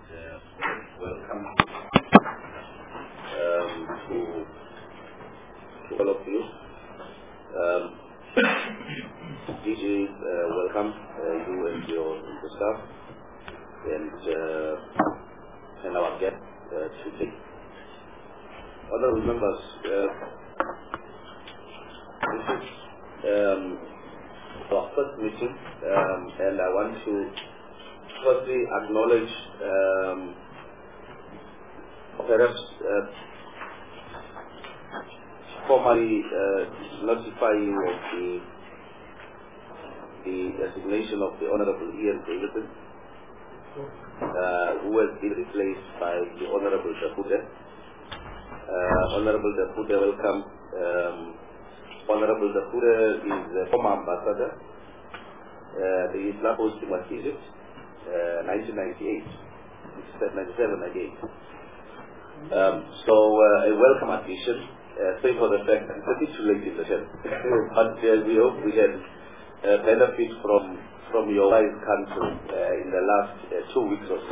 welcome to all of you. DG, welcome you and your staff and our guest today. Honorable members, this is our first meeting, and I want to firstly acknowledge, perhaps formally notify you of the resignation of the Honorable Ian Davidson, who has been replaced by the Honorable Dapude. Honorable Dapude, welcome. Honorable Dapude is the former ambassador. The Islam posting was Egypt, 1998, 97, 98. So a welcome addition. Sorry for the fact that it's a bit too late in the show. But we hope we can benefit from your wise counsel in the last 2 weeks or so.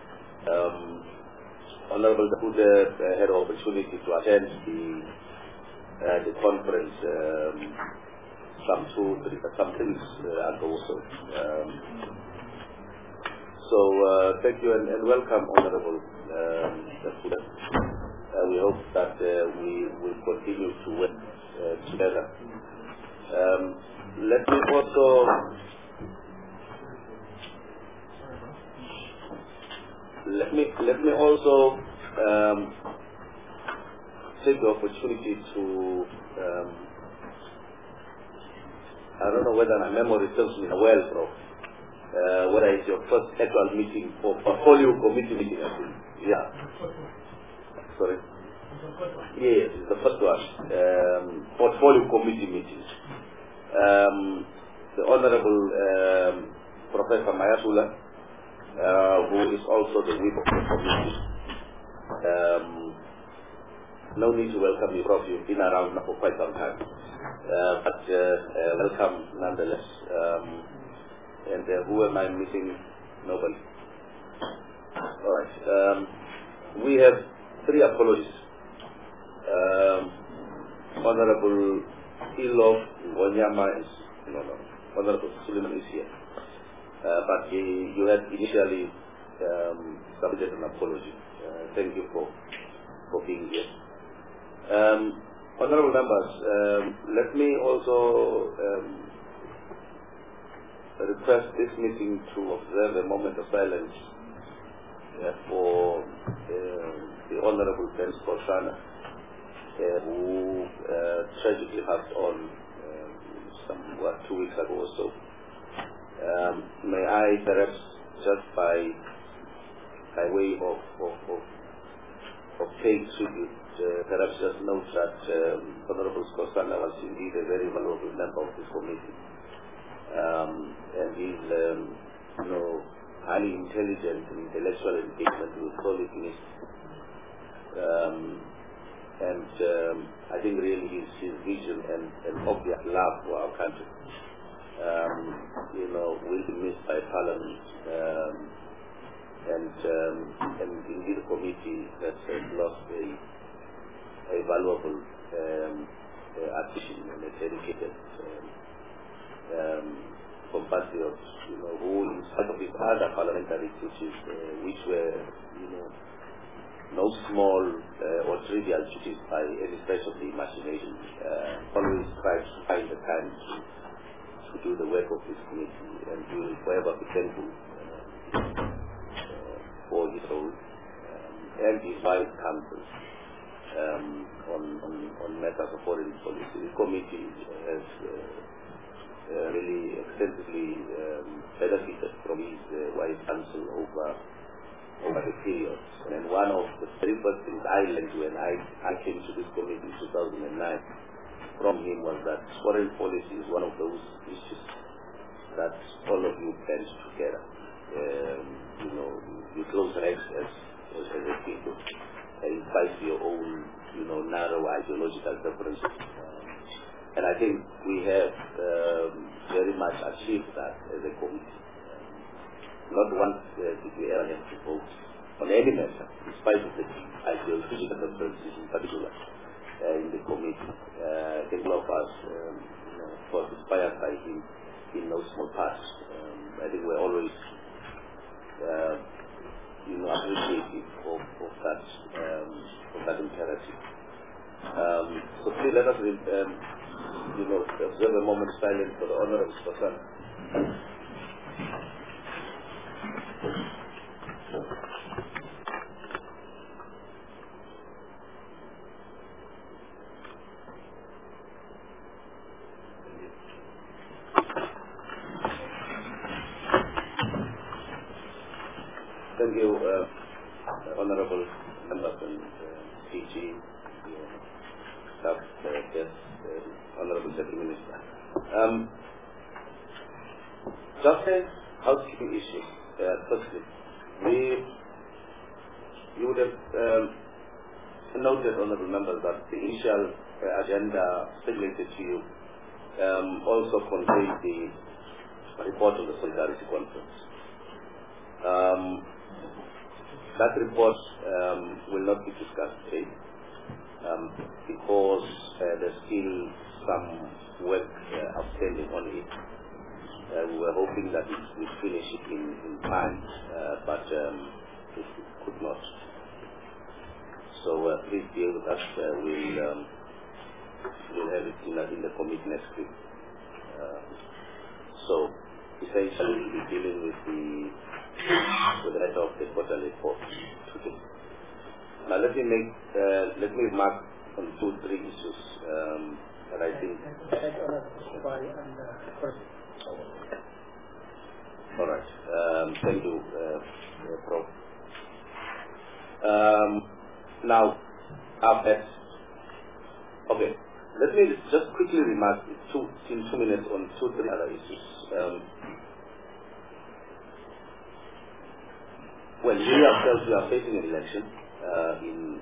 Honorable Dapude had an opportunity to attend the conference some 3 weeks ago. So thank you and welcome, Honorable Dapude. We hope that we will continue to work together. Let me also take the opportunity to I don't know whether my memory serves me well, bro. Whether it's your first actual meeting for portfolio committee meeting, I think. Yeah. Sorry. Yes, it's the first one. Portfolio committee meeting. The Honorable Professor Mayatula, who is also the whip of the committee. No need to welcome you, Prof. You've been around now for quite some time. But welcome nonetheless. And who am I missing? Nobody. All right. We have 3 apologies. Honorable Ilo Wanyama is Honorable Suleiman is here. But you had initially submitted an apology. Thank you for being here. Honorable members, let me also request this meeting to observe a moment of silence for the Honorable Ben Skoshana, who tragically passed on 2 weeks ago or so. May I perhaps just by way of paying tribute, perhaps just note that Honorable Skoshana was indeed a very valuable member of this committee. And he's, highly intelligent and intellectual engagement with solid missed. I think really his vision and obvious love for our country, will be missed by Parliament. And indeed the committee has lost a valuable addition and a dedicated compatriot, who in spite of his other parliamentary duties, which were, no small or trivial duties by any stretch of the imagination, always tries to find the time to do the work of this committee, and we will forever be thankful for his role and his wise counsel on matters of foreign policy. The committee has really extensively benefited from his wise counsel over the period. And one of the very first things I learned when I came to this committee in 2009 from him was that foreign policy is one of those issues that all of you band together. You close ranks as a people, in spite of your own, narrow ideological differences. And I think we have very much achieved that as a committee. Not once did we ever have to vote on any matter, in spite of the ideological differences in particular in the committee. A couple of us was inspired by him in no small part. I think we're always appreciative of that imperative. So please let us observe a moment of silence for the Honorable Sultan. Thank you, Honorable Members and DG, staff, guests, Honorable Deputy Minister. Just a housekeeping issue. Firstly, you would have noted, Honorable Members, that the initial agenda circulated to you also contained the report of the Solidarity Conference. That report will not be discussed today because there's still some work outstanding on it. We were hoping that we finish it in time, but it could not. So please deal with that. We'll have it in the committee next week. So essentially, we'll be dealing with the letter of the quarterly report today. Now let me remark on 2-3 issues that I think. All right. Thank you, Prof. Now, okay. Let me just quickly remark in 2 minutes on 2-3 other issues. Well, we ourselves are facing an election in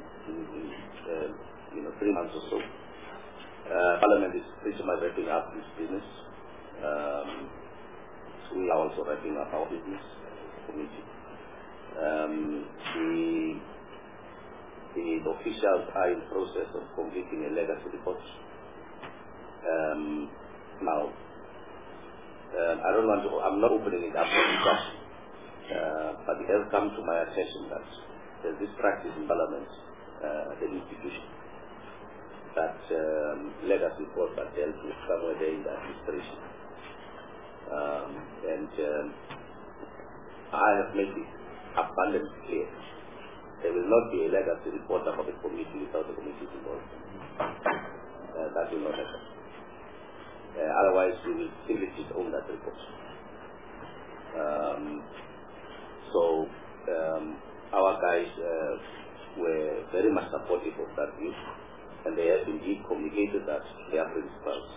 3 months or so. Parliament is pretty much wrapping up its business. We are also wrapping up our business committee. The officials are in process of completing a legacy report. Now, I'm not opening it up for discussion. But it has come to my attention that there's this practice in Parliament, the institution, that legacy reports are dealt with somewhere there in the administration. I have made it abundantly clear. There will not be a legacy report about the committee without the committee's involvement. That will not happen. Otherwise, we will simply disown that report. So our guys were very much supportive of that view, and they have indeed communicated that to their principals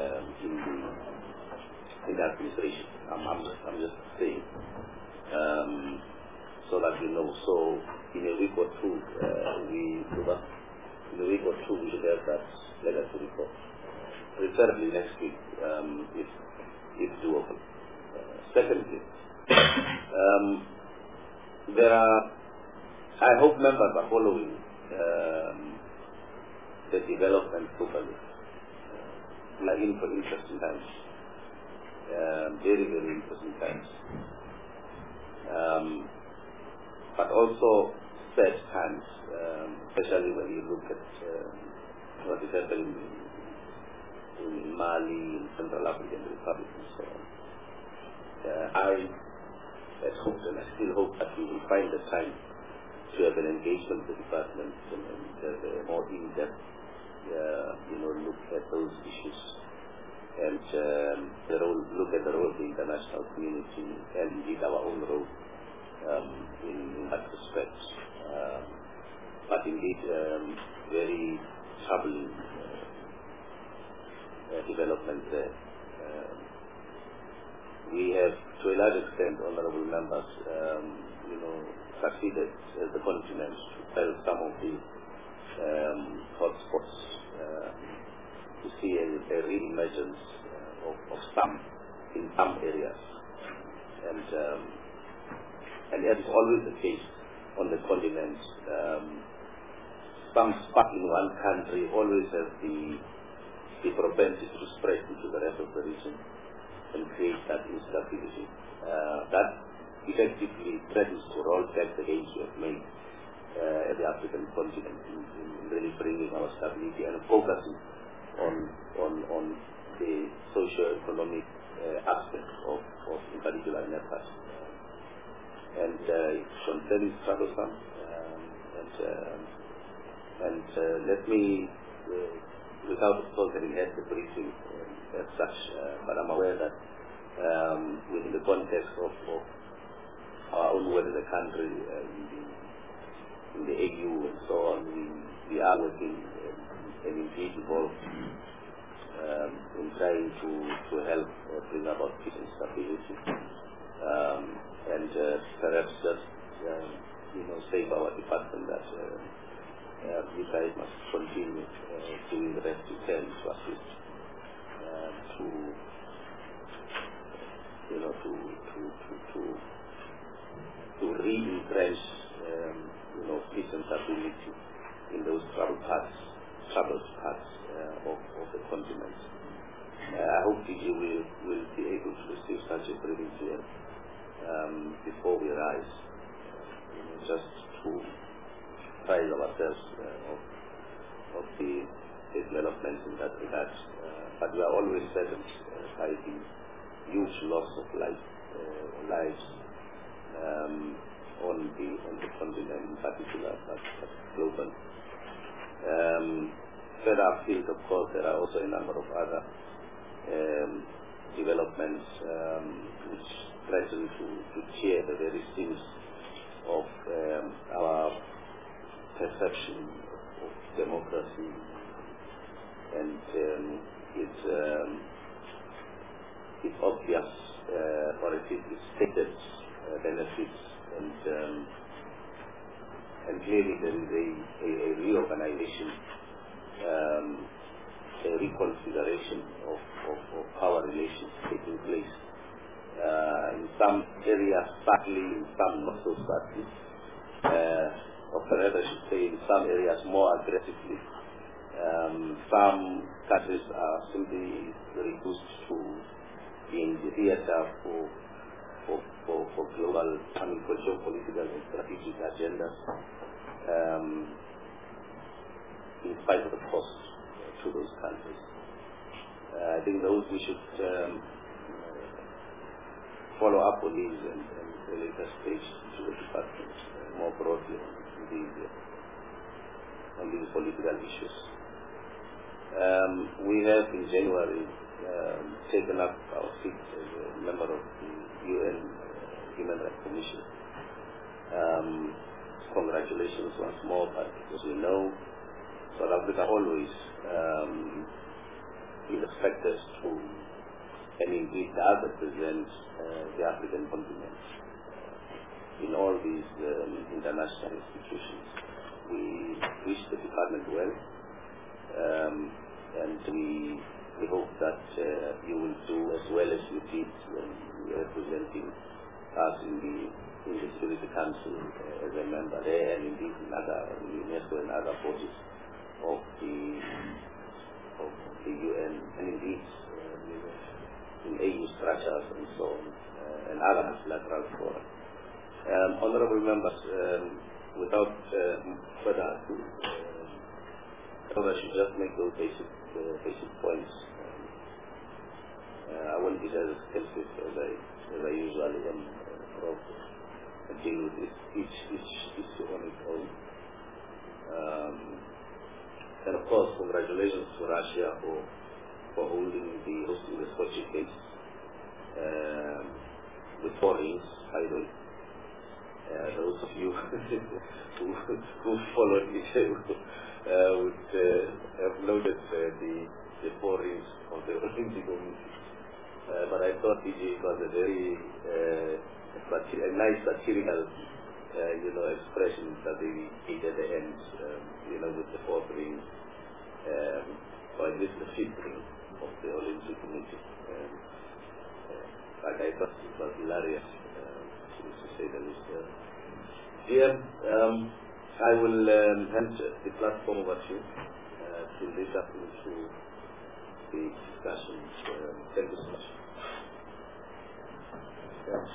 in the administration. I'm just saying, so that you know. So in a week or two, we should have that legacy report. Preferably next week, if doable. Secondly, I hope members are following the development properly. We are in for interesting times. Very, very interesting times. But also sad times, especially when you look at what is happening in Mali, in Central African Republic, and so on. I hope, and I still hope, that we will find the time to have an engagement with the department and have a more in-depth, look at those issues and look at the role of the international community and indeed our own role in that respect. But indeed, very troubling development there. We have, to a large extent, honorable members, succeeded as the continent to quell some of the hotspots, to see a re-emergence of some in some areas. And as is always the case, on the continent. Some spark in one country always has the propensity to spread into the rest of the region and create that instability. That effectively threatens to roll back the gains we have made at the African continent in really bringing our stability and focusing on the socio-economic aspects of in particular NEPAD. And concern is troublesome. Let me, without of course having had the briefing as such, but I'm aware that within the context of our own work as a country in the AU and so on, we are working and indeed involved in trying to help bring about peace and stability, and perhaps just say to our department that you guys must continue doing the best you can to assist to re-entrench peace and stability in those troubled parts of the continent. I hope DG will be able to receive such a briefing here before we rise, just to apprise ourselves of the developments in that regard. But we are always saddened by the huge loss of lives on the continent in particular, but global. Further afield, of course, there are also a number of other developments which threaten to tear the very seams of our perception of democracy, and it's obvious, or at least it's stated benefits, and clearly there is a reorganization, a reconfiguration of power relations taking place. In some areas subtly, in some not so subtly, or perhaps I should say in some areas more aggressively. Some countries are simply reduced to being the theater for global, for geopolitical and strategic agendas, in spite of the cost to those countries. I think those we should follow up on these and the later stage to the department more broadly on these political issues. We have in January taken up our seat as a member of the UN Human Rights Commission. Congratulations once more, but as we know, South Africa always is expected to, and indeed does represent the African continent in all these international institutions. We wish the department well, and we hope that you will do as well as you did when you were representing us in the Security Council as a member there, and indeed in UNESCO and other bodies of the UN, and indeed in AU structures and so on, and other multilateral fora. Honorable members, without further ado, I should just make those basic points. I won't be as extensive as I usually am. I deal with each issue on its own. And of course, congratulations to Russia for hosting the Sochi Games with 4 rings, by the way. Those of you who followed it would have noted the 4 rings of the Olympic Committee. But I thought it was a very a nice satirical expression that they did at the end, with the 4th ring, or at least the 5th ring of the Olympic Committee. But I thought it was hilarious, to say the least. Yeah, I will hand the platform over to you to lead up into the discussions. Thank you so much. Yes,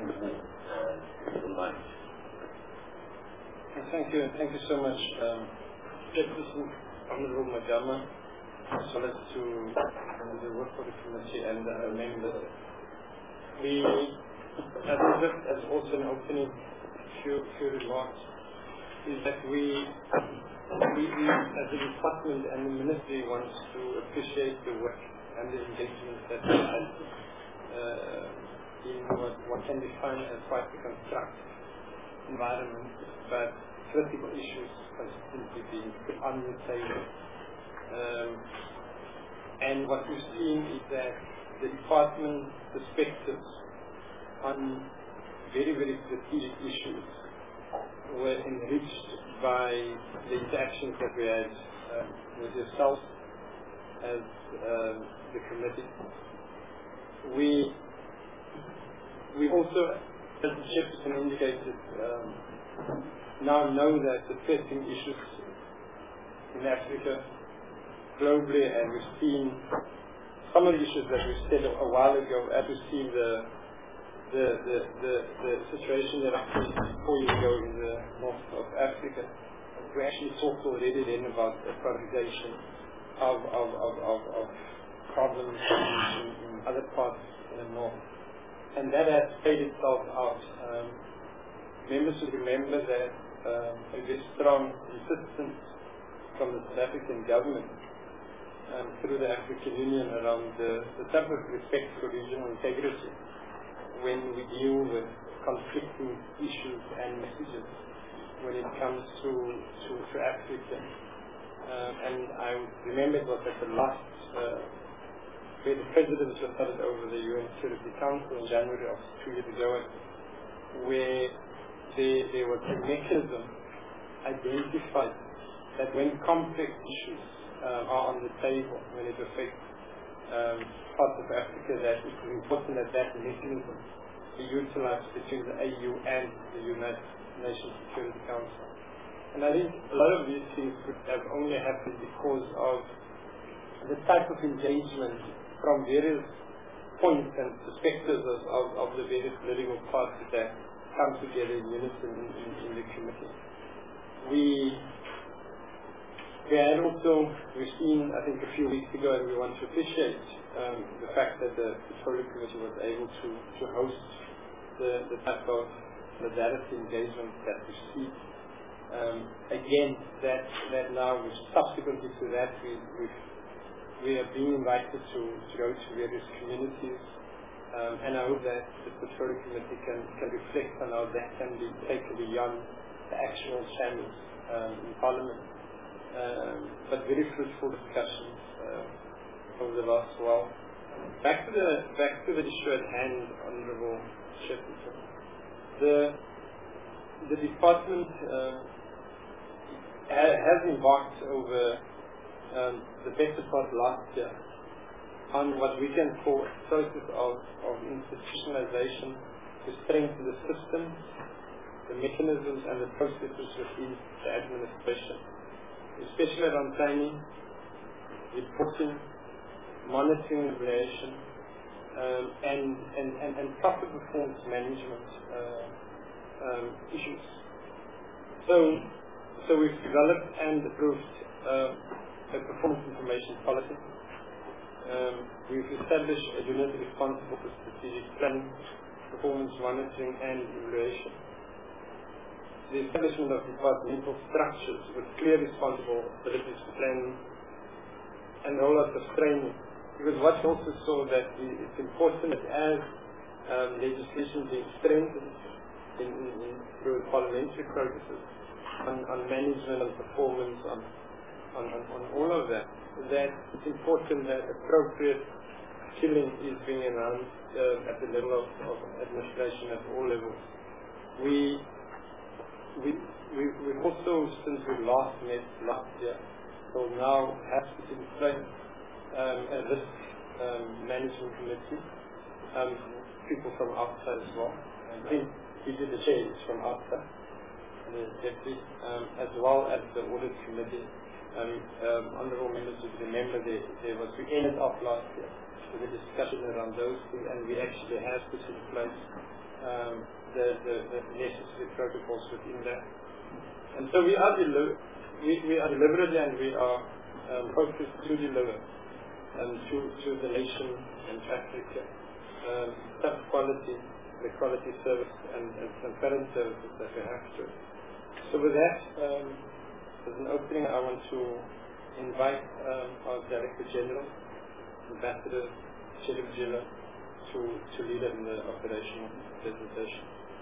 Thank you so much, Chairperson, Honorable Magama, as well as to the work for the committee and the members. We, as also an opening few remarks, is that we as a department and the ministry wants to appreciate the work and the engagement that we had in what can be defined as quite a constructive environment, but critical issues consistently being put on the table. And what we've seen is that the department's perspectives on very, very strategic issues were enriched by the interactions that we had with yourself as the committee. We also, as the Chairperson indicated, now know that the pressing issues in Africa globally, and we've seen some of the issues that we said a while ago, as we've seen the situation that happened 4 years ago in the north of Africa. We actually talked already then about the privatization of problems in other parts in the north. And that has played itself out. Members should remember that a very strong insistence from the South African government through the African Union around the type of respect for regional integrity when we deal with conflicting issues and messages when it comes to Africa. And I remember it was at the last, where the president was started over the UN Security Council in January of 2 years ago, where there was a mechanism identified that when complex issues are on the table, when it affects parts of Africa, that it's important that that mechanism be utilized between the AU and the United Nations Security Council. And I think a lot of these things could have only happened because of the type of engagement from various points and perspectives of the various political parties that come together in unison in the committee. We've seen, I think, a few weeks ago, and we want to appreciate the fact that the Petroleum Committee was able to host the type of modality engagement that we see. Again, that now, subsequently to that, we are being invited to go to various communities, and I hope that the Petroleum Committee can reflect on how that can be taken beyond the actual channels in Parliament. But very fruitful discussions over the last while. Back to the issue at hand, Honourable Chairperson. The department has embarked over the better part last year on what we can call a process of institutionalization to strengthen the systems, the mechanisms and the processes within the administration, especially around planning, reporting, monitoring, evaluation, and proper performance management issues. So we've developed and approved a performance information policy. We've established a unit responsible for strategic planning, performance monitoring and evaluation. The establishment of departmental structures with clear responsibilities for planning and rollout of training. Because what we also saw that it's important that as legislation being strengthened through parliamentary processes on management and performance, on all of that, that it's important that appropriate skilling is being announced at the level of administration at all levels. We've also, since we last met last year, so now have put in place a risk management committee, people from outside as well. I think we did the change from outside. the deputy, as well as the audit committee. Honourable members would remember we ended off last year with a discussion around those things, and we actually have put in place the necessary protocols within that. And so we are deliberate, and we are focused to deliver to the nation and Africa top quality, the quality service and transparent services that we have to. So with that, as an opening, I want to invite our Director General, Ambassador Chilib Jilla, to lead in the operational presentation.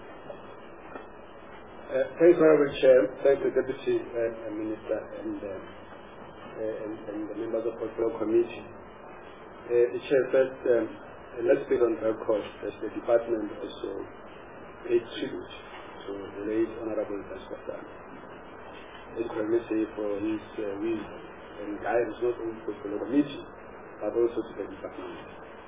Thanks, Honorable Chair. Thank the Deputy Minister and the members of the Portfolio Committee. The Chair first, let's put on record that the Department also paid tribute to the late Honorable Daswatan. It's primarily for his will and guidance not only for the Committee but also to the Department.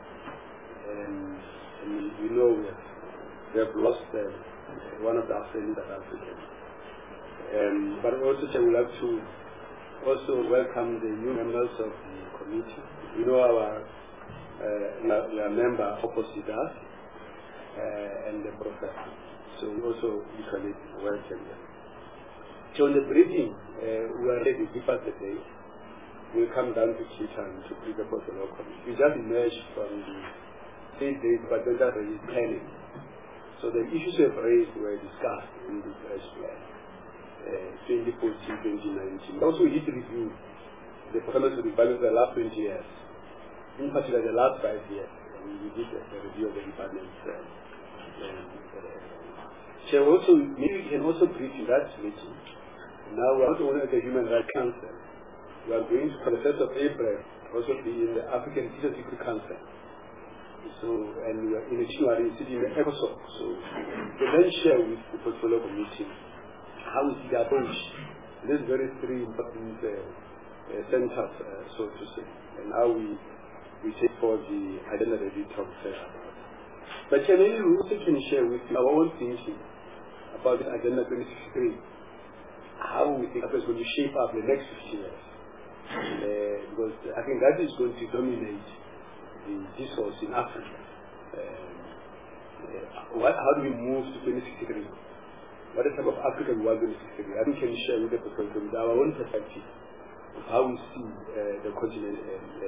And we know we have lost one of the outstanding South Africans. But also I would like to also welcome the new members of the committee. You know our member opposite us and the professor. So we also equally welcome them. So in the briefing, we are ready to give us the date. We'll come down to Kitan to prepare for the law committee. We just emerged from the 3 days, but then that is planning. So the issues we have raised were discussed in the first plan, 2014-2019. Also, we did review the performance of the value of the last 20 years, in particular the last 5 years. And we did a review of the department's so also, maybe we can also brief in that meeting. Now we are not only at the Human Rights Council, we are going to, for the 1st of April, also be in the African Teachers Equal Council. So, and we are in a January sitting in the ECOSOC. So, we then share with the Portfolio Committee how we see the approach. These very 3 important centers, so to say, and how we take for the agenda that we talked about. But maybe we also can share with you our own thinking about the Agenda 2063, how we think it's going to shape up the next 50 years. Because I think that is going to dominate the discourse in Africa. How do we move to 2063? What type of Africa we want 2063? I think we can share with the Portfolio our own perspective of how we see the continent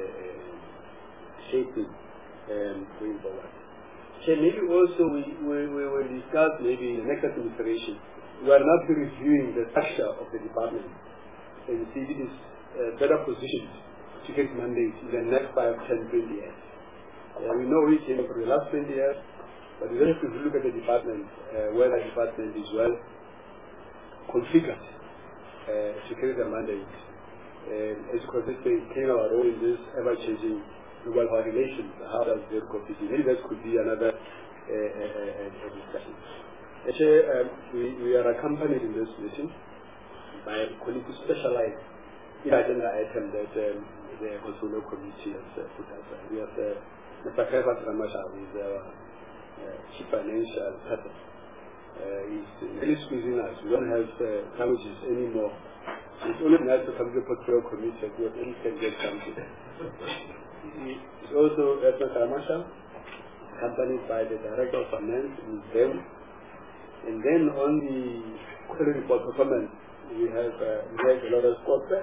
shaping going forward. So maybe also we will discuss maybe in the next administration. We are not reviewing the structure of the department and see if it is better positioned to get mandate in the next 5, 10, 20 years. We know we came for the last 20 years, but we have to look at the department, whether the department is well configured to carry the mandate. As consistently playing our role in this ever-changing global relations, how does their compete? Maybe that could be another discussion. Actually, we are accompanied in this meeting by a colleague who specializes in agenda item that the Portfolio Committee has put us. We have Mr. Kefas Ramasha, who is our Chief Financial Person. He's really squeezing us. We don't have sandwiches anymore. It's only nice to come to the Portfolio Committee and what any can get something. It's also Mr. Ramasha, accompanied by the Director of Finance, Ms. Dev. And then on the quarterly report performance, we have a lot of corporate.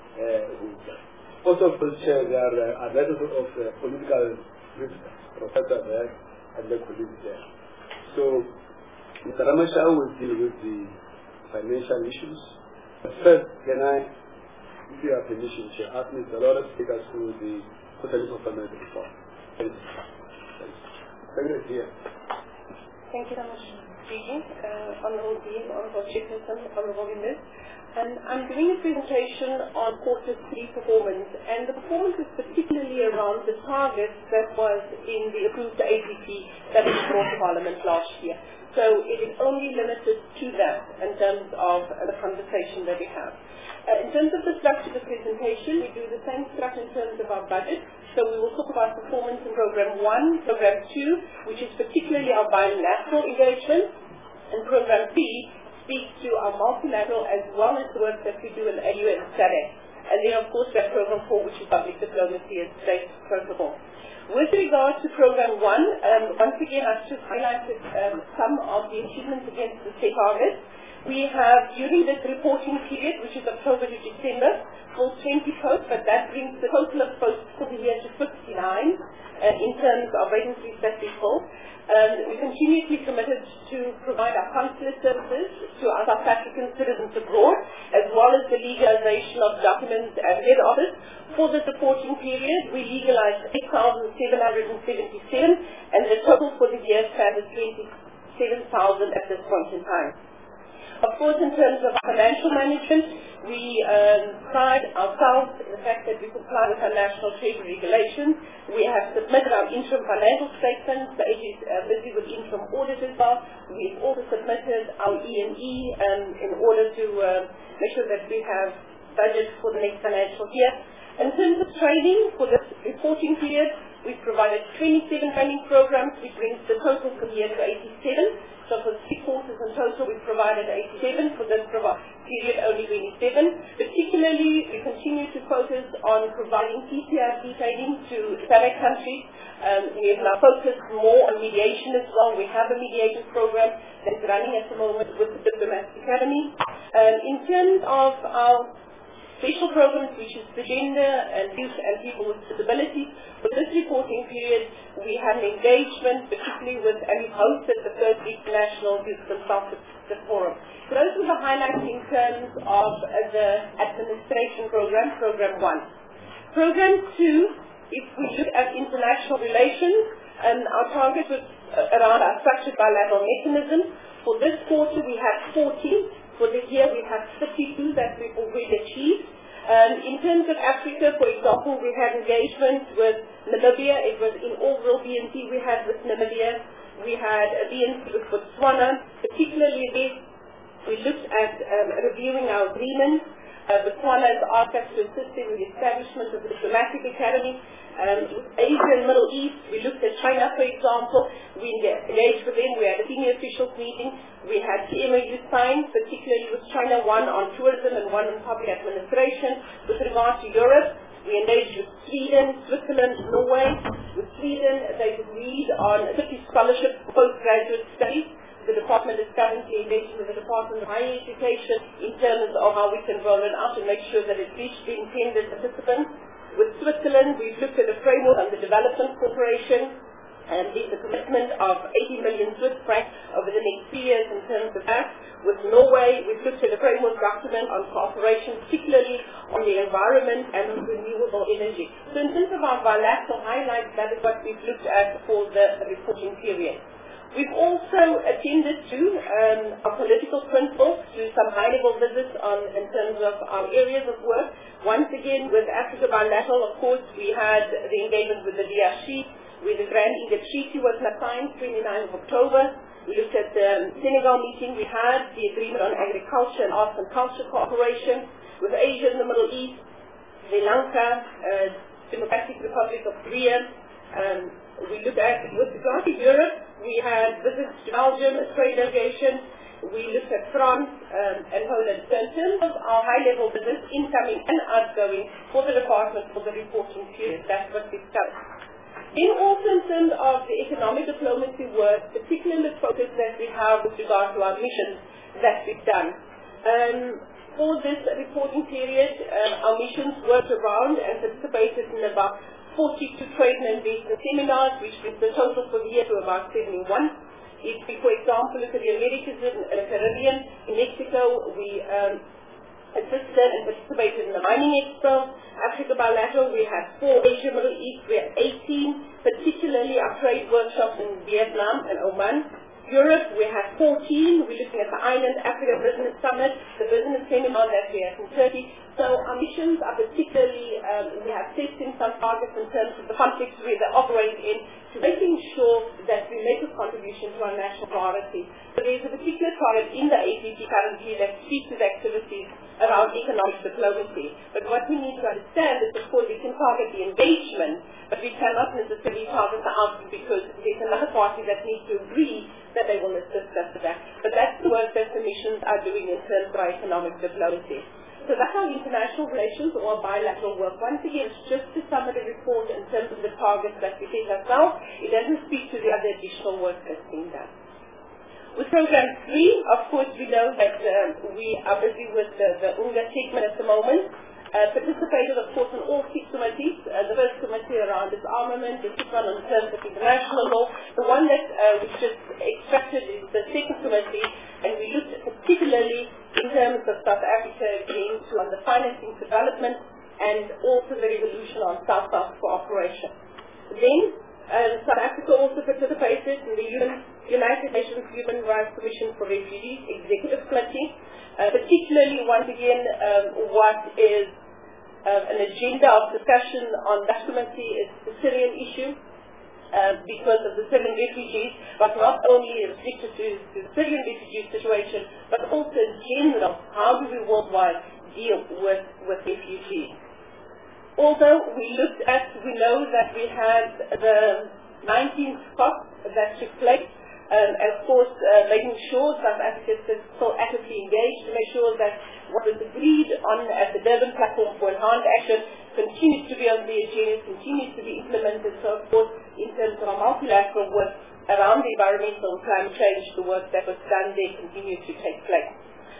Also, for chair, there are advisors of political risk, professor there, and the colleagues there. So, Mr. Ramasha will deal with the financial issues. But first, can I, if you have permission, Chair, ask Mr. Lawrence to take us through the quarterly performance report. Thank you. Thank you. Thank you very much, Dean, Honourable Dean, Honourable Chairperson, Honourable Members. I'm doing a presentation on quarter 3 performance, and the performance is particularly around the target that was in the approved APP that was brought to Parliament last year. So it is only limited to that in terms of the conversation that we have. In terms of the structure of the presentation, we do the same structure in terms of our budget. So we will talk about performance in Program 1, Program 2, which is particularly our bilateral engagement, and Program 3, speak to our multilateral as well as the work that we do in AU and SADC. And then, of course, that Program 4, which is public diplomacy and state protocol. With regard to Program 1, once again, I've just highlighted some of the achievements against the state targets. We have, during this reporting period, which is October to December, full 20 posts, but that brings the total of posts for the year to 59 in terms of vacancies that we fill. We're continuously committed to provide our consular services to our South African citizens abroad, as well as the legalization of documents at head office. For this reporting period, we legalized 8,777, and the total for the year stands at 27,000 at this point in time. Of course, in terms of financial management, we pride ourselves in the fact that we comply with our national trade regulations. We have submitted our interim financial statements. The AG is busy with interim audit as well. We've also submitted our E&E in order to make sure that we have budget for the next financial year. In terms of training for this reporting period, we've provided 27 training programs, which brings the total for the year to 87. So for 3 courses in total, we've provided 87. For this period, only 27. Particularly, we continue to focus on providing PCRC training to SADC countries. We have now focused more on mediation as well. We have a mediation program that's running at the moment with the Diplomatic Academy. In terms of our special programs, which is the gender and youth and people with disabilities. For this reporting period, we have an engagement, particularly with, and we've hosted the first International Youth Consultative Forum. So those were the highlights in terms of the administration program, Program 1. Program 2, if we look at international relations, our target was around our structured bilateral mechanism. For this quarter, we had 40. For this year, we have 52 that we've already achieved. In terms of Africa, for example, we had engagement with Namibia. It was inaugural BNC we had with Namibia. We had a BNC with Botswana. Particularly this, we looked at reviewing our agreements. Botswana has asked us to assist in the establishment of the Diplomatic Academy. Asia and Middle East, we looked at China, for example. We engaged with them. We had a senior officials meeting. We had TMAU signed, particularly with China, one on tourism and one on public administration. With regard to Europe, we engaged with Sweden, Switzerland, Norway. With Sweden, they've agreed on 50 scholarships for postgraduate studies. The department is currently engaging with the Department of Higher Education in terms of how we can roll it out and make sure that it reaches the intended participants. With Switzerland, we've looked at a framework on the development cooperation and the commitment of 80 million Swiss francs over the next 3 years in terms of that. With Norway, we've looked at a framework document on cooperation, particularly on the environment and on renewable energy. So in terms of our bilateral highlights, that is what we've looked at for the reporting period. We've also attended to our political principles, to some high-level visits in terms of our areas of work. Once again, with Africa Bilateral, of course, we had the engagement with the DRC, where the Grand Inga Treaty was signed, 29th of October. We looked at the Senegal meeting. We had the agreement on agriculture and arts and culture cooperation. With Asia and the Middle East, Sri Lanka, Democratic Republic of Korea. We looked at, with regard to Europe, we had visits to Belgium, a trade delegation. We looked at France and Poland. So in terms of our high-level visits, incoming and outgoing for the department for the reporting period, that's what we've done. In also in terms of the economic diplomacy work, particularly the focus that we have with regard to our missions that we've done. For this reporting period, our missions worked around and participated in about 42 trade and investment seminars, which brings the total for the year to about 71. If we, for example, look at the Americas and the Caribbean, in Mexico, we assisted and participated in the Mining Expo. Africa Bilateral, we had 4. Asia, Middle East, we had 18, particularly our trade workshops in Vietnam and Oman. Europe, we had 14. We're looking at the Island Africa Business Summit, the business seminar that we have in Turkey. So our missions are particularly, we have set in some targets in terms of the context where they operate in, to making sure that we make a contribution to our national priority. So there's a particular target in the APT currently that speaks to the activities around economic diplomacy. But what we need to understand is, of course, we can target the engagement but we cannot necessarily target the outcome because there's another party that needs to agree that they will assist us with that. But that's the work that the missions are doing in terms of our economic diplomacy. So that's our international relations or bilateral work. Once again, it's just a summary report in terms of the targets that we set ourselves. It doesn't speak to the other additional work that's being done. With Program 3, of course, we know that we are busy with the UNGA segment at the moment. Participated, of course, in all 6 committees. The first committee around disarmament, the second one on terms of international law. The one that we just extracted is the second committee, and we looked particularly in terms of South Africa again on the financing development and also the resolution on South-South cooperation. Then, South Africa also participated in the United Nations Human Rights Commission for Refugees Executive Committee, particularly, once again, what is an agenda of discussion on that committee is the Syrian issue because of the Syrian refugees, but not only restricted to the Syrian refugee situation, but also in general, how do we worldwide deal with refugees? Although we know that we had the 19th COP that took place, and of course making sure South Africa is still actively engaged to make sure that what was agreed on at the Durban Platform for Enhanced Action continues to be on the agenda, continues to be implemented. So of course, in terms of our multilateral work around the environmental and climate change, the work that was done there continues to take place.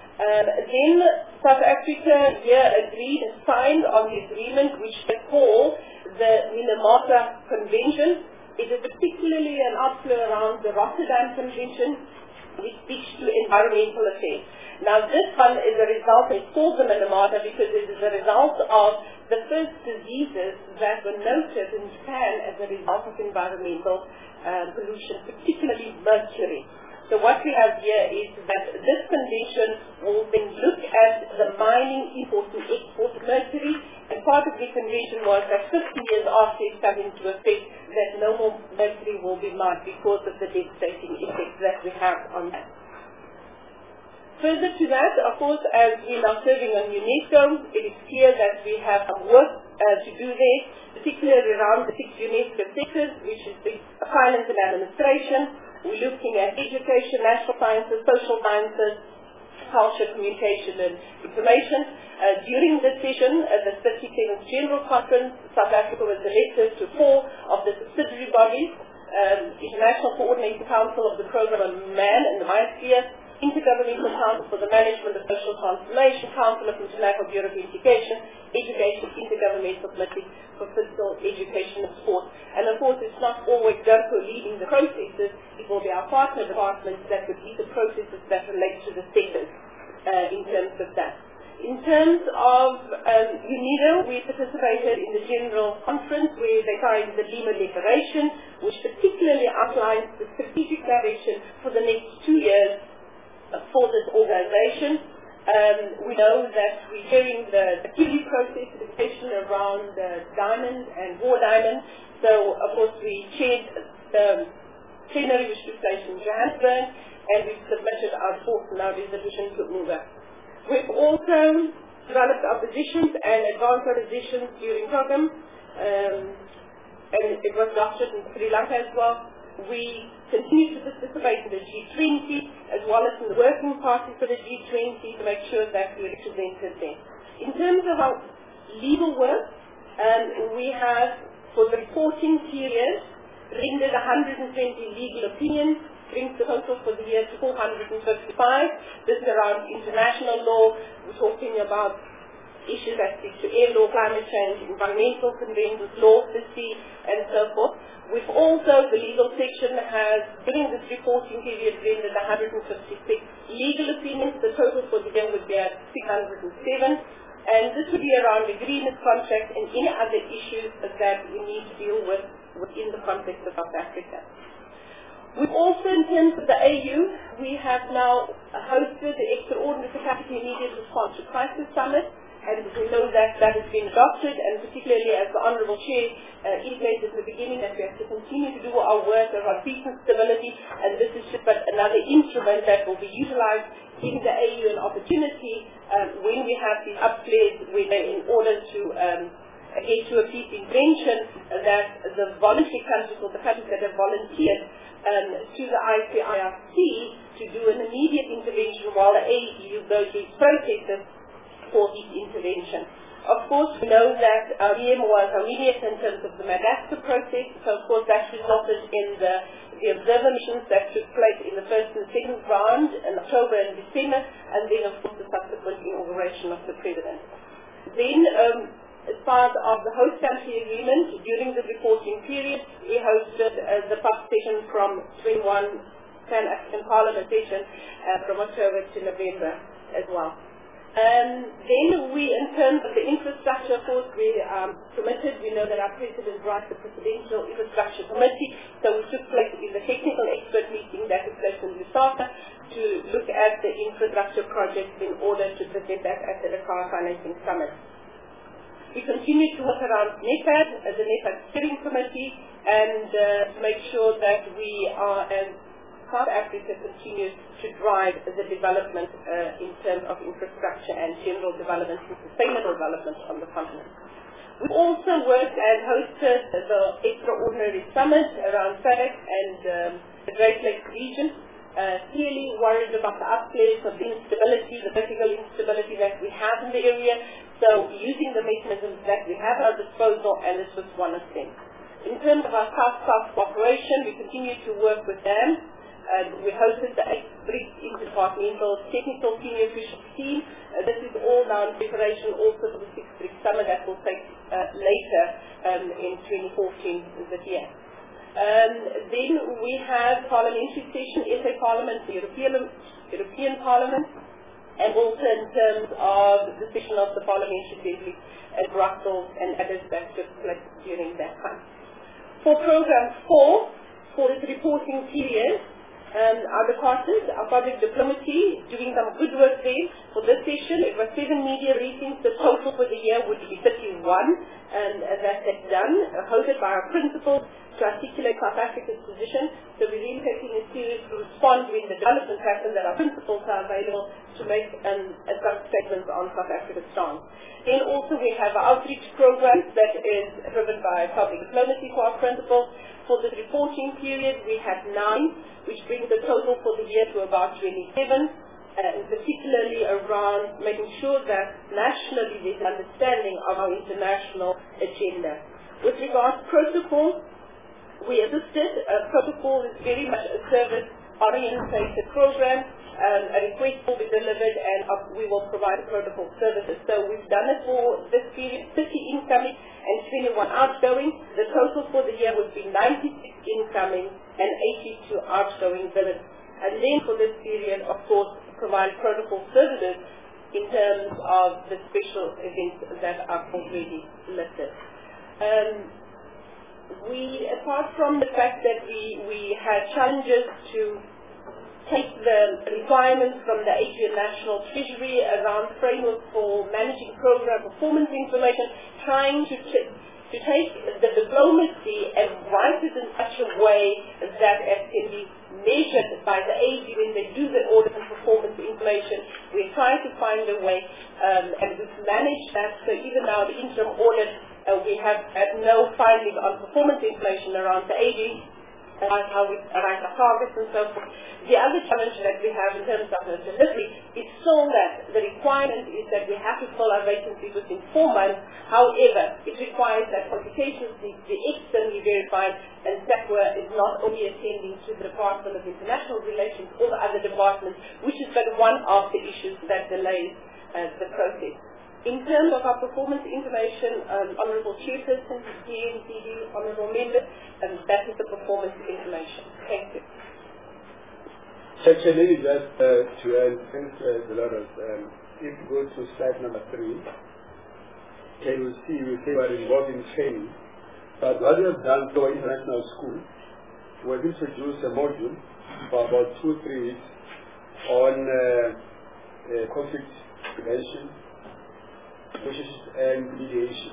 Then South Africa here agreed and signed on the agreement which they call the Minamata Convention. It is particularly an outflow around the Rotterdam Convention, which speaks to environmental affairs. Now this one is a result, it's called the Minamata because it is a result of the first diseases that were noted in Japan as a result of environmental pollution, particularly mercury. So what we have here is that this convention will then look at the mining, import and export of mercury, and part of the convention was that 50 years after it comes into effect, that no more mercury will be mined because of the devastating effects that we have on that. Further to that, of course, as we are now serving on UNESCO, it is clear that we have some work to do there, particularly around the 6 UNESCO sectors, which is the finance and administration. We're looking at education, natural sciences, social sciences, culture, communication, and information. During this session, the 37th General Conference, South Africa was elected to 4 of the subsidiary bodies, International Coordinating Council of the Program on Man and the Biosphere, Intergovernmental Council for the Management of Social Transformation, Council of International Bureau of Education, Intergovernmental Committee for Physical Education and Sport. And of course, it's not always DERCO leading the processes, it will be our partner departments that would lead the processes that relate to the sectors in terms of that. In terms of UNIDO, we participated in the General Conference where they signed the Lima Declaration, which particularly outlines the strategic direction for the next 2 years for this organization. We know that we're hearing the Kili process, the discussion around the diamond and war diamond. So, of course, we chaired the plenary which took place in Johannesburg, and we've submitted our thoughts and our resolution to UNGA. We've also developed our positions and advanced our positions during program, and it was adopted in Sri Lanka as well. We continue to participate in the G20 as well as in the working party for the G20 to make sure that we're represented there. In terms of our legal work, we have, for the reporting period, rendered 120 legal opinions, brings the total for the year to 455. This is around international law. We're talking about issues that speak to air law, climate change, environmental conventions, law of the sea, and so forth. We've also, the legal section has, during this reporting period, rendered 156 legal opinions. The total for the year would be at 607. And this would be around agreement, contracts, and any other issues that we need to deal with within the context of South Africa. We've also, in terms of the AU, we have now hosted the Extraordinary Capacity Immediate Response to Crisis Summit. And we know that that has been adopted, and particularly as the Honourable Chair indicated at the beginning that we have to continue to do our work around peace and stability, and this is just another instrument that will be utilised, giving the AU an opportunity when we have these upflares in order to to a peace intervention that the voluntary countries or the countries that have volunteered to the ICIRC to do an immediate intervention while the AU goes through its processes for peace intervention. Of course, we know that VM was immediate in terms of the Madagascar process, so of course that resulted in the observer missions that took place in the first and second round in October and December, and then of course the subsequent inauguration of the President. Then, as part of the host country agreement, during the reporting period, we hosted the PAP session from 21 Pan-African Parliament session from October to November as well. Then we, in terms of the infrastructure, of course, we committed. We know that our President runs the Presidential Infrastructure Committee, so we took place in the technical expert meeting that took place in Lusaka to look at the infrastructure projects in order to present that at the Dakar Financing Summit. We continue to work around NEPAD, the NEPAD Steering Committee, and make sure that we are, as South Africa continues to drive the development in terms of infrastructure and general development and sustainable development on the continent. We also worked and hosted the extraordinary summit around SADC and the Great Lakes region, clearly worried about the upflares of the instability, the political instability that we have in the area, so using the mechanisms that we have at our disposal, and this was one of them. In terms of our South-South cooperation, we continue to work with them. We hosted the 8th BRICS Interdepartmental Technical Senior Official Team. This is all now in preparation also for the 6th BRICS Summit that will take later in 2014 this year. Then we have parliamentary session, SA Parliament, the European Parliament, and also in terms of the session of the Parliamentary Assembly at Brussels and others that took place during that time. For Program 4, for this reporting period, our department, our public diplomacy, doing some good work there. For this session, it was 7 media briefings. The total for the year would be 31, and that's done, hosted by our principals to articulate South Africa's position. So we're really taking it serious to respond when the developments happen that our principals are available to make some statements on South Africa's stance. Then also we have our outreach program that is driven by public diplomacy for our principals. For the reporting period, we have 9, which brings the total for the year to about 27, and particularly around making sure that nationally there's understanding of our international agenda. With regards to protocol, we assisted. Protocol is very much a service-oriented program. A request will be delivered and we will provide protocol services. So we've done it for this period, 30 incoming and 21 outgoing. The total for the year would be 96 incoming and 82 outgoing visits. And then for this period, of course, provide protocol services in terms of the special events that are already listed. Apart from the fact that we had challenges to take the requirements from the Asian National Treasury around framework for managing program performance information, trying to take the diplomacy and write it in such a way that it can be measured by the AG when they do the audit and performance information. We try to find a way, and we've managed that. So even now, the interim audit, we have had no finding on performance information around the AG, how we write our targets and so forth. The other challenge that we have in terms of the delivery is still that the requirement is that we have to fill our vacancies within 4 months. However, it requires that qualifications need to be externally verified, and SACWA is not only attending to the Department of International Relations or the other departments, which is but one of the issues that delays the process. In terms of our performance information, Honourable Chairperson, DNCD, Honourable Members, that is the performance information. Thank you. Maybe just to add, thanks Dolores. If you go to slide number 3, you will see we are involved in training. But what we have done for international school, we have introduced a module for about 2-3 weeks on conflict prevention, and mediation.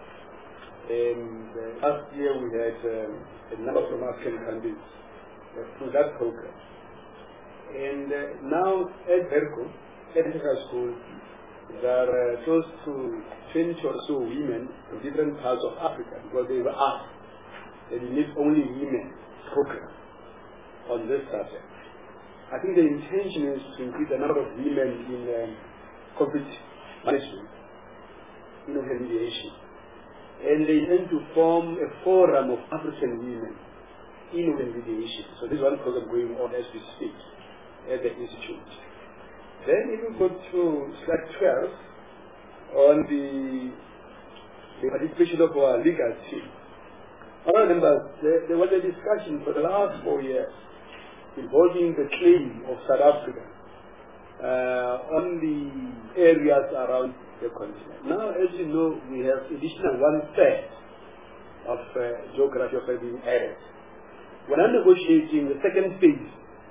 Last year we had a number from African countries through that program. And now at Verco, at Technical School, there are close to 20 or so women from different parts of Africa, because they were asked that you need only women program on this subject. I think the intention is to increase the number of women in conflict management, mediation. And they intend to form a forum of African women in mediation. So this is one program going on as we speak at the Institute. Then if we go to slide 12 on the participation of our legal team. I remember there was a discussion for the last 4 years involving the claim of South Africa on the areas around the continent. Now, as you know, we have additional 1/3 of geography of being added. When I'm negotiating the second phase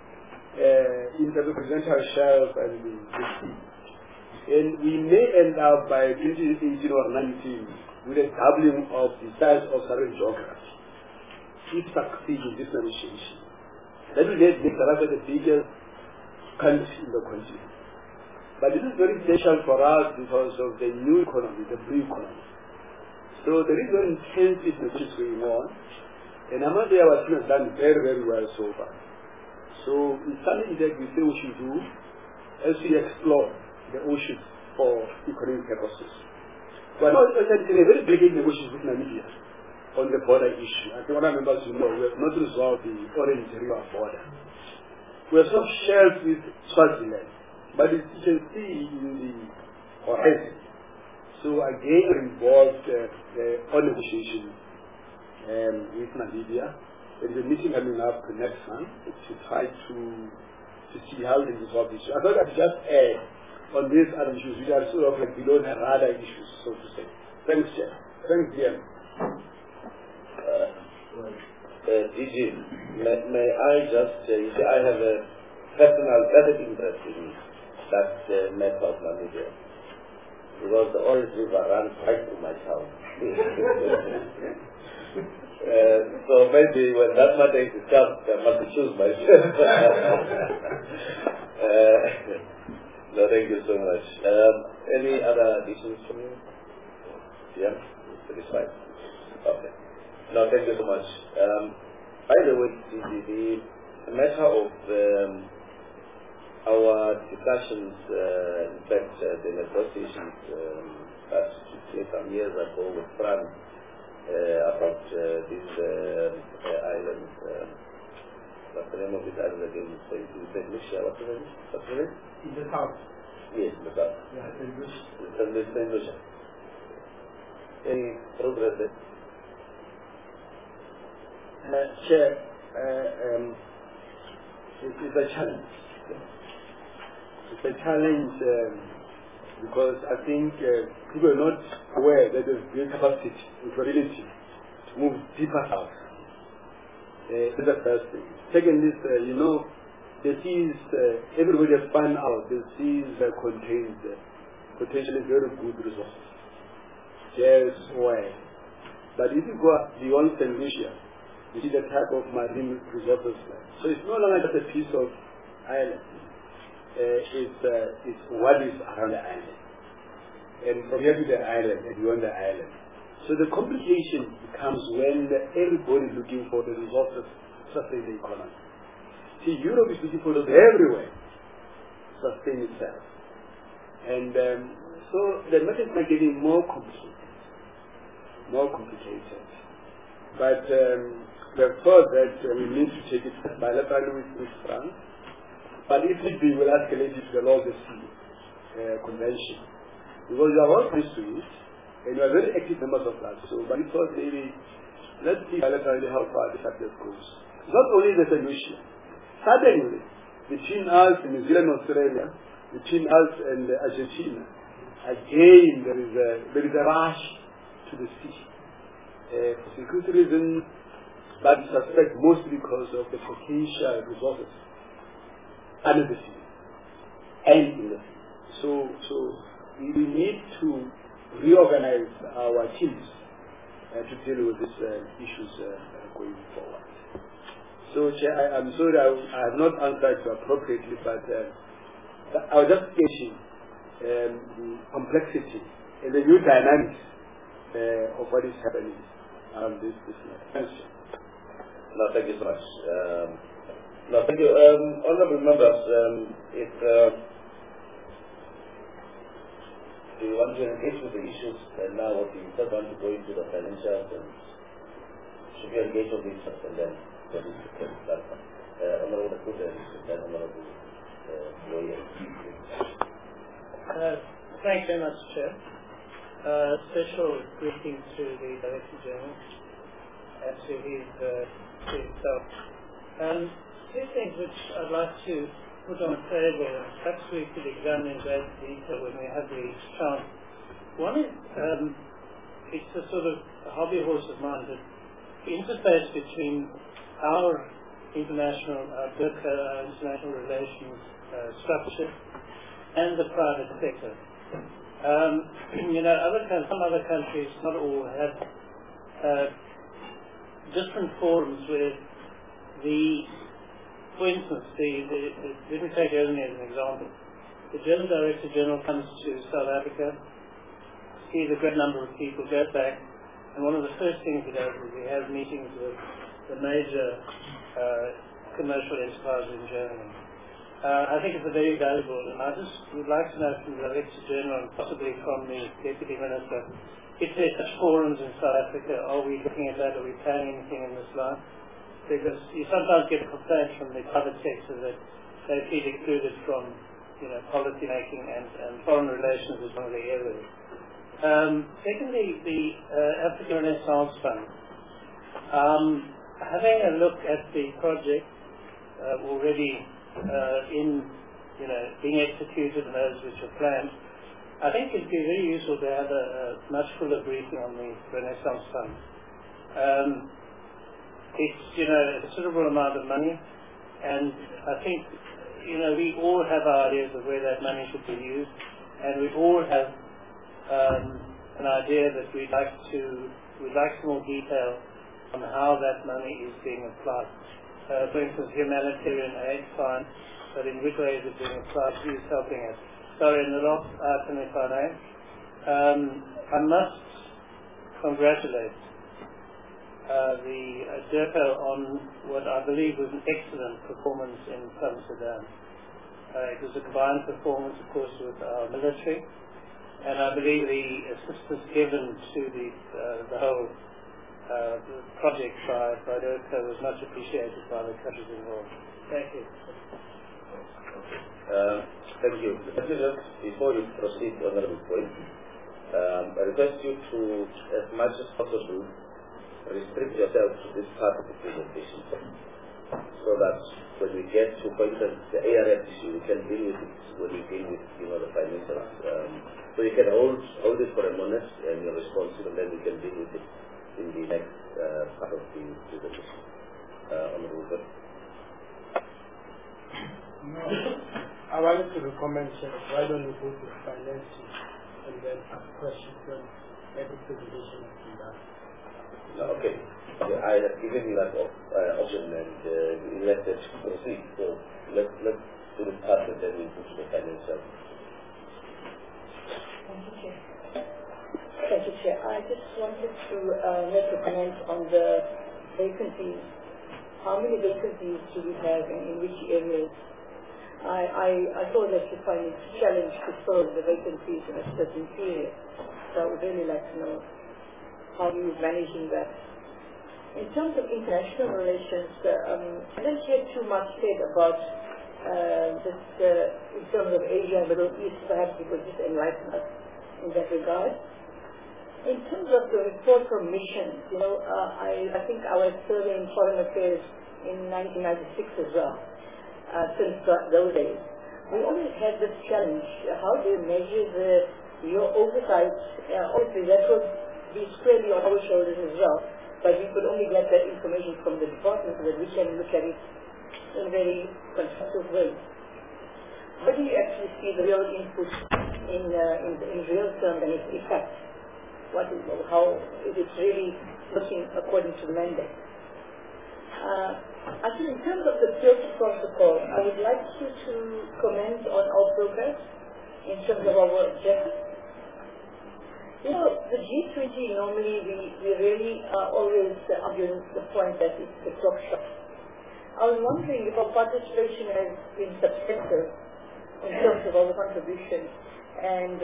in terms of continental shelf and the sea, and we may end up by 2018 or 19 with a doubling of the size of Southern geography. If succeed in this negotiation, that will make South Africa the biggest country in the continent. But this is very special for us because of the new economy, the free economy. So there is very intensive negotiations going on, and I must say our team has done very, very well so far. So it's something that we say we should do as we explore the oceans for economic purposes. But now it's a very delicate negotiation with Namibia on the border issue. I think one of the members know we have not resolved the Orange River border. We have some shares with Swaziland, but as you can see in the horizon. So again involved on negotiation with Namibia. There is a meeting coming up next month to try to see how we resolve this issue. I thought I'd just add on these other issues which are sort of like below the radar issues, so to say. Thanks, Chair. Thanks, Jim. DG, may I just you see, I have a personal vested interest in that map of Namibia, because the Orange River runs right through my town. So maybe when that matter is discussed, I must choose myself. No, thank you so much. Any other additions from you? Yeah, satisfied. Okay. No, thank you so much. By the way, the matter of our discussions, in fact, the negotiations that took place some years ago with France about this island. What's the name of this island again? St. Lucia. What's the name? In the south. Yes, in the south. Yeah, St. Lucia. St. Lucia. Any progress there? Chair, it's a challenge. It's a challenge because I think people are not aware that there's great capacity and capability to move deeper south. That's the first thing. Second is, the seas, everybody has found out the seas contains potentially very good resources. Gas, oil. But if you go beyond St. Lucia, you see the type of marine resources. So it's no longer just a piece of island. It's what is around the island. And from here to the island and beyond the island. So the complication becomes when everybody is looking for the resources to sustain the economy. See, Europe is looking for those everywhere to sustain itself. And so the matters are getting more complicated. But we have thought that we need to take it bilaterally with France. But if it be, we'll escalate it to the Law of the Sea Convention. Because we are all used to it, and we are very active members of that. So, but we thought maybe, let's see bilaterally how far the subject goes. Not only the solution. Suddenly, between us and New Zealand and Australia, between us and Argentina, again there is a rush to the sea. For security reasons, but we suspect mostly because of the potential resources under the sea and in the sea. So we need to reorganize our teams to deal with these issues going forward. So, Chair, I'm sorry I have not answered you appropriately, but I was just sketching the complexity and the new dynamics of what is happening around this matter. No, thank you so much. No, thank you. Honorable members, do you want to engage with the issues now, or do you still want to go into the financials, and should we engage on this first and then that one? Honorable Kuda and then Honorable Lawyer. Thanks very much, Chair. Special greetings to the Director General and to himself. Two things which I'd like to put on the table, and perhaps we could examine in great detail when we have the chance. One is, it's a sort of a hobby horse of mine, the interface between our international, international relations structure and the private sector. Some other countries, not all, have different forums where for instance, let me take Germany as an example. The German Director General comes to South Africa, sees a great number of people, goes back, and one of the first things he does is he has meetings with the major commercial enterprises in Germany. I think it's a very valuable, and I just would like to know from the Director General and possibly from the Deputy Minister, if there's such forums in South Africa, are we looking at that, are we planning anything in this line? Because you sometimes get complaints from the private sector that they feel excluded from, policy making, and foreign relations is one of the areas. Secondly, the African Renaissance Fund. Having a look at the project already being executed and those which are planned, I think it'd be very useful to have a much fuller briefing on the Renaissance Fund. It's a considerable amount of money, and I think we all have ideas of where that money should be used, and we all have an idea that we'd like some more detail on how that money is being applied. For instance, humanitarian aid, fine, but in which way is it being applied? Who's helping us? Sorry, in the last item, if I may, I must congratulate the DERCO on what I believe was an excellent performance in South Sudan. It was a combined performance, of course, with our military, and I believe the assistance given to the whole project by DERCO was much appreciated by the countries involved. Thank you. Thank you. Before you proceed, Honorable Point, I request you to, as much as possible, restrict yourself to this part of the presentation, so that when we get to, for instance, the ARF issue, we can deal with it when we deal with the financials. So you can hold it for a moment and your response, and then we can deal with it in the next part of the presentation. Honorable Point. No, I wanted to recommend, why don't we go to financing and then ask questions when every presentation has been done. Okay. I have given you that option, and you let us proceed. So let's do the part and then we'll go to the financial. Thank you, Chair. Thank you, Chair. I just wanted to make a comment on the vacancies. How many vacancies do we have and in which areas? I thought that you find it a challenge to fill the vacancies in a certain period. So I would really like to know how you're managing that. In terms of international relations, I didn't hear too much said about in terms of Asia and Middle East. Perhaps you could just enlighten us in that regard. In terms of the report from missions, I think I was serving in foreign affairs in 1996 as well. Since those days, we always had this challenge. How do you measure your oversight? Obviously, that would be squarely on our shoulders as well, but we could only get that information from the department so that we can look at it in a very constructive way. How do you actually see the real input in real terms and its effect? How is it really looking according to the mandate? Actually, in terms of the Kyoto Protocol, I would like you to comment on our progress in terms of our objectives. You know, the G20 normally we really always argue the point that it's the top shot. I was wondering if our participation has been substantive in terms of our contribution and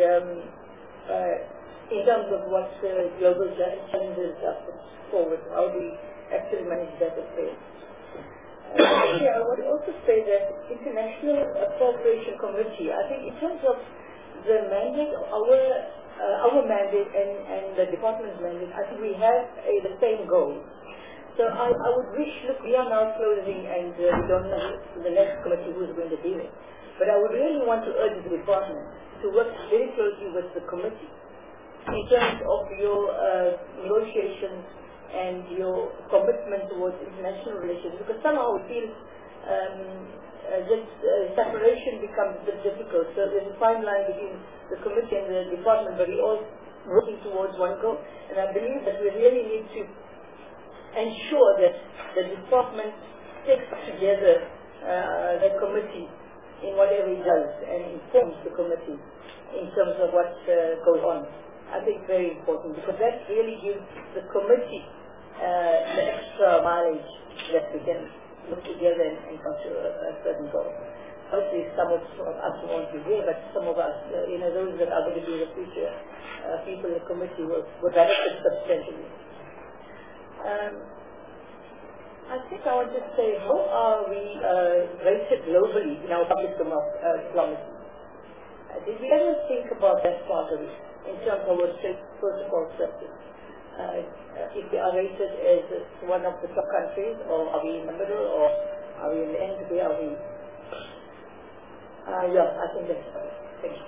in terms of what global challenges are put forward, how do we actually manage that affairs. I would also say that International Cooperation Committee, I think in terms of the mandate, our mandate and the department's mandate, I think we have the same goal. So I would wish, look, we are now closing and we don't know the next committee who is going to deal with. But I would really want to urge the department to work very closely with the committee in terms of your negotiations and your commitment towards international relations, because somehow we feel separation becomes a bit difficult. So there's a fine line between the committee and the department, but we're all working towards one goal. And I believe that we really need to ensure that the department takes together the committee in whatever it does and informs the committee in terms of what goes on. I think very important, because that really gives the committee the extra mileage that we can look together and come to a certain goal. Obviously, some of us won't be there, but some of us, those that are going to be the future people in the committee will benefit substantially. I think I want to say, how are we rated globally in our public diplomacy? Did we ever think about that part of it in terms of our protocol structure? If we are rated as one of the top countries, or are we in the middle, or are we in the end? Where are we? Yeah, I think that's right. Thank you.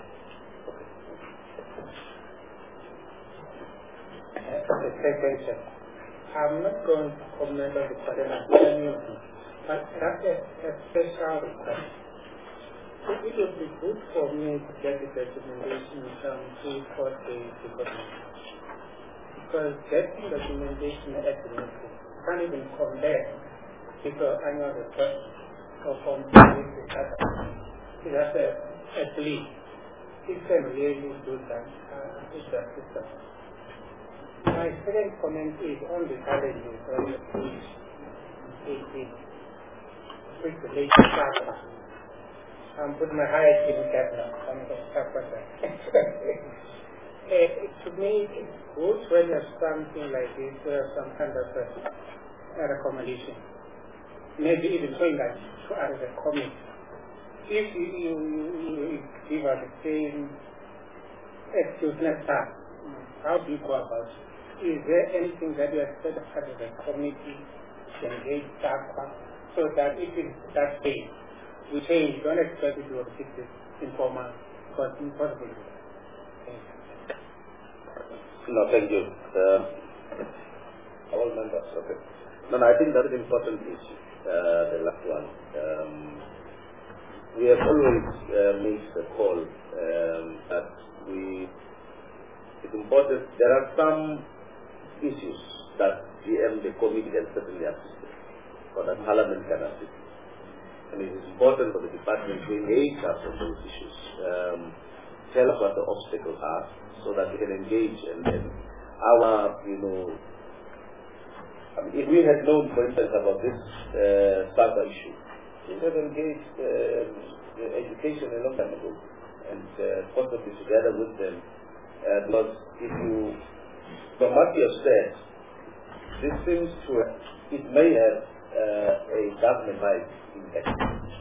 I'm not going to comment on the parliamentary, but that's a special request. It would be good for me to get the documentation for the government. Because getting documentation at the meeting can't even compare because I know the first or compare with the other. That's a plea. It can really do that. My second comment is on the challenges on the page 18. With the latest chapter. I'm putting my highest in cap now. I'm going to stop with that. To me, it's good when there's something like this, some kind of a recommendation. Maybe even going that to other committee. If you give us the same excuse next time, how do you go about it? Is there anything that you have set up as a committee to engage staff so that if it's that day, we change, don't expect it to fix it informal, but impossible. No, thank you. All members, okay. No, I think that is an important issue, the last one. We have always made the call that it's important. There are some issues that the committee can certainly assist, or that Parliament can assist. And it is important for the department to engage us on those issues. Tell us what the obstacles are, so that we can engage and then if we had known, for instance, about this SARA issue, we would have engaged education a long time ago and possibly together with them. Because from what you have said, this seems it may have a government-wide impact.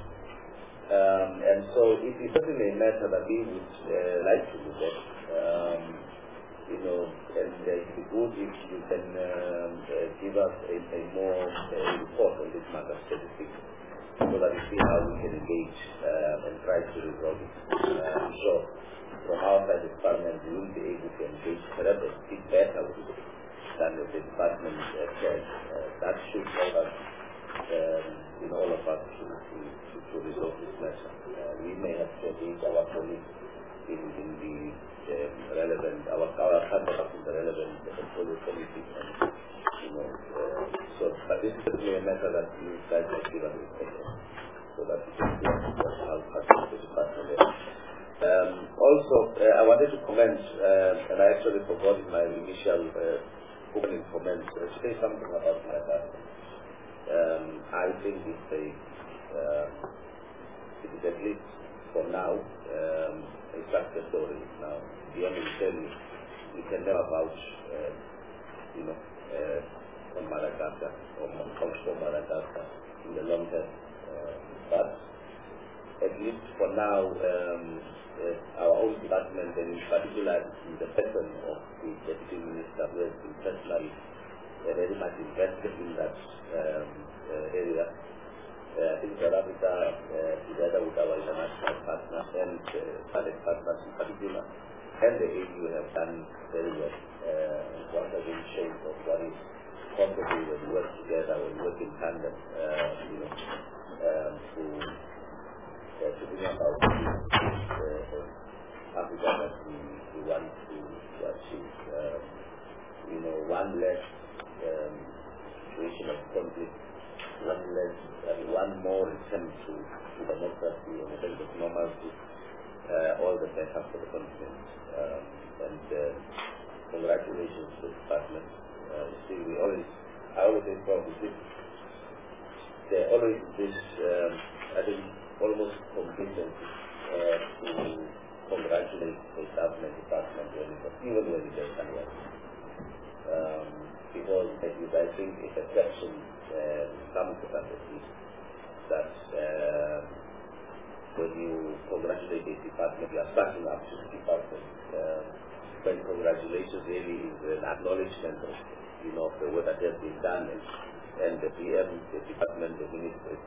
And so it is certainly a matter that we would like to look at. And it would be good if you can give us a more report on this matter specifically, so that we see how we can engage and try to resolve it. So from our side, the department will be able to engage perhaps a bit better than the department said. That should help us, all of us to resolve this matter. We may have to engage our colleagues in the relevant, our counterparts in the relevant portfolio committees, but this is certainly a matter that you guys have given us attention, so that we can help us with the department. Also, I wanted to comment, and I actually forgot in my initial opening comments, to say something about Madagascar. I think it's it is at least for now a success story. Now, the end of the journey, you can never vouch, on Madagascar or for Madagascar in the long term. But at least for now, our own department, and in particular the person of the Deputy Minister, who has been personally very much invested in that area. In South Africa, together with our international partners and SADC partners in particular, and the AU have done very well. Once again, shows of what is possible when we work together, when we work in tandem, to bring about Africa that we want to achieve. One less situation of conflict, one more attempt to democracy and a little bit normalcy, all the better for the continent. Congratulations to the partners. I always say probably there always this, I think, almost commitment to congratulate the government department even when it does not well. Because I think a perception some capacity that when you congratulate a department, you are starting up to the department. When congratulations really is an acknowledgement of the work that has been done, and the PM, the department, the ministers,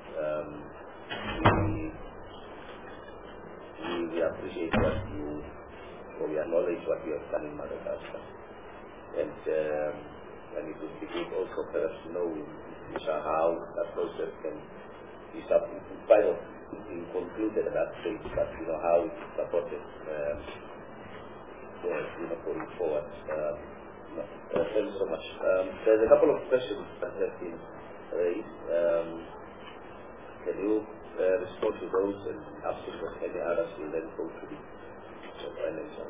we appreciate we acknowledge what you have done in Madagascar. And it would be good also perhaps to know how that process can be something in spite of being concluded at that stage, but how it is supported going forward. Thank you so much. There's a couple of questions that have been raised. Can you respond to those, and after any others will then go to the financial?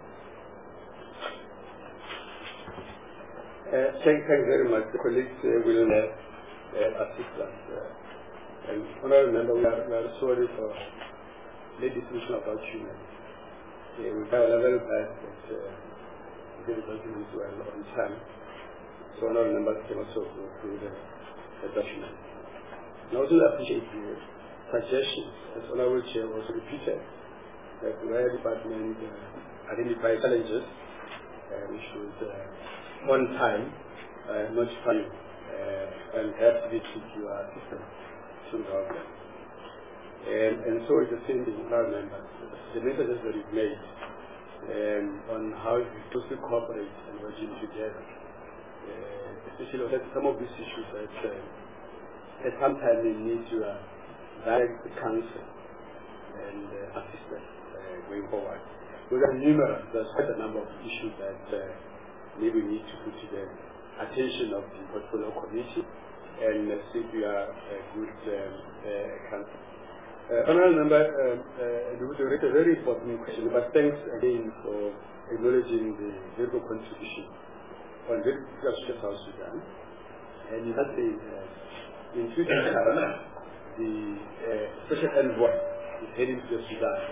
Thank you very much. The colleagues will assist us. And honorable member, we are sorry for late discussion about human. We have a very bad that the documents were on time. So honorable members can also go through the document. And I also appreciate the suggestions, as honorable chair also repeated, that where department identify challenges, we should on time notify you and help with your assistance to resolve them. And so it's the same thing with our members. The messages that we've made on how we closely cooperate and working together, especially with some of these issues that sometimes we need to direct the council and assistance going forward. There are numerous, there's quite a number of issues that maybe we need to put to the attention of the portfolio committee and see if we are a good council. Honorable member, you raised a very important question, but thanks again for acknowledging the very good contribution on the Structure South Sudan. And you have in future the special envoy is heading to Sudan.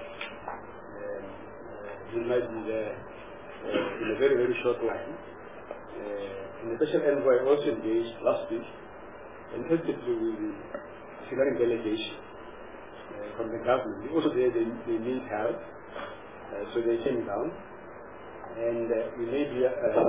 He might be there in a very, very short while. And the special envoy also engaged last week and helped with the Sudan delegation from the government. Also there they need help, so they came down. And we may be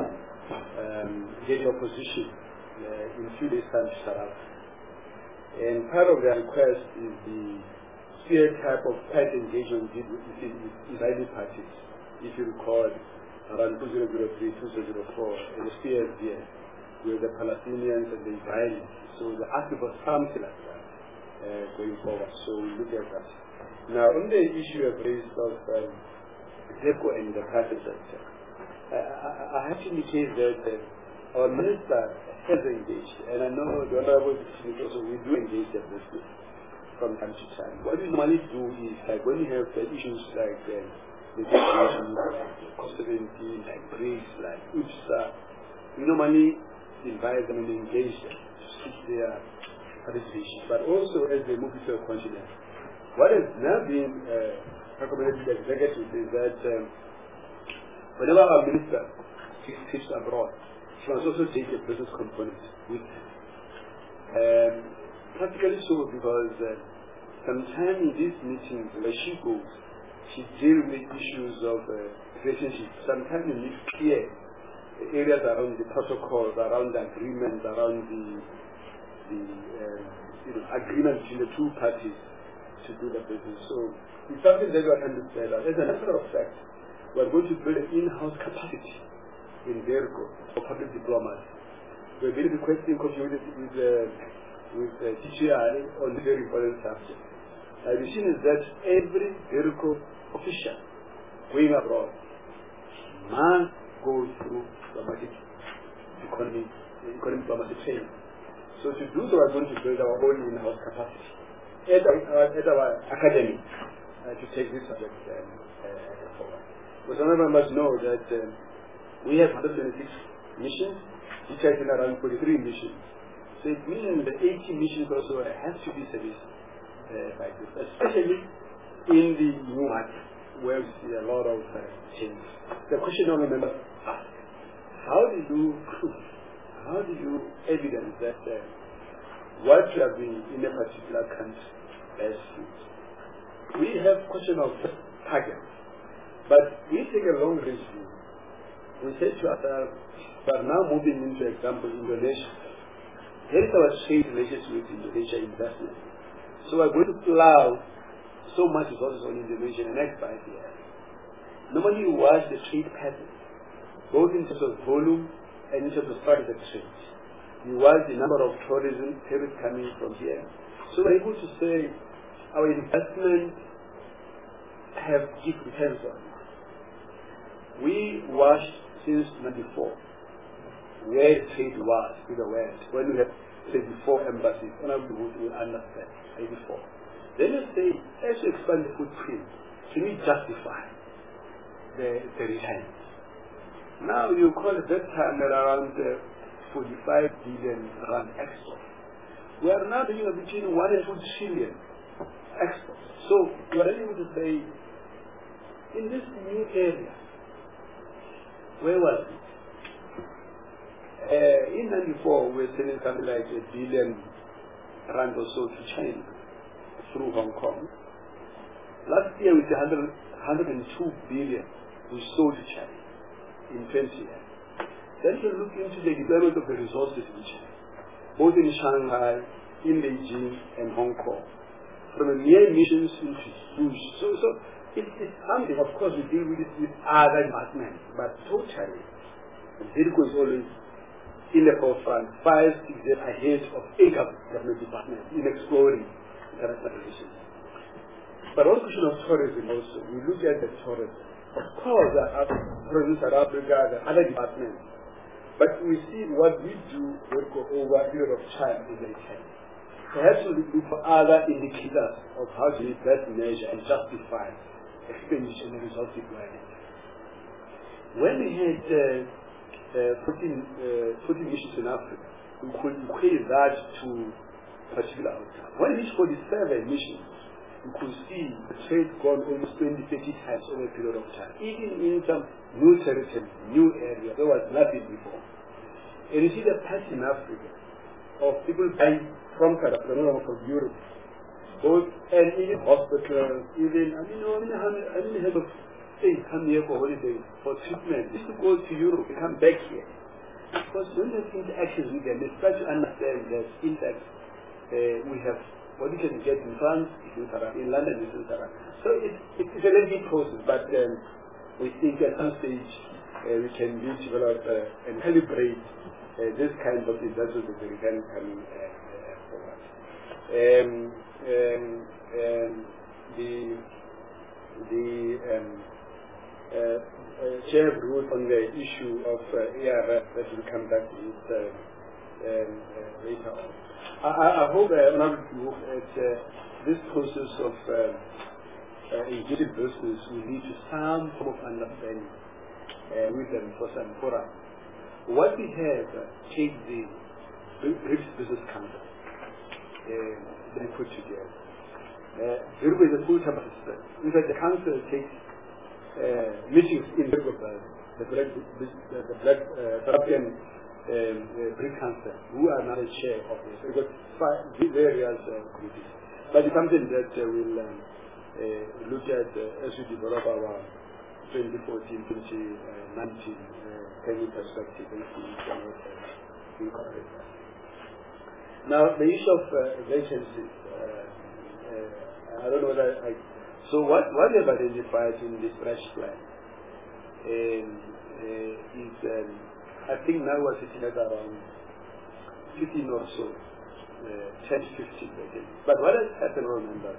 get opposition in a few days' time to start out. And part of their request is the spear type of tight engagement with Israeli parties. If you recall, around 2003, 2004, and the spears there with the Palestinians and the Israelis. So they're asking for something like that going forward. So we look at that. Now, on the issue of raised of DEPCO and the private sector, I have to indicate that our minister has engaged, and I know the honorable also we do engage definitely from time to time. What we normally do is, like when we have issues like the declarations like COP17, like BRICS, like UPSA. We normally invite them and engage them to seek their participation, but also as they move into a continent. What has now been recommended to the executive is that whenever our minister takes trips abroad, she must also take a business component with her. Practically so, because sometimes in these meetings where she goes, she deals with issues of relationships. Sometimes you need to clear the areas around the protocols, around the agreements, around the agreement between the two parties to do the business. So it's something that we are trying to tell us. As a matter of fact, we are going to build an in-house capacity in DIRCO for public diplomacy. We've been requesting coordination with TGI on this very important subject. The vision is that every DIRCO official going abroad must go through economic diplomacy training. So to do so, we are going to build our own in-house capacity at our academy to take this subject forward. But some members know that we have 126 missions, which has been around 43 missions. So it means that 80 missions also has to be serviced by this, especially in the new market, where we see a lot of change. The question of members ask, how do you prove, how do you evidence that what you are doing in a particular country bears fruit? We have question of targets, but we take a long range view. We say to ourselves, we are now moving into, example, Indonesia. Here is our trade relationship with Indonesia investment. So we are going to plow so much resources on Indonesia in the next 5 years. Normally you watch the trade pattern, both in terms of volume and in terms of strategic trade. You watch the number of tourists coming from here. So we're able to say our investment have give returns on. We watched since 94 where trade was in the West when we had 34 embassies. Honorable will understand 84. Then you say, as you expand the footprint, can we justify the returns? Now you call it that time at around 45 billion rand export. We are now doing between 1 and 2 trillion exports. So we are able to say, in this new area, where was it? In 94, we were selling something like R1 billion or so to China through Hong Kong. Last year, we did 102 billion we sold to China in 20 years. Then you look into the development of the resources in China, both in Shanghai, in Beijing, and Hong Kong, from a mere emissions into huge. So it's something, of course, we deal with it with other departments, but totally, DIRCO is always in the forefront, 5-6 years ahead of any government department in exploring international relations. But on the question of tourism also, we look at the tourism. Of course, tourism South Africa, the other departments, but we see what we do over a period of time in the return. Perhaps we look for other indicators of how to best measure and justify expenditure and resource deployment. When we had 14 missions in Africa, we could equate that to a particular outcome. When we reached 47 missions, you could see the trade gone almost 20-30 times over a period of time. Even in some new territories, new areas, there was nothing before. And you see the pattern in Africa of people buying from South Africa, not from Europe, both and even hospitals, even I mean head of state come here for holiday, for treatment. They used to go to Europe, they come back here. Because when there's interactions with them, they start to understand that in fact we have what you can get in France, in London, in Sarah. So it's a lengthy process, but we think at some stage we can develop and calibrate this kind of investment that we can come forward. Chair ruled on the issue of ARF that will come back to it later on. I hope at this process of engage in business will lead to some form of understanding with them for some forum. What we have take the BRICS Business Council they put together. There was a full-time participant. In fact, the council takes meetings in the Black European BRICS Council, who are now the chair of this. We've got various committees. But it's something that we'll look at as we develop our 2014-2019 planning perspective and see if we can incorporate that. Now, the issue of vacancies, I don't know whether so what they've identified in this fresh plan is, I think now we're sitting at around 15 or so, 10 to 15 vacancies. But what has happened, remember,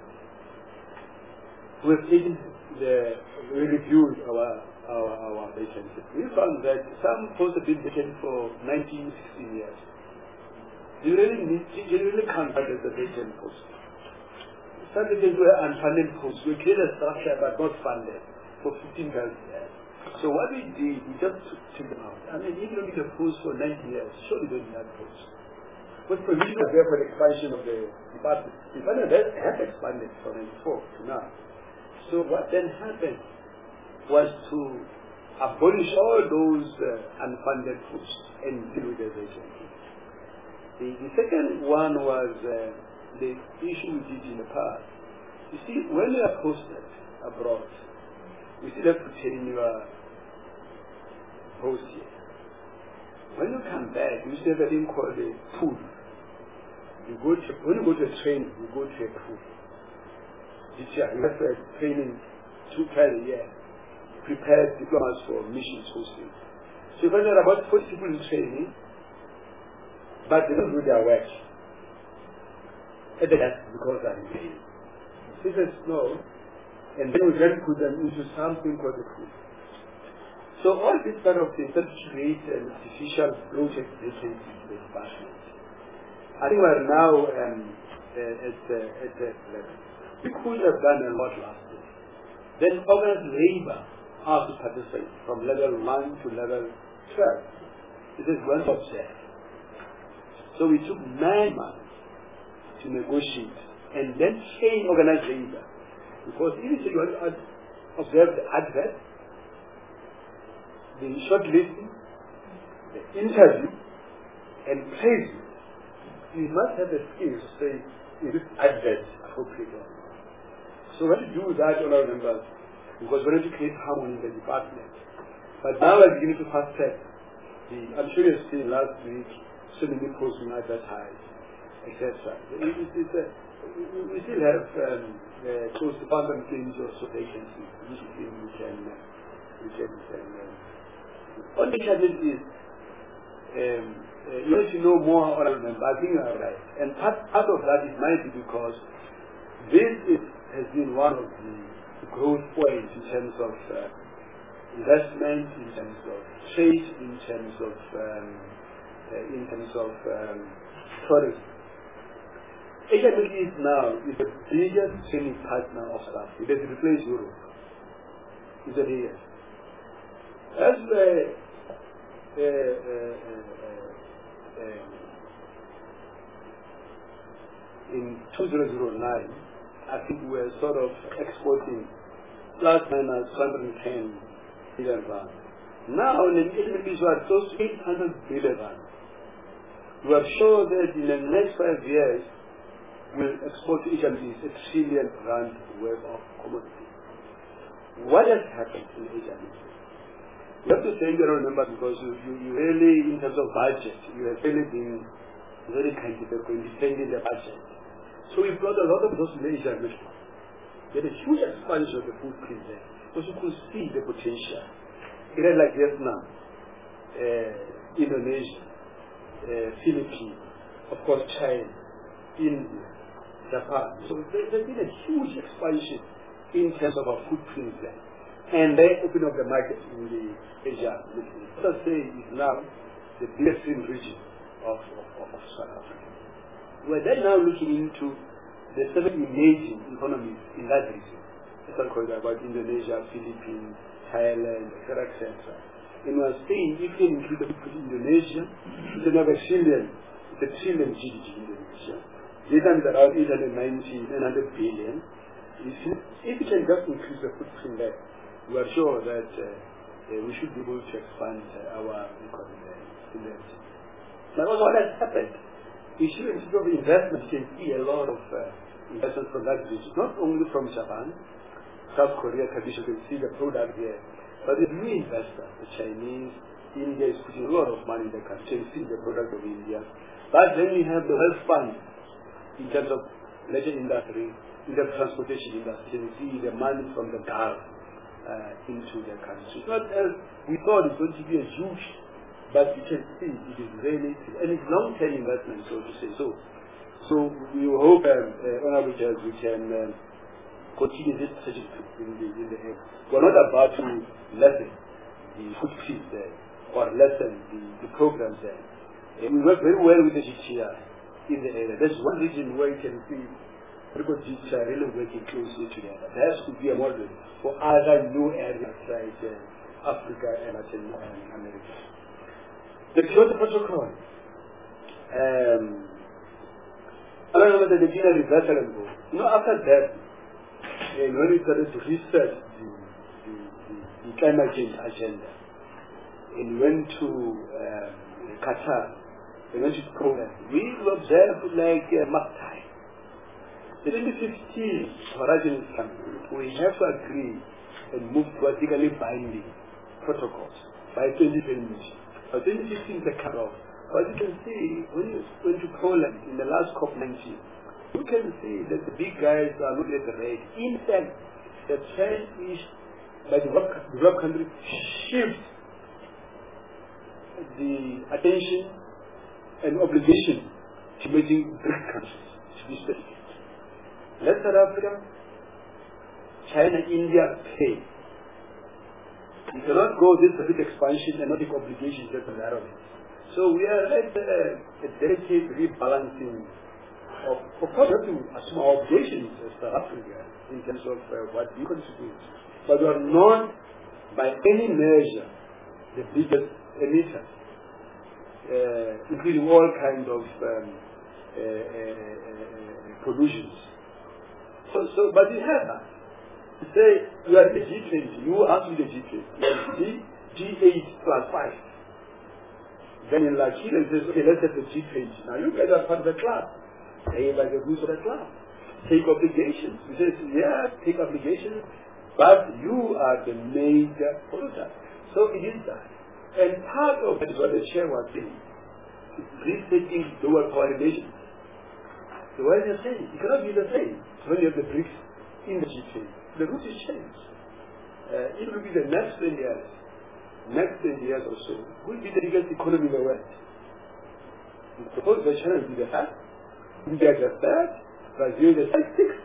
we reviewed our vacancies. We found that some posts have been vacant for 19, 16 years. You really can't find as a vacant post. Some vacancies were unfunded posts. We created a structure but not funded for 15 years. So what we did, we just took them out. I mean, even if you have posts for 90 years, surely don't need that post. But provision was there for the expansion of the department. The department has expanded from 94 to now. So what then happened was to abolish all those unfunded posts and deal with the vacancies. The second one was the issue we did in the past. You see, when you are posted abroad, you still have to retain your post here. When you come back, you still have a thing called a pool. When you go to a training, you go to a pool. This year, we have training 2 times a year, prepare diplomas for missions hosting. So you find out about 40 people in training, but they don't do their work. And that's because I'm paid. He says no, and then we then put them into something called a pool. So all this kind of things that create an artificial project vacancy in the department. I think we're now at that level. We could have done a lot last year. Then organized labor has to participate from level 1 to level 12. This is one object. So we took 9 months to negotiate and then train organized labor. Because even if you want to observe the advert, the shortlisting, the interview, and placement, you must have the skills to say, is this advert appropriate? So when you do that, all our members, because we need to create harmony in the department. But now we're beginning to fast track. I'm sure you've seen last week so many posts being advertised, etc. We still have close to 120 or so vacancies, which we can What the challenge is, you need to know more on them. I think you are right. And part of that is might be because this has been one of the growth points in terms of investment, in terms of trade, in terms of tourism. Asia Middle East now is the biggest training partner of South Africa. It has replaced Europe. It's the biggest. As in 2009, I think we were sort of exporting plus minus 210 billion rand. Now, in the Middle East, we are close to 800 billion rand. We are sure that in the next 5 years, we'll export to Asia Middle East 1 trillion rand worth of commodities. What has happened in Asia Middle East? You have to say, you remember, because you really, in terms of budget, you have really been very critical in defending the budget. So we brought a lot of those in Asia Middle East. We had a huge expansion of the footprint there, because you could see the potential. It had like Vietnam, Indonesia, Philippines, of course China, India, Japan. So there's been a huge expansion in terms of our footprint there. And they open up the market in the Asia. Let us say is now the biggest region of South Africa. We're then now looking into the 7 emerging economies in that region. South Korea, about Indonesia, Philippines, Thailand, etc., etc. And we are saying if you include Indonesia, it's another trillion. It's a trillion GDP Indonesia. This time is around 900 billion. If we can just increase the footprint there, we are sure that we should be able to expand our economy. But also what has happened, we should, instead of investment, can see a lot of investment from that region, not only from Japan, South Korea, traditionally see the product there, but the new investors, the Chinese, India is putting a lot of money in the country and see the product of India. But then we have the wealth fund in terms of leisure industry, in the transportation industry, and see the money from the Gulf into the country. Not as we thought it's going to be a huge, but you can see it is really, and it's long-term investment, so to say. So we hope, Honorable Judge, we can continue this trajectory in the area. We're not about to lessen the footprint there or lessen the programs there. And we work very well with the GTR in the area. There's one region where you can see people GTR really working closely together. There has to be a model for other new areas like Africa and Latin America. The Kyoto Protocol. I don't know whether there's been a reversal and go. After that, when we started to research the climate change agenda, and went to Qatar, and went to Korea, we observed like Maktai. The 2015 horizon is coming. We have to agree and move towards legally binding protocols by 2020. By 2015 is the cutoff. But you can see, when you went to Poland in the last COP19, you can see that the big guys are looking at the rate. In fact, the trend is by the developed countries shift the attention and obligation to making BRIC countries to be specific. Let South Africa, China, India pay. You cannot go this a big expansion and not take obligations just on that. So we are like a delicate rebalancing of course we have to assume our obligations as South Africa in terms of what we contribute. But we are not by any measure the biggest emitter, including all kinds of pollutions. So, but we have that. Say you are the G20, you ask me the G20, you are G8 plus 5. Then in Chile, it says, okay, let's have the G20. Now you guys are part of the club. Play by the rules of the club. Take obligations. He says, yeah, take obligations, but you are the major polluter. So it is that. And part of it is what the chair was saying. Restating dual power relations. So what is he saying? It cannot be the same. So when you have the BRICS in the G20, the rules is changed. It will be the next 20 years. Next 20 years or so, will be the biggest economy in the world. Suppose that China will be the first, India the third, Brazil the sixth.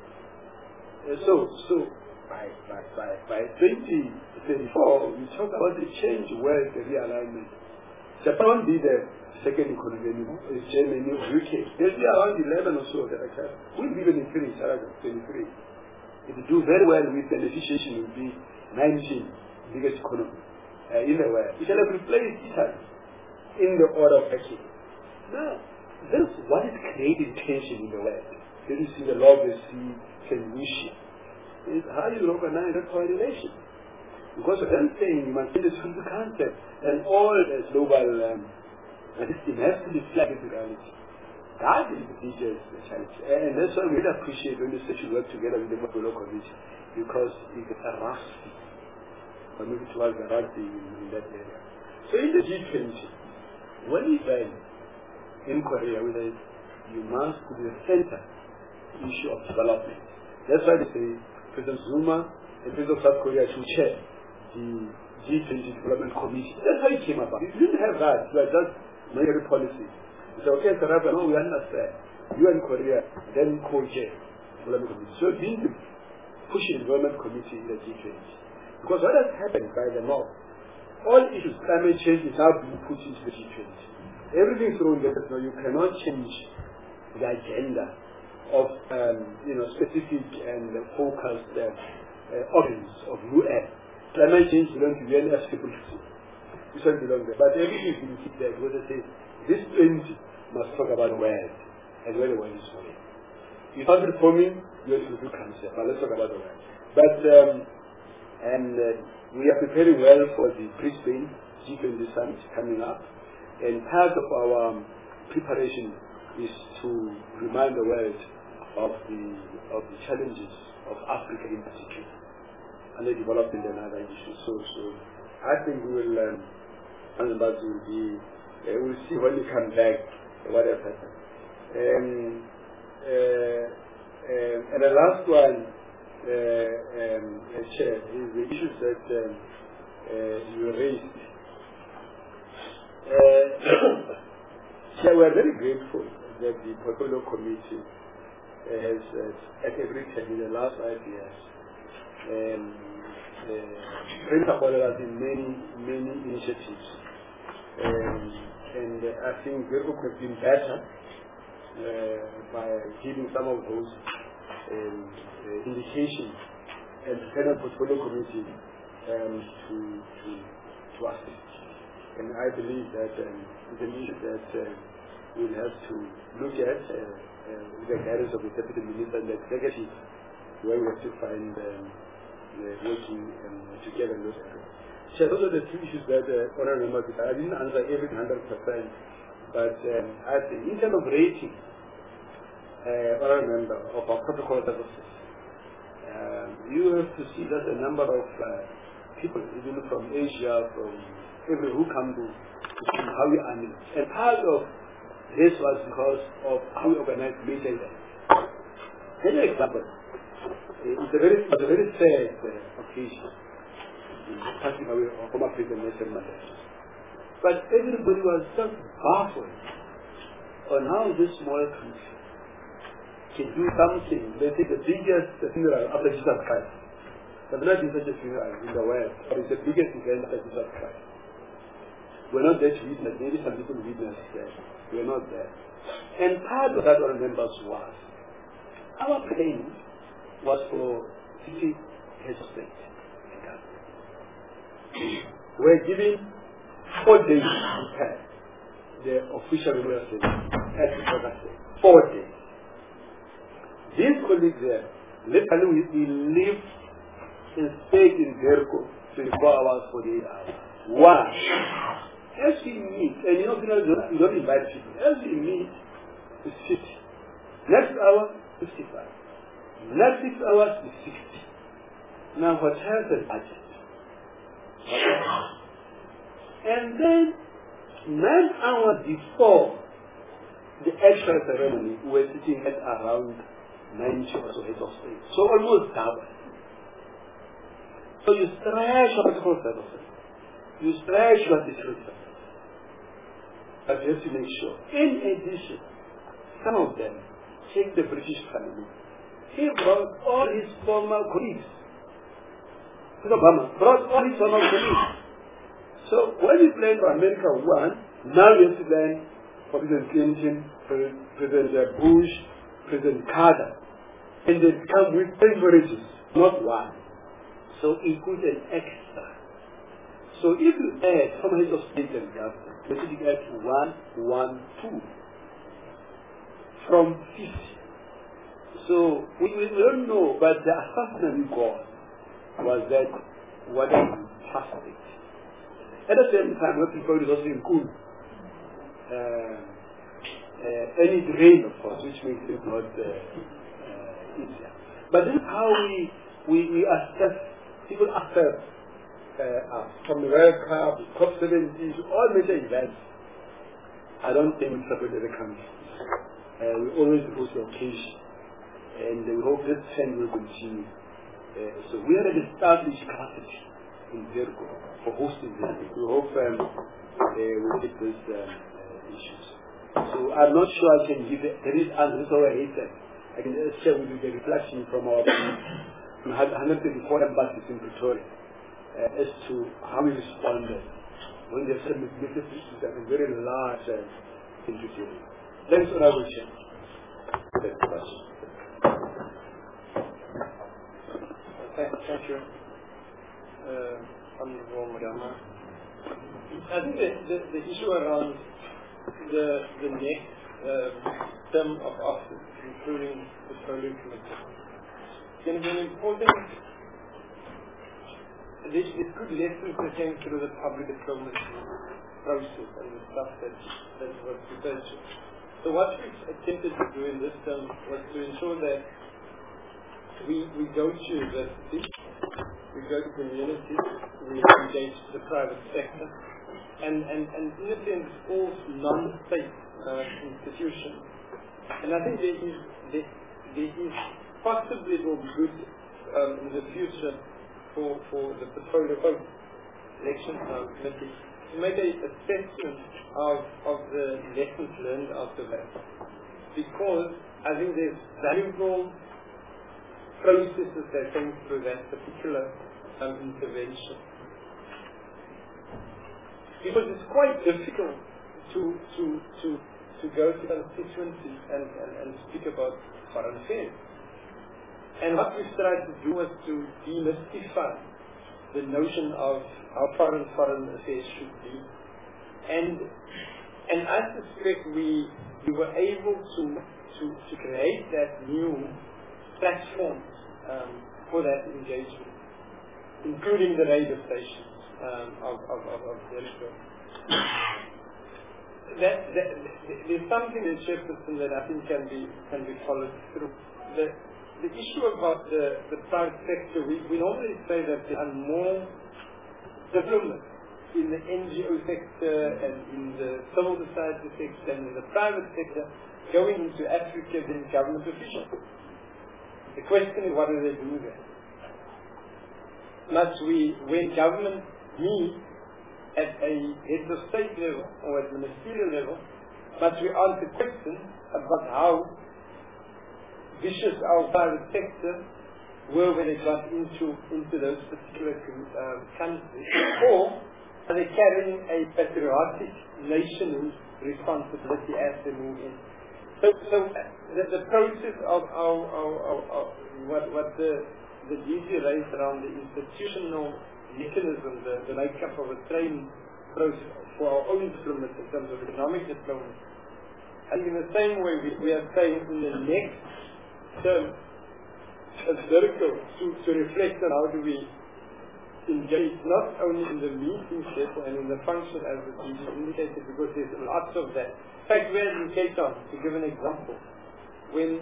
So by 2034, we talk about the change where the realignment. Japan will be the second economy anymore. It's Germany or UK. There'll be around 11 or so that I can. We'll be even increased around 23. If you do very well with beneficiation, it will be 19 biggest economy. In the world. We shall have replaced Italy in the order of decade. Now, this is what is creating tension in the world. Then you see the law of the sea, St. Lucia. Is how you organize that correlation. Because of them saying you must see this from the concept, and all the global system has to be flagged with reality. That is the biggest challenge. And that's why we really appreciate when the state work together with the Mapolo Commission, because it's a rush. Or maybe towards the rugby in that area. So in the G20, when we ban in Korea, you must be the center issue of development. That's why they say President Zuma and President of South Korea should chair the G20 Development Commission. That's how it came about. If you didn't have that, you are just monetary policy. You say, okay, South Africa, no, we understand. You and Korea, then co-chair Development Committee. So we need to push the Development Committee in the G20. Because what has happened by the North, all issues, climate change is now being put into the G20. Everything thrown there, so you cannot change the agenda of specific and focused organs of UN. Climate change belongs to UNFCCC. This one belongs there. But everything is being kept there because they say this 20 must talk about the world and where the world is going. You start reforming, you have to do cancer, but let's talk about the world. But we are preparing well for the Brisbane G20 summit coming up, and part of our preparation is to remind the world of the challenges of Africa in particular, and the development and other issues. So I think we will, we'll see when we come back what has happened. And the last one, Chair, is the issues that you raised. Chair, we are very grateful that the Portfolio Committee has, at every time in the last 5 years, supported us in many initiatives. And I think Verco could have been better by giving some of those indications and the Federal Portfolio Committee to assist. And I believe that it's an issue that we'll have to look at with the guidance of the Deputy Minister and the Executive, where we have to find working together in those areas. So those are the two issues that Honourable Member, I didn't answer everything 100%, but I think in terms of rating, Honourable Member, of our protocol services, you have to see that a number of people, even from Asia, from everywhere, who come to see how we are. And part of this was because of how we organize major events. An example, it's a very sad occasion, passing away of former President Nelson Mandela. But everybody was just baffled on how this small country can do something. They say the biggest funeral after Jesus Christ. There's not been such a funeral in the world, but it's the biggest event after Jesus Christ. We're not there to witness. Maybe some people witnessed that. We're not there. And part of that, our members, was our plan was for city heads of state. We're giving 4 days to prepare the official memorial ceremony at the Day. 4 days. These colleagues there, literally we live and stay in Verco 24 hours, 48 hours. Why? As we meet, and you don't invite people, as we meet, it's 50. Next hour, 55. Next 6 hours is 60. Now what has the budget? And then 9 hours before the actual ceremony, we were sitting at around 90 or so heads of state. So almost double. So you stretch your protocol services. You stretch your security services. But you have to make sure. In addition, some of them, take the British Prime Minister. He brought all his former colleagues. Obama brought all his former colleagues. So when you plan for America 1, now you have to plan for President Clinton, President Bush, President Carter. And they come with beverages, not one. So include an extra. So if you add how many of state and government, you should add 112 from 50. So we don't know, but the assessment we got was that what is fantastic. At the same time, what people is also include any drain, of course, which makes it not easier. But this is how we assess people after from the World Cup, COP17, all major events. I don't think we separate the country. We always host the occasion, and we hope this trend will continue. So we are at an established capacity in Verco for hosting this. We hope we'll take these issues. So I'm not sure I can give there is answer so I hate that. I can share with you the reflection from our 134 embassies in Pretoria as to how we responded when they said this is a very large institution. Thanks for our question. Thank you, Honorable Magama. I think the issue around the next term of office, including the Petroleum Committee, is going to be an important. There's good lessons that came through the public diplomacy process and the stuff that was referred to. So what we attempted to do in this term was to ensure that we go to universities, we go to communities, we engage the private sector, and in a sense all non-state institutions. And I think there is possibly will be good in the future for the portfolio of election committee to make an assessment of the lessons learned out of that. Because I think there's valuable processes that came through that particular intervention. Because it's quite difficult to go to constituencies and speak about foreign affairs. And what we've tried to do was to demystify the notion of how foreign affairs should be. And I suspect we were able to create that new platform for that engagement, including the radio stations of Zelko. There's something in Shepperton that I think can be followed through. The issue about the private sector, we normally say that there are more diplomats in the NGO sector and in the civil society sector and in the private sector going into Africa than government officials. The question is, what do they do there? Must we, when government meets at a head of state level or at ministerial level, must we answer questions about how vicious our private sector were when they got into those particular countries, or are they carrying a patriotic national responsibility as they move in? So the process of what the DG raised around the institutional mechanism, the makeup of a training process for our own diplomats in terms of economic diplomacy. And in the same way, we are saying in the next term, a circle to reflect on how do we engage not only in the meeting set and in the function as the DG indicated, because there's lots of that. In fact, we're in Cape Town, to give an example. When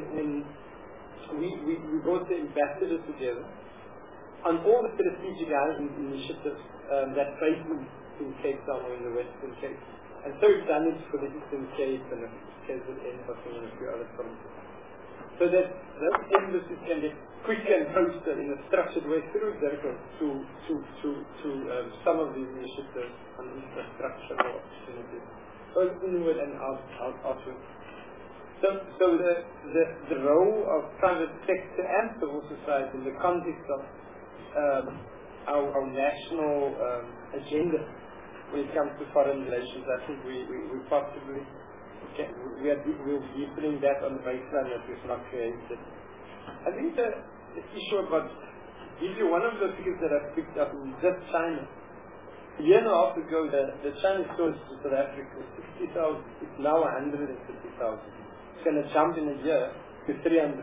we brought the ambassadors together on all the strategic initiatives that face in Cape Town or in the Western Cape. And so we've done it for the Eastern Cape and the KZN and a few other provinces. So that those embassies can get quicker and closer in a structured way through Zerko to some of these initiatives on infrastructural opportunities, both inward and outward. So the role of private sector and civil society in the context of our national agenda when it comes to foreign relations, I think we possibly we're deepening that on the baseline that we've not created. I think the issue about give you one of the figures that I've picked up in just China. A year and a half ago, the Chinese tourists to South Africa was 60,000. It's now 150,000. It's going to jump in a year to 300,000.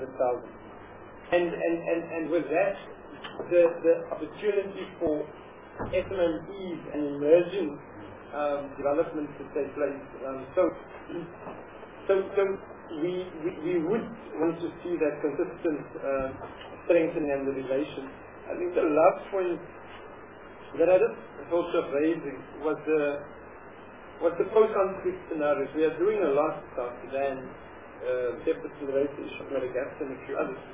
And with that, the opportunity for SMEs and emerging developments to take place. So we would want to see that consistent strengthening and the relation. I think the last point that I just thought of raising was the post-conflict scenarios. We are doing a lot in South Sudan, Jefferson raised the issue of Madagascar and a few others.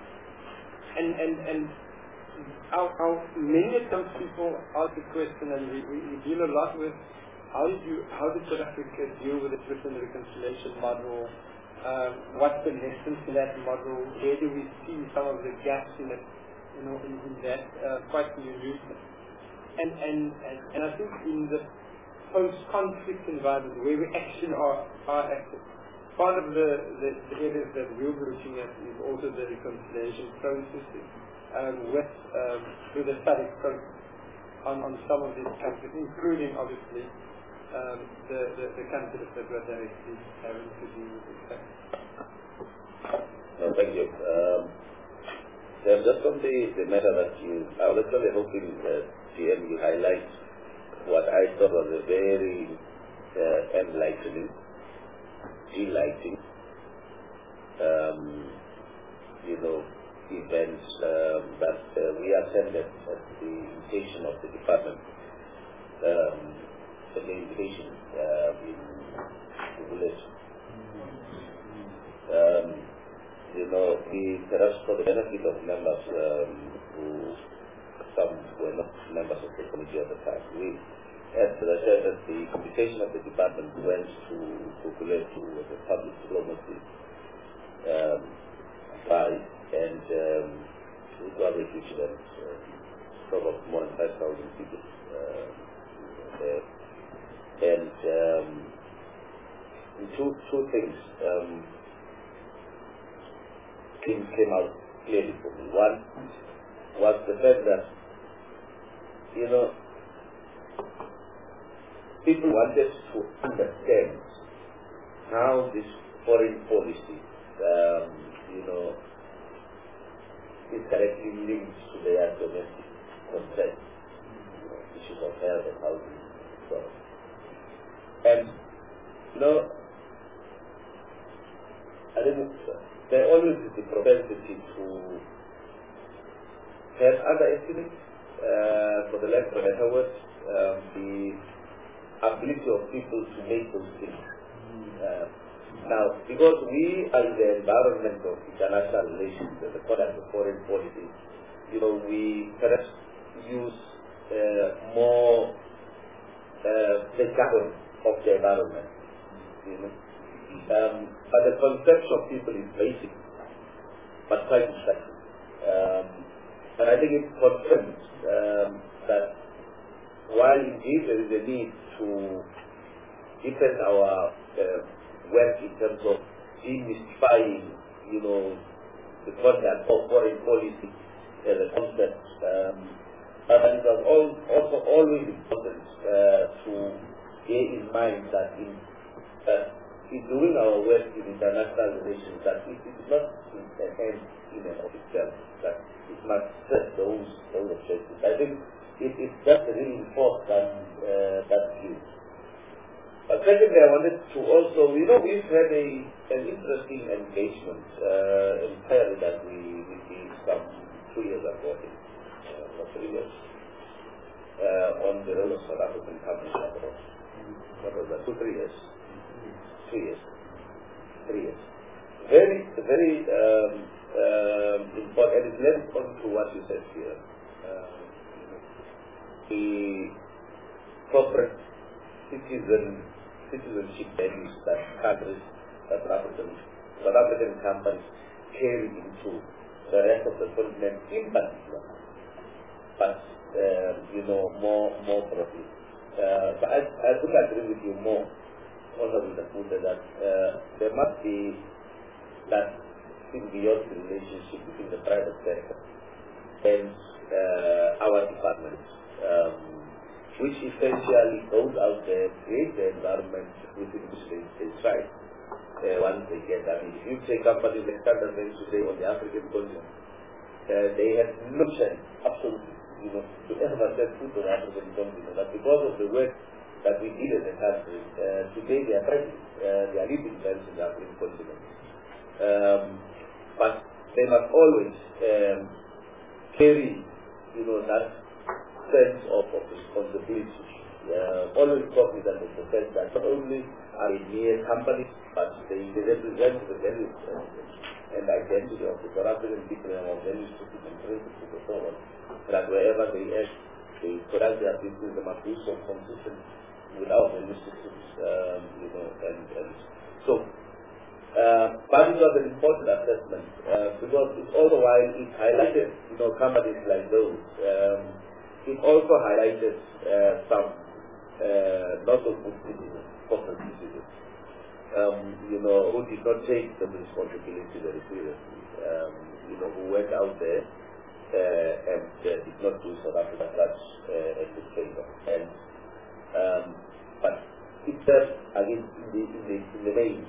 And how many times people ask the question, and we deal a lot with how did South Africa deal with the truth and reconciliation model? What's the lessons in that model? Where do we see some of the gaps in it? In that quite new movement. And I think in the post-conflict environment where we actually are active, part of the areas that we'll be looking at is also the reconciliation processes. with the study on some of these countries, including obviously the countries that were directly having to do with this. No, thank you. Just on the matter that I was actually hoping that GM you highlight what I thought was a very enlightening, delighting, events that we attended at the invitation of the department, the invitation in the village. Perhaps for the benefit of members who some were not members of the committee at the time, as I said, that the invitation of the department went to Kukule to the public diplomacy side, and it was a huge event, probably more than 5,000 people there. And two things came out clearly for me. One was the fact that, people wanted to understand how this foreign policy, is directly linked to their domestic concerns, issues of health and housing and so on. And, I think there always is the propensity to have other estimates, for the lack of a better word, the ability of people to make those things. Now, because we are in the environment of international relations and the conduct of foreign policy, we perhaps use more the jargon of the environment. But the concept of people is basic, but quite instructive. And I think it confirms that while indeed there is a need to deepen our work in terms of demystifying, the concept of foreign policy as a concept, but it was also always important to bear in mind that in doing our work in international relations, that it is not an end in and of itself, that it must set those objectives. I think it just reinforced that view. But secondly, I wanted to also, we've had an interesting engagement entirely that we did some 2 years ago, I think, or 3 years, on the role of South African companies abroad. What was that? 3 years. 3 years. 3 years. Very, very important, and it led on to what you said here. The corporate citizenship values that countries, that South African companies carry into the rest of the continent in particular, but more broadly. But I could agree with you more, Honorable Daputa, that there must be that symbiotic relationship between the private sector and our department, which essentially goes out there, create the environment within which they thrive. Once they get, if you take companies like Standard Bank today on the African continent, they have no chance, absolutely, to ever set foot on the African continent. But because of the work that we did as a country, today they are thriving, they are leading banks in the African continent. But they must always carry, that sense of responsibility. Always cognizant of the fact that not only are they mere companies, but they represent the values and identity of the South African people and our values, and principles and so on. That wherever they act, they conduct their business, they must do so consistent with our value systems, and so. But it was an important assessment because all the while it highlighted, companies like those. It also highlighted some not so good citizens, corporate citizens, who did not take the responsibility very seriously, who went out there and did not do South Africa such a good favor. And but itself, again, in the main,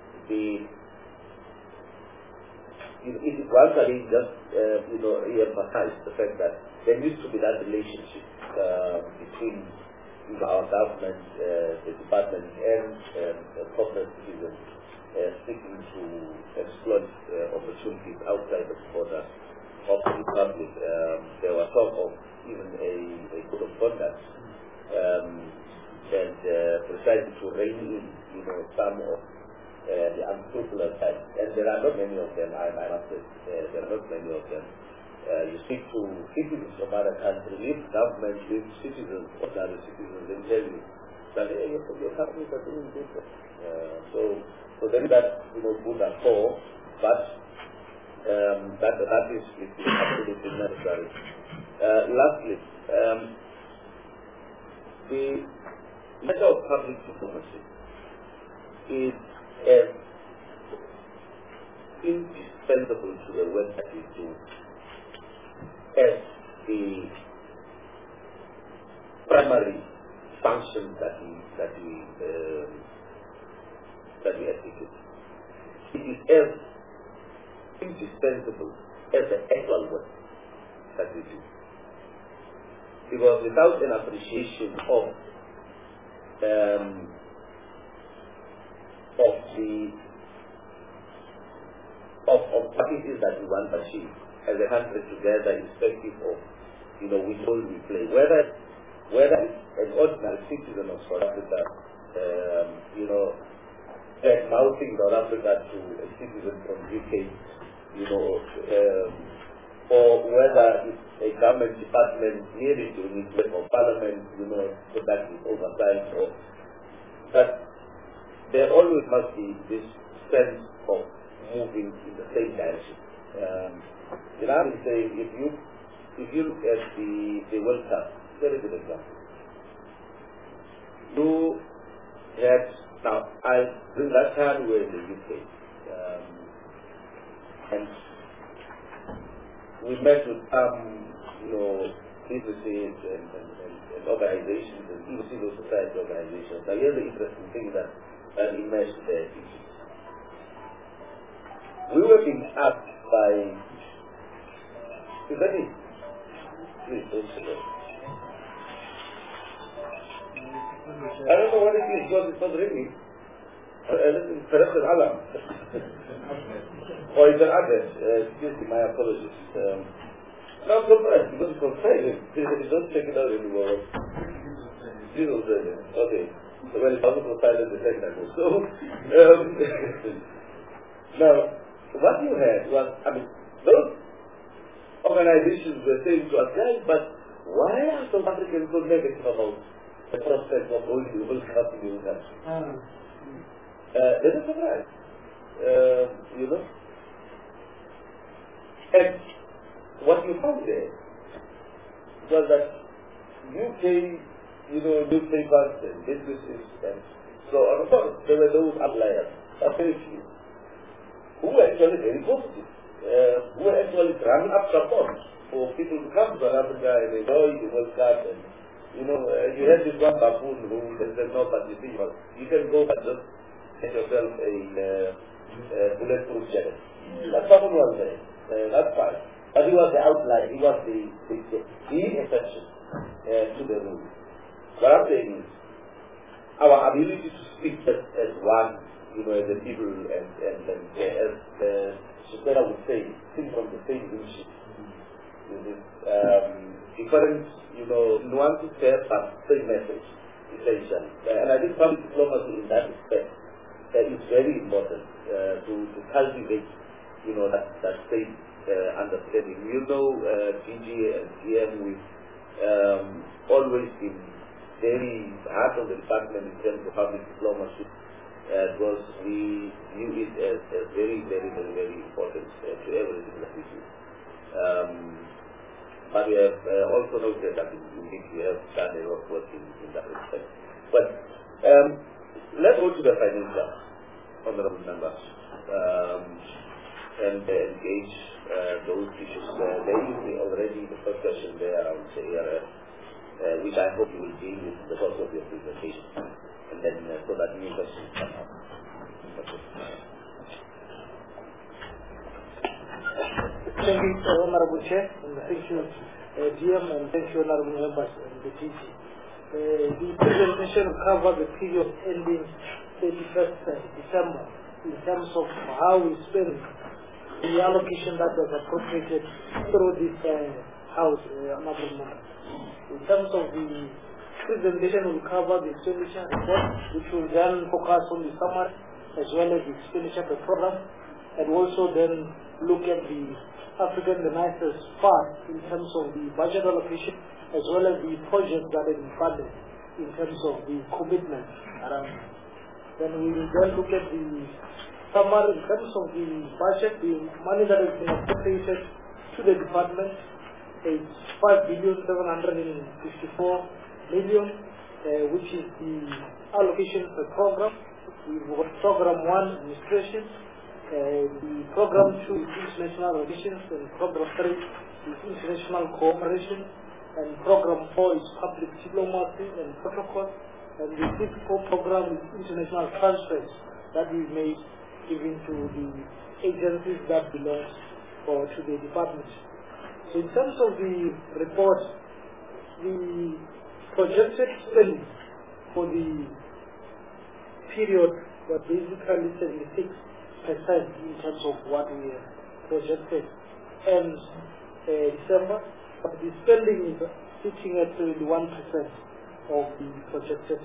it was again just re-emphasize the fact that there used to be that relationship between our government, the department, and corporate citizens seeking to exploit opportunities outside of the borders of the public. There was talk of even a code of conduct, and precisely to rein in, some of the unscrupulous types. And there are not many of them, I must say. There are not many of them. You speak to citizens from other countries, leave government, leave citizens, ordinary citizens, they tell you that your companies are doing this. So then that good and poor, but that is absolutely necessary. Lastly, the matter of public diplomacy is as indispensable to the work that we do as the primary function that we execute. It is as indispensable as the actual work that we do. Because without an appreciation of what it is that we want to achieve as a country together, irrespective of which role we play, whether an ordinary citizen of South Africa, mouthing South Africa to a citizen from UK, or whether it's a government department nearly doing its work, or parliament, conducting oversight, or that there always must be this sense of moving in the same direction. I would say if you look at the World Cup, very good example. You had during that time we were in the UK, and we met with some businesses and organizations and even civil society organizations. Now here's the interesting thing that emerged there. We were being asked by, is that it? Please don't say that. I don't know what it is because it's not ringing. Perhaps an alarm. Or it's an address. Excuse me, my apologies. No, I'm surprised because it's on silent. They don't check it out anymore. Jesus said it. Okay. So when it's also on silent, the second time. So, now, what you had was, those organizations were saying to us, guys, but why are South Africans so negative about the prospect of holding the World Cup in the country? They're not surprised. And what you found there was that UK, newspapers and businesses and so on, of course, there were those outliers, a very few, who were actually very positive, who were actually drumming up support for people to come to South Africa and enjoy the World Cup. And you had this one buffoon who said, no, but you can go and just get yourself a bulletproof jacket. That buffoon was there. That's fine. But he was the outlier. He was the exception to the rule. What I'm saying is, our ability to speak as one, as a people, and as Shukera would say, sing from the same hymn sheet. Different, nuances there, but same message, essentially. And I think public diplomacy in that respect is very important to cultivate, that same understanding. DG and GM, we've always been very hard on the department in terms of public diplomacy, because we view it as very, very, very, very important to everything that we do. But we have also noted that indeed we have done a lot of work in that respect. But let's go to the financial, honorable members. and engage those issues. There is already the first question there around ARF, which I hope you will deal with the course of your presentation, and then so that new questions come up. Thank you, Honorable Chair, and thank you, GM, and thank you, Honorable Members and the DG. The presentation will cover the period ending 31st December in terms of how we spend the allocation that was appropriated through this House, Honorable Member. In terms of the presentation, will cover the expenditure report, which will then focus on the summary as well as the expenditure per program, and also then look at the African Renaissance Fund in terms of the budget allocation as well as the projects that have been funded in terms of the commitment around it. Then we will then look at the summary in terms of the budget, the money that has been appropriated to the department is 5,754,000,000, which is the allocation per program. We've got program 1, administration. The program 2 is international relations, and program 3 is international cooperation, and program 4 is public diplomacy and protocol, and the fifth program is international transfers that we made given to the agencies that belong to the department. So in terms of the report, the projected spending for the period was basically 76% in terms of what we projected ends December, but the spending is sitting at 21% of the projected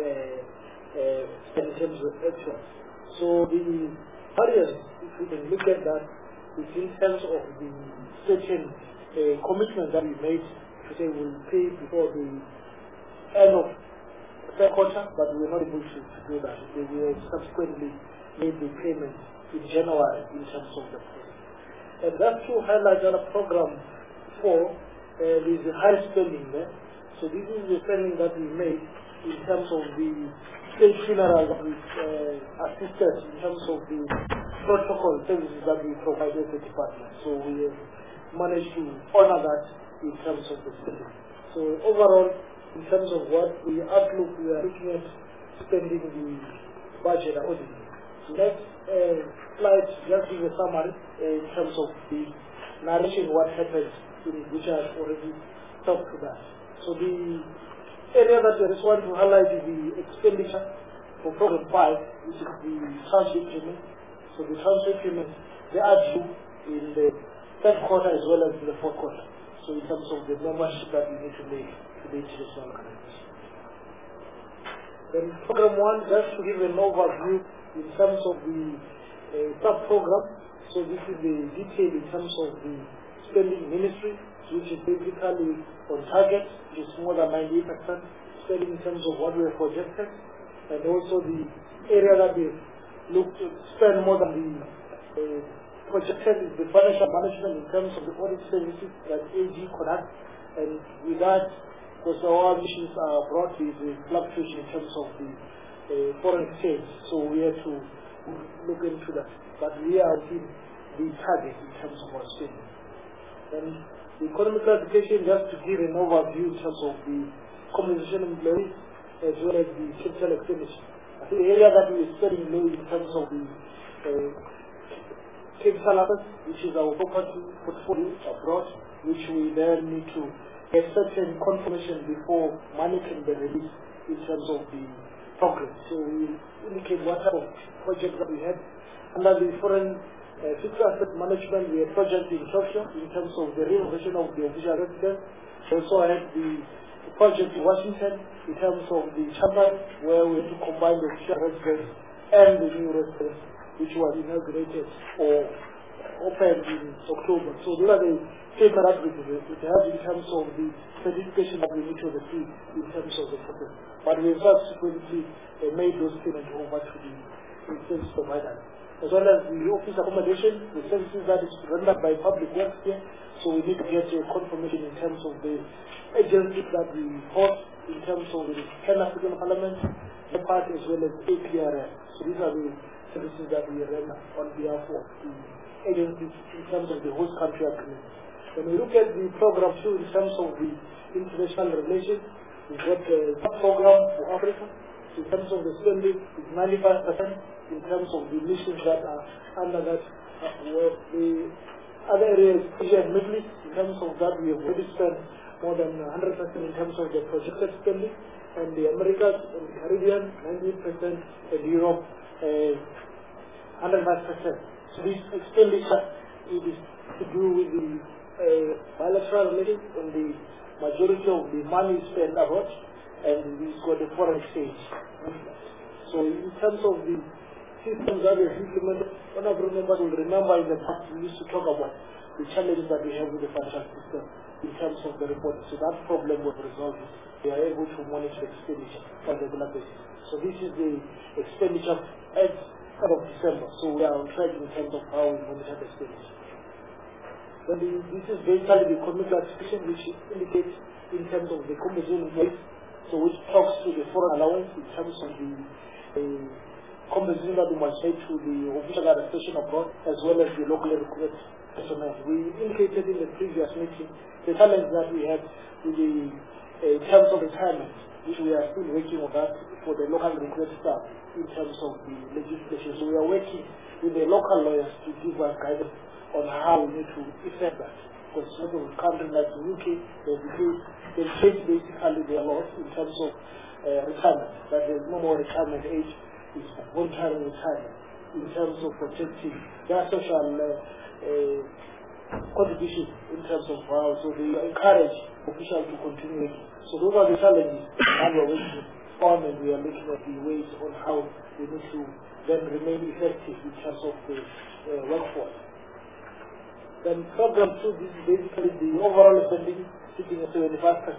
in terms of actual. So the variance, if we can look at that, is in terms of the certain commitment that we made to say we'll pay before the end of the third quarter, but we were not able to do that. We were subsequently made the payment in January in terms of the project. And that's to highlight that program 4, there is a high spending there. So this is the spending that we made in terms of the state funeral that we assisted in terms of the protocol services that we provided the department. So we managed to honor that in terms of the spending. So overall, in terms of what we outlook, we are looking at spending the budget accordingly. Next slide just give a summary in terms of the narration, what happened, which I have already talked to that. So the area that I just want to highlight is the expenditure for program 5, which is the transfer payment. So the transfer payments, they are due in the third quarter as well as in the fourth quarter. So in terms of the membership that we need to make to the international organization. Then program 1, just to give an overview in terms of the sub-program. So this is the detail in terms of the spending ministry, which is basically on target, which is more than 98%, spending in terms of what we have projected, and also the area that we look to spend more than the projected is the financial management in terms of the audit services that AG conduct, and with that, because our missions are brought with the fluctuation in terms of the foreign exchange, so we have to look into that. But we are within the target in terms of our spending. And the economic classification, just to give an overview in terms of the compensation employees as well as the capital expenditure. I think the area that we are spending low in terms of the capital assets, which is our property portfolio abroad, which we then need to get certain confirmation before money can be released in terms of the progress. So we indicate what type of projects that we had. Under the foreign fixed asset management, we had projects in Tokyo in terms of the renovation of the official residence. Also had the project in Washington in terms of the chamber, where we had to combine the official residence and the new residence, which was inaugurated or opened in October. So those are the same activities we have in terms of the certification that we need to receive in terms of the process. But we subsequently made those payments over to the service provider. As well as the office accommodation, the services that is rendered by public works here. So we need to get a confirmation in terms of the agencies that we host, in terms of the Pan-African Parliament, the party as well as APRM. So these are the services that we render on behalf of the agencies in terms of the host country agreement. When we look at the program 2 in terms of the international relations, we've got a program for Africa. In terms of the spending, it's 95% in terms of the missions that are under that. The other areas, Asia and Middle East, in terms of that, we have already spent more than 100% in terms of the projected spending, and the Americas and the Caribbean, 90%, and Europe, 105%. So this expenditure is to do with the bilateral relations, and the majority of the money is spent abroad, and it's got the foreign exchange. So in terms of the systems that we have implemented, honorable members will remember in the past we used to talk about the challenges that we have with the financial system in terms of the reporting. So that problem was resolved. We are able to monitor expenditure on a regular basis. So this is the expenditure at end of December. So we are on track in terms of how we monitor the expenditure. Then this is basically the economic classification, which indicates in terms of the composition rate, so which talks to the foreign allowance in terms of the composition that we must make to the official administration abroad, as well as the locally recruited personnel. We indicated in the previous meeting the challenge that we have with the in terms of retirement, which we are still working on that for the local recruited staff in terms of the legislation. So we are working with the local lawyers to give us guidance on how we need to effect that. Because some of the countries like the UK, they change basically their laws in terms of retirement. That there is no more retirement age, it's voluntary retirement in terms of protecting their social contribution in terms of how. So they encourage officials to continue working. So those are the challenges that we are working on, and we are looking at the ways on how we need to then remain effective in terms of the workforce. Then program 2, this is basically the overall spending sitting at 75%.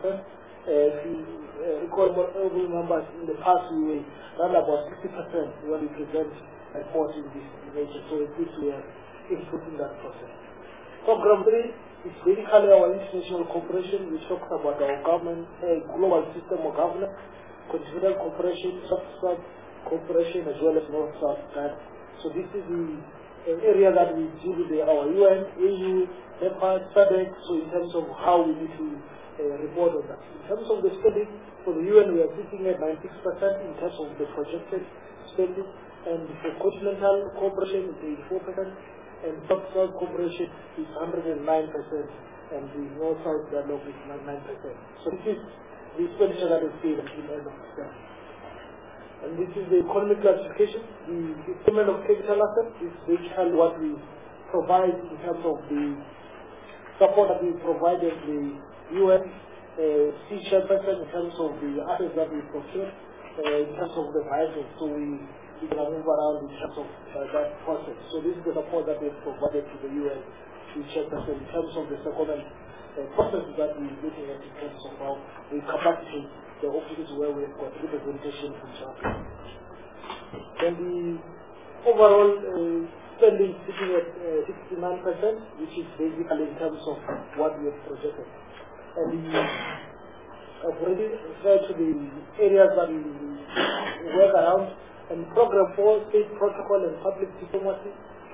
If you recall what every numbers in the past, we were around about 60% when we present reports in this nature. So it is we are inputting that process. Program 3 is basically our international cooperation, which talks about our government, global system of governance, continental cooperation, South-South cooperation, as well as North-South. So this is the area that we deal with our UN, AU, NEPA, SADC, so in terms of how we need to report on that. In terms of the spending, for the UN we are sitting at 96% in terms of the projected spending, and for continental cooperation it's 84%, and South-South cooperation is 109%, and the North-South dialogue is 99%. So this is the expenditure that is paid until the end of December. And this is the economic classification. The payment of capital assets is basically what we provide in terms of the support that we provided the UN chairperson in terms of the assets that we procure, in terms of the prices. So we can move around in terms of that process. So this is the support that we provided to the UN chairperson in terms of the secondment process that we're looking at in terms of how we capacity the offices where we have got representation from South Africa. Then the overall spending sitting at 69%, which is basically in terms of what we have projected. And I've already referred to the areas that we work around. And program 4, state protocol and public diplomacy,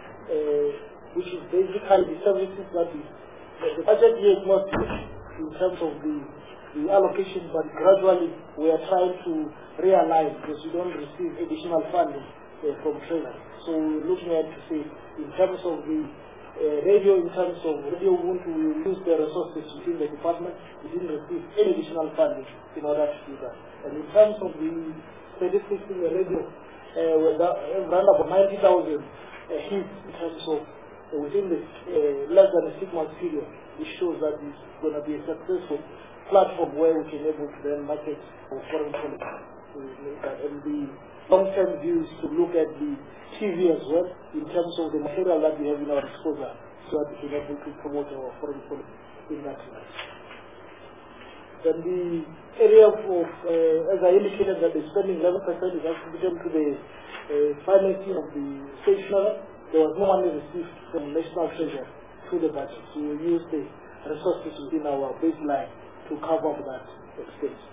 which is basically the services that the budget year is not huge in terms of the allocation, but gradually we are trying to realign because we don't receive additional funding from China. So we're looking at to see in terms of the radio, in terms of radio, we want to use the resources within the department. We didn't receive any additional funding in order to do that. And in terms of the statistics in the radio, we're around about 90,000 hits in terms of within the less than a 6 month period. It shows that it's going to be a successful platform where we can able to then market our foreign policy. And the long-term view is to look at the TV as well in terms of the material that we have in our disposal, so that we can able to promote our foreign policy in that way. Then the area of, as I indicated, that the spending 11% is attributed to the financing of the stationery. There was no money received from National Treasury through the budget, so we use the resources within our baseline to cover that expense.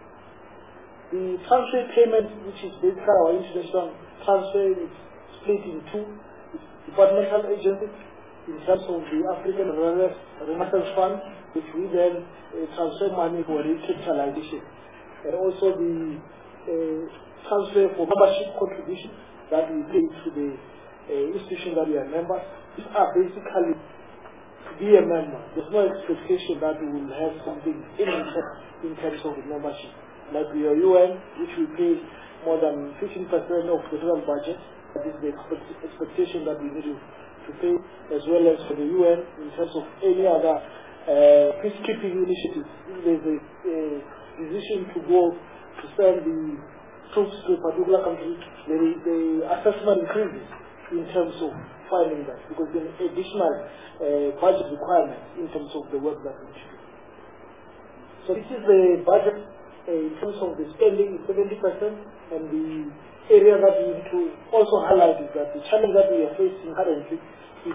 The transfer payment, which is basically our international transfer, is split in two. departmental agencies in terms of the African Renaissance Fund, which we then transfer money for recapitalization, and also the transfer for membership contribution that we pay to the institution that we are members. These are basically to be a member. There's no expectation that we will have something in terms of the membership. Like we are UN, which we pay more than 15% of the total budget. That is the expectation that we need to pay, as well as for the UN in terms of any other peacekeeping initiatives. If there's a decision to go to send the troops to a particular country, the assessment increases in terms of finding that, because there is additional budget requirement in terms of the work that we do. So this is the budget in terms of the spending is 70%, and the area that we need to also highlight is that the challenge that we are facing currently is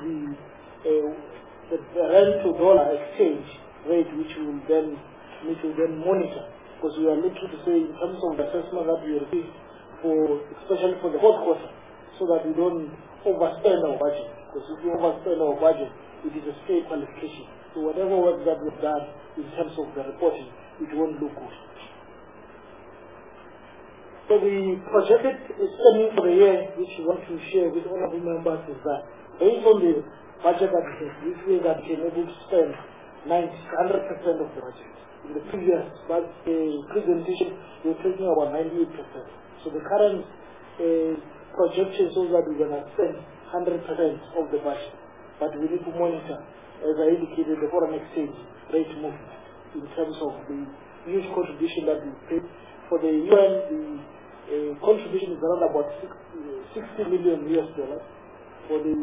the rand to dollar exchange rate, which we will then need to then monitor, because we are looking to say in terms of the assessment that we receive especially for the fourth quarter, so that we don't overspend our budget, because if we overspend our budget, it is a straight qualification. So whatever work that we've done in terms of the reporting, it won't look good. So the projected spending for the year, which we want to share with all of the members, is that based on the budget that we have, we feel that we are able to spend 100% of the budget. In the previous presentation, we were talking about 98%. So the current projection shows that we're going to spend 100% of the budget. But we need to monitor, as I indicated, the foreign exchange rate movement in terms of the huge contribution that we pay. For the UN, the contribution is around about $60 million. For the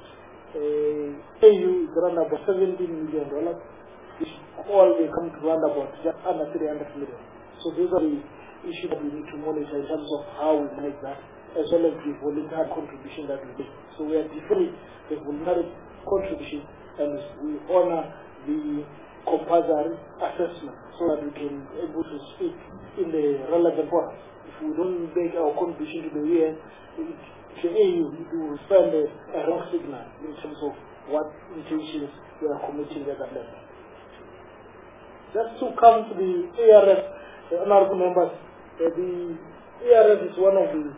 AU, it's around about $17 million, which all they come to around about just under $300 million. So those are the issues that we need to monitor in terms of how we make that, as well as the voluntary contribution that we make. So we are deferring the voluntary contribution, and we honor the compulsory assessment, so that we can be able to speak in the relevant forums. If we don't make our contribution to the UN, the AU, we will send a wrong signal in terms of what intentions we are committing at that level. Just to come to the ARF, the honorable members, the ARF is one of the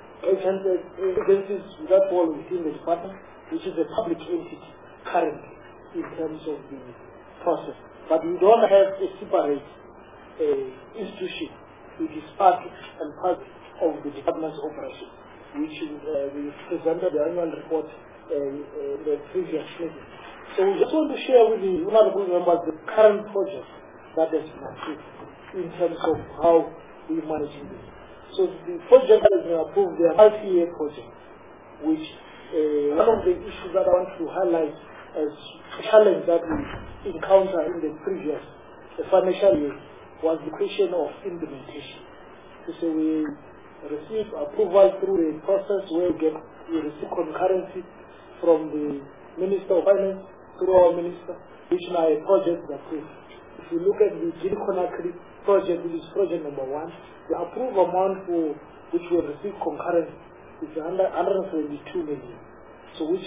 agencies that fall within the department, which is a public entity currently in terms of the process. But we don't have a separate institution which is part and part of the department's operation, which we presented the annual report in the previous meeting. So we just want to share with the honorable members the current project that has been approved in terms of how we are managing this. So the project that has been approved, the multi-year project, which one of the issues that I want to highlight as a challenge that we encountered in the previous financial year was the question of implementation. So we received approval through a process where we receive concurrency from the Minister of Finance through our Minister, which now a project is approved. If you look at the Guinea-Conakry project, which is project number 1, the approved amount for which we receive concurrency is 172 million. So which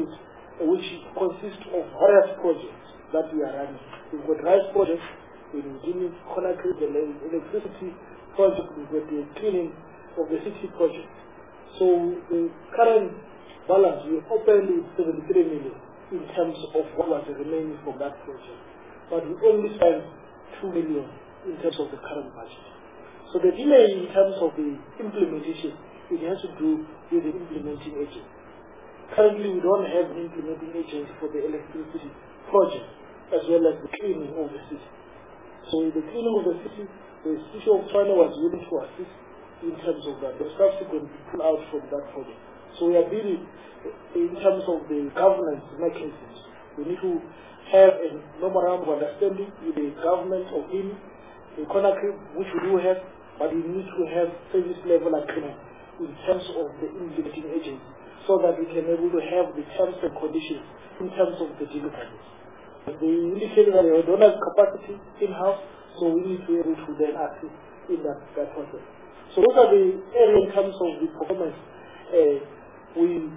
consists of various projects that we are running. We've got rice projects in Guinea-Conakry, the electricity project, we've got the cleaning of the city project. So the current balance, we opened with 73 million in terms of what was remaining from that project. But we only spent 2 million in terms of the current budget. So the delay in terms of the implementation, it has to do with the implementing agent. Currently, we don't have an implementing agent for the electricity project, as well as the cleaning of the city. So in the cleaning of the city, the city of China was willing to assist in terms of that. The subsequent pull out from that project. So we are dealing in terms of the governance mechanisms. We need to have a memorandum of understanding with the government of Conakry, which we do have, but we need to have service level agreement in terms of the implementing agency, so that we can be able to have the terms and conditions in terms of the deliverables. They indicated that they don't have capacity in-house, so we need to be able to then assist in that process. So those are the areas in terms of the performance. We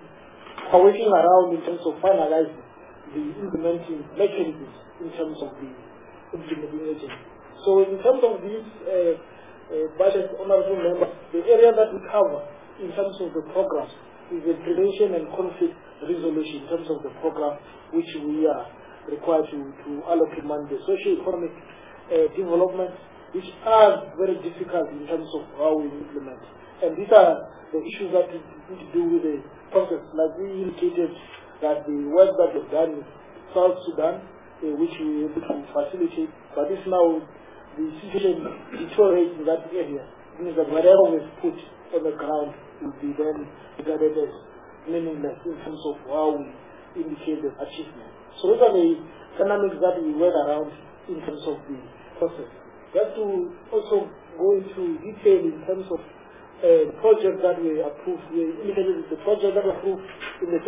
are working around in terms of finalizing the implementing mechanisms in terms of the implementing agent. So in terms of these budget, honorable members, the area that we cover in terms of the programs is the prevention and conflict resolution in terms of the program which we are required to allocate money, the socio-economic development, which are very difficult in terms of how we implement. And these are the issues that need to do with the process. Like we indicated that the work that was done in South Sudan, which we were able to facilitate, but this now the situation deteriorates in that area. It means that whatever was put on the ground will be then regarded as meaningless in terms of how we indicate the achievement. So those are the dynamics that we work around in terms of the process. Just to also go into detail in terms of the project that we approved. We indicated the project that we approved in the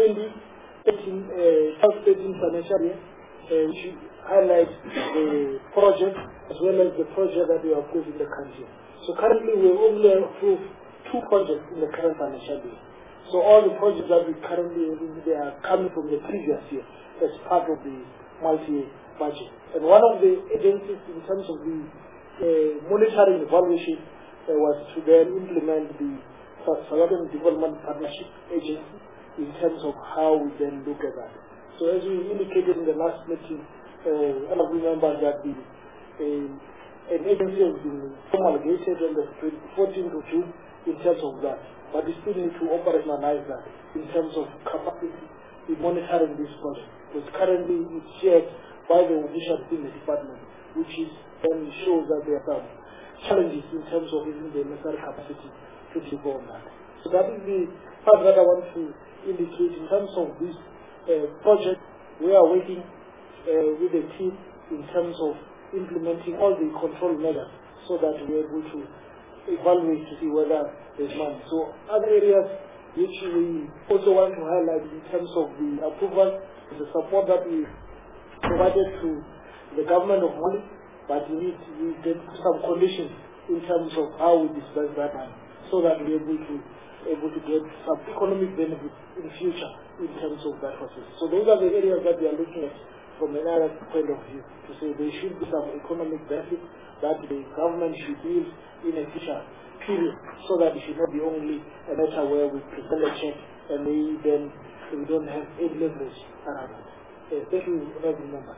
2013 financial year, which highlights the project as well as the project that we approved in the country. So currently we only approved 2 projects in the current financial year. So all the projects that we currently they are coming from the previous year as part of the multi-year budget. And one of the agencies in terms of the monitoring evaluation was to then implement the South African Development Partnership Agency in terms of how we then look at that. So as we indicated in the last meeting, all of you remember that an agency has been promulgated on the 14th of June in terms of that. But we still need to operationalize that in terms of capacity in monitoring this project. Because currently it's shared by the officials in the department, which is then shows that there are some challenges in terms of using the necessary capacity to deliver on that. So that is the part that I want to indicate in terms of this project. We are working with the team in terms of implementing all the control measures so that we are able to evaluate to see whether there's money. So other areas which we also want to highlight in terms of the approval is the support that we provided to the government of Mali, but we get some conditions in terms of how we disperse that money so that we're able to get some economic benefits in future in terms of that process. So those are the areas that we are looking at from another point of view, to say there should be some economic benefit that the government should use in a future period, so that it should not be only a matter where we present a check and we don't have any leverage around it. Thank you, honorable member.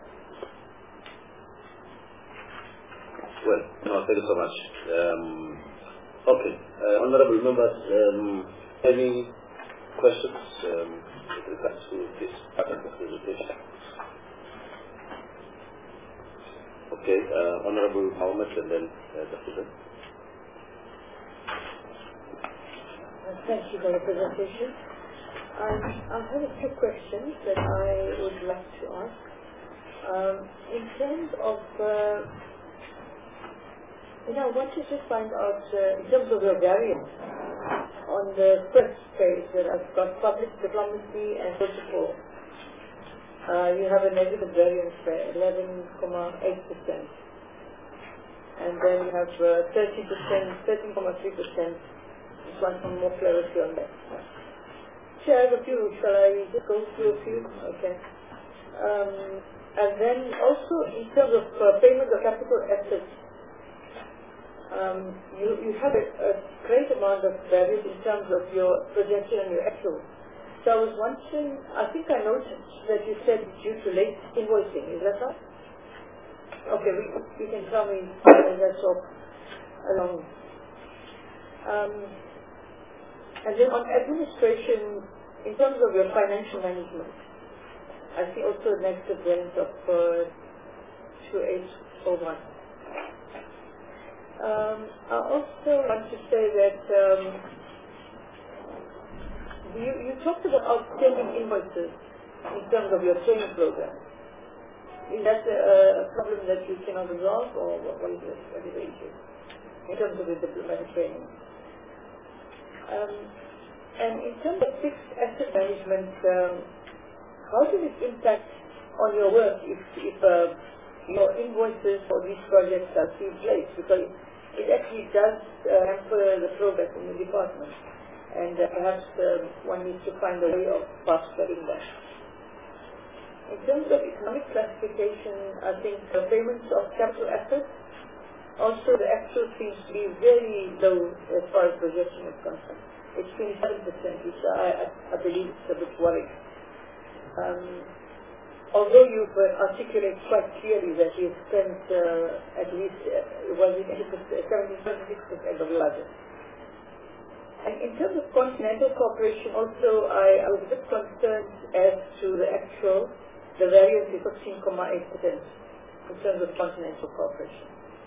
Well, no, thank you so much. Okay, honorable members, any questions with regards to this part of the presentation? Okay, Honorable Mohammed and then Dr. Thank you for the presentation. I have a few questions that I would like to ask. In terms of, I wanted to find out, in terms of your variance, on the first page that I've got public diplomacy and protocol, you have a negative variance there, 11.8%. And then you have 13.3%. Just want some more clarity on that. Sure, I have a few. Shall I just go through a few? Okay. And then also in terms of payment of capital assets, you have a great amount of variance in terms of your projection and your actual. So I was wondering, I think I noticed that you said due to late invoicing, is that right? Okay, you can tell me as I talk along. And then on administration, in terms of your financial management, I see also a negative variance of 2801. I also want to say that you talked about outstanding invoices in terms of your training program. Is that a problem that you cannot resolve, or what is it? What is the issue in terms of the diplomatic training? And in terms of fixed asset management, how does it impact on your work if your invoices for these projects are still placed? Because it actually does hamper the progress in the department. and perhaps one needs to find a way of fast-tracking that. In terms of economic classification, I think the payments of capital assets, also the actual seems to be very low as far as projection is concerned. It's 27%, which I believe is a bit worrying. Although you've articulated quite clearly that you've spent at least 76% of the budget. And in terms of Continental Corporation, also I was a bit concerned as to the variance is 15.8% in terms of Continental Corporation.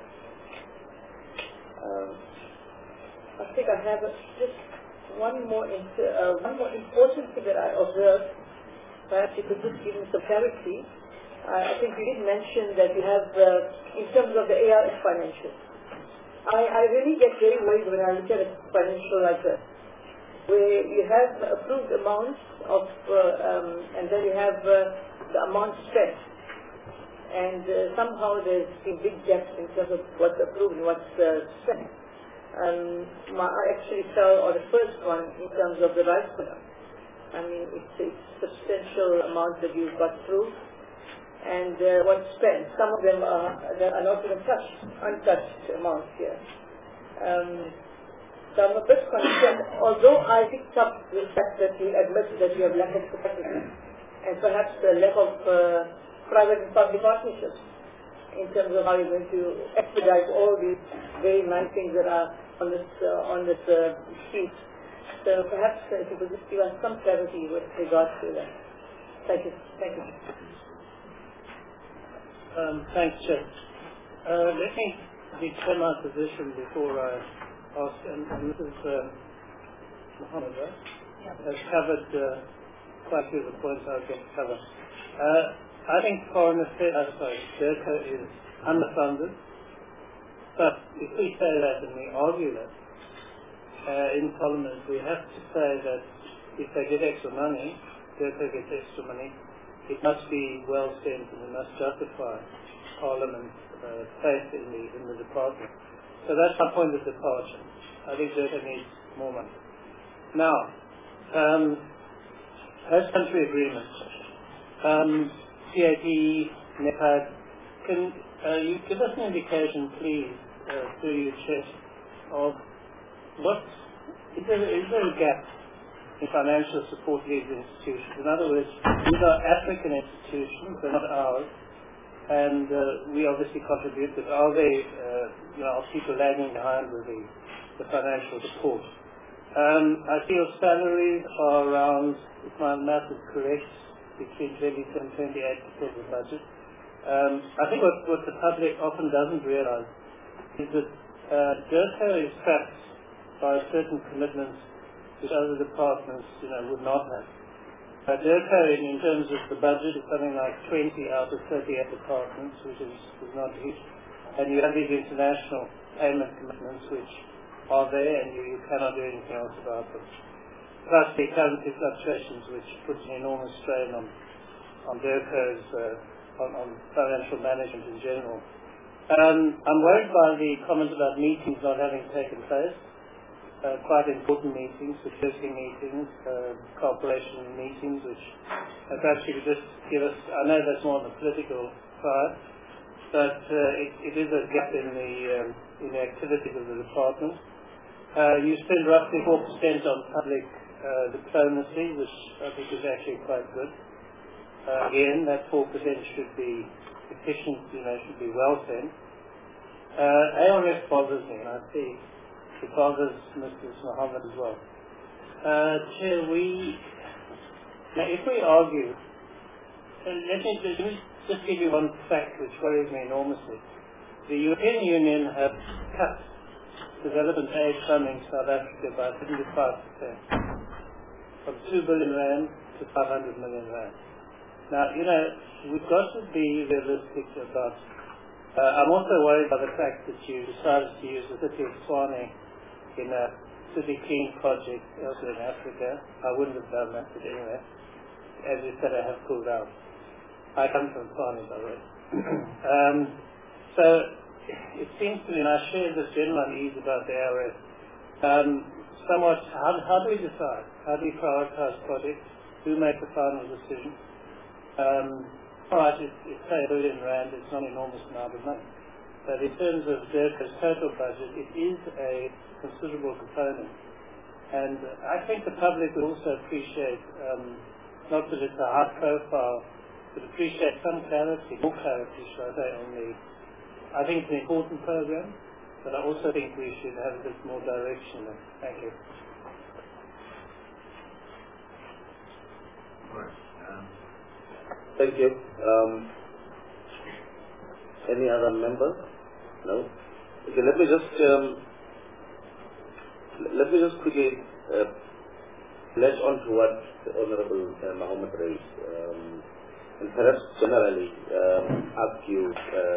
I think I have just one more important thing that I observed. Perhaps you could just give me some clarity. I think you did mention that you have, in terms of the ARS financials. I really get very worried when I look at a financial like that, where you have approved amounts of, and then you have the amount spent. And somehow there's been big gaps in terms of what's approved and what's spent. I actually fell on the first one in terms of the rights for them. I mean, it's a substantial amount that you've got through, and what's spent. Some of them are not even untouched amounts here. So I'm a bit concerned, although I picked up the fact that you admit that you have lack of capacity, and perhaps the lack of private and public partnerships in terms of how you're going to expedite all these very nice things that are on this sheet. So perhaps if you could just give us some clarity with regards to that. Thank you. Thank you. Thanks, Chair. Let me declare my position before I ask, and Mrs. Mohammed has covered quite a few of the points I was going to cover. I think DIRCO is underfunded, but if we say that and we argue that in Parliament, we have to say that if they get extra money, DIRCO gets extra money, it must be well spent and we must justify Parliament's faith in the department. So that's my point of departure. I think DIRCO needs more money. Now, host country agreements. CAP, NEPAD, can you give us an indication, please, through your Chair, of is there a gap in financial support to these institutions? In other words, these are African institutions, they're not ours, and we obviously contribute, but are they, are people lagging behind with the financial support? I feel salaries are around, if my math is correct, between 27 and 28% of the budget. I think what the public often doesn't realize is that DIRCO is trapped by certain commitments which other departments would not have. DIRCO, in terms of the budget, is something like 20 out of 38 departments, which is not huge. And you have these international payment commitments which are there and you cannot do anything else about them. Plus the currency fluctuations, which puts an enormous strain on DIRCO's, on financial management in general. I'm worried by the comment about meetings not having taken place. Quite important meetings, security meetings, cooperation meetings, which perhaps you could just give us, I know that's more on the political side, but it is a gap in the activities of the department. You spend roughly 4% on public diplomacy, which I think is actually quite good. Again, that 4% should be efficient, should be well spent. ARF bothers me, and I see it bothers Mr. Mohammed as well. Chair, if we argue, let me just give you one fact which worries me enormously. The European Union have cut development aid funding South Africa by 75%, from 2 billion rand to 500 million rand. Now, we've got to be realistic about. I'm also worried by the fact that you decided to use the city of Tshwane in a city clean project elsewhere in Africa. I wouldn't have done that, but anyway, as you said, I have pulled out. I come from Tshwane, by the way. So it seems to me, and I share this general unease about the ARF, Somewhat, how do we decide? How do we prioritize projects? Who makes the final decision? Right, it's say R1 billion, it's not an enormous amount of money. But in terms of DIRCO's total budget, it is a considerable component. And I think the public will also appreciate, not that it's a high profile, but appreciate some clarity, more clarity, should I say, on the, I think it's an important program, but I also think we should have a bit more direction. Thank you. Thank you. Any other member? No? Okay, let me just quickly latch on to what the Honorable Mohammed raised, and perhaps generally ask you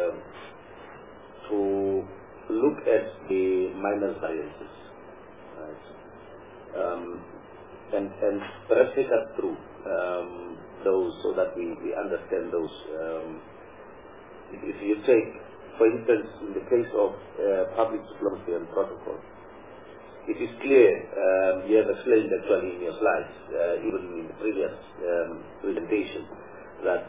to look at the minor variances, right? And perhaps take us through those so that we understand those. If you take, for instance, in the case of public diplomacy and protocol, it is clear, you have explained actually in your slides, even in the previous presentation, that,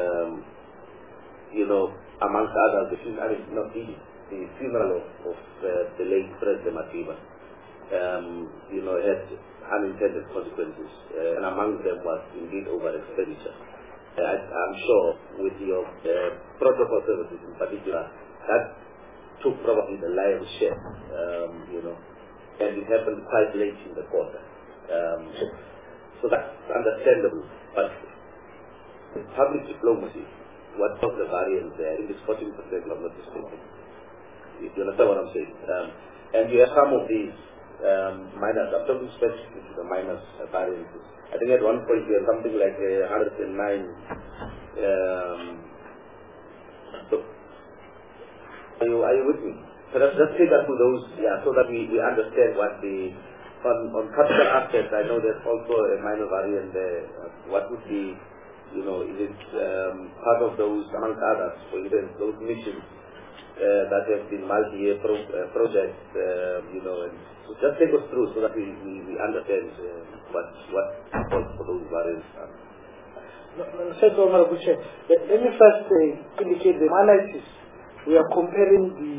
amongst others, the funeral of the late President Matiba, had unintended consequences, and among them was indeed over expenditure. I'm sure with your protocol services in particular, that took probably the lion's share, and it happened quite late in the quarter. So that's understandable, but public diplomacy, what was the variance there? I think it's 14%, if I'm not mistaken. You understand what I'm saying? And you have some of these minus, I'm talking specifically to the minus variances. I think at one point we had something like 109. So are you with me? So let's just take us to those, so that we understand what the on capital assets. I know there's also a minor variance there. What would be, is it part of those, amongst others, for instance, those missions that have been multi-year projects, and so just take us through so that we understand what for those variants are. Thank you, Honorable Chair. Let me first indicate the analysis. We are comparing the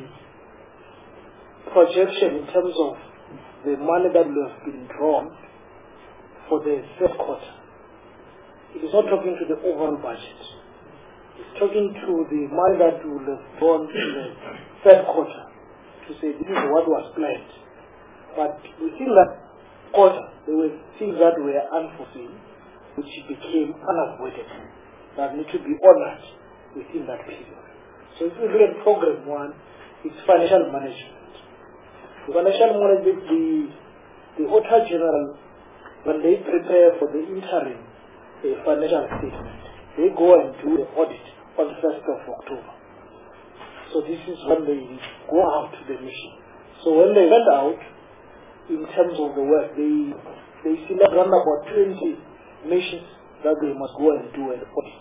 projection in terms of the money that will have been drawn for the third quarter. It is not talking to the overall budget. It's talking to the money that will have drawn in the third quarter to say this is what was planned. But within that quarter, there were things that were unforeseen, which became unavoidable, that need to be honored within that period. So if you look at program 1, it's financial management. The financial management, the Auditor General, when they prepare for the interim financial statement, they go and do the audit on the 1st of October. So this is when they go out to the mission. So when they went out, in terms of the work, they select around about 20 missions that they must go and do an audit.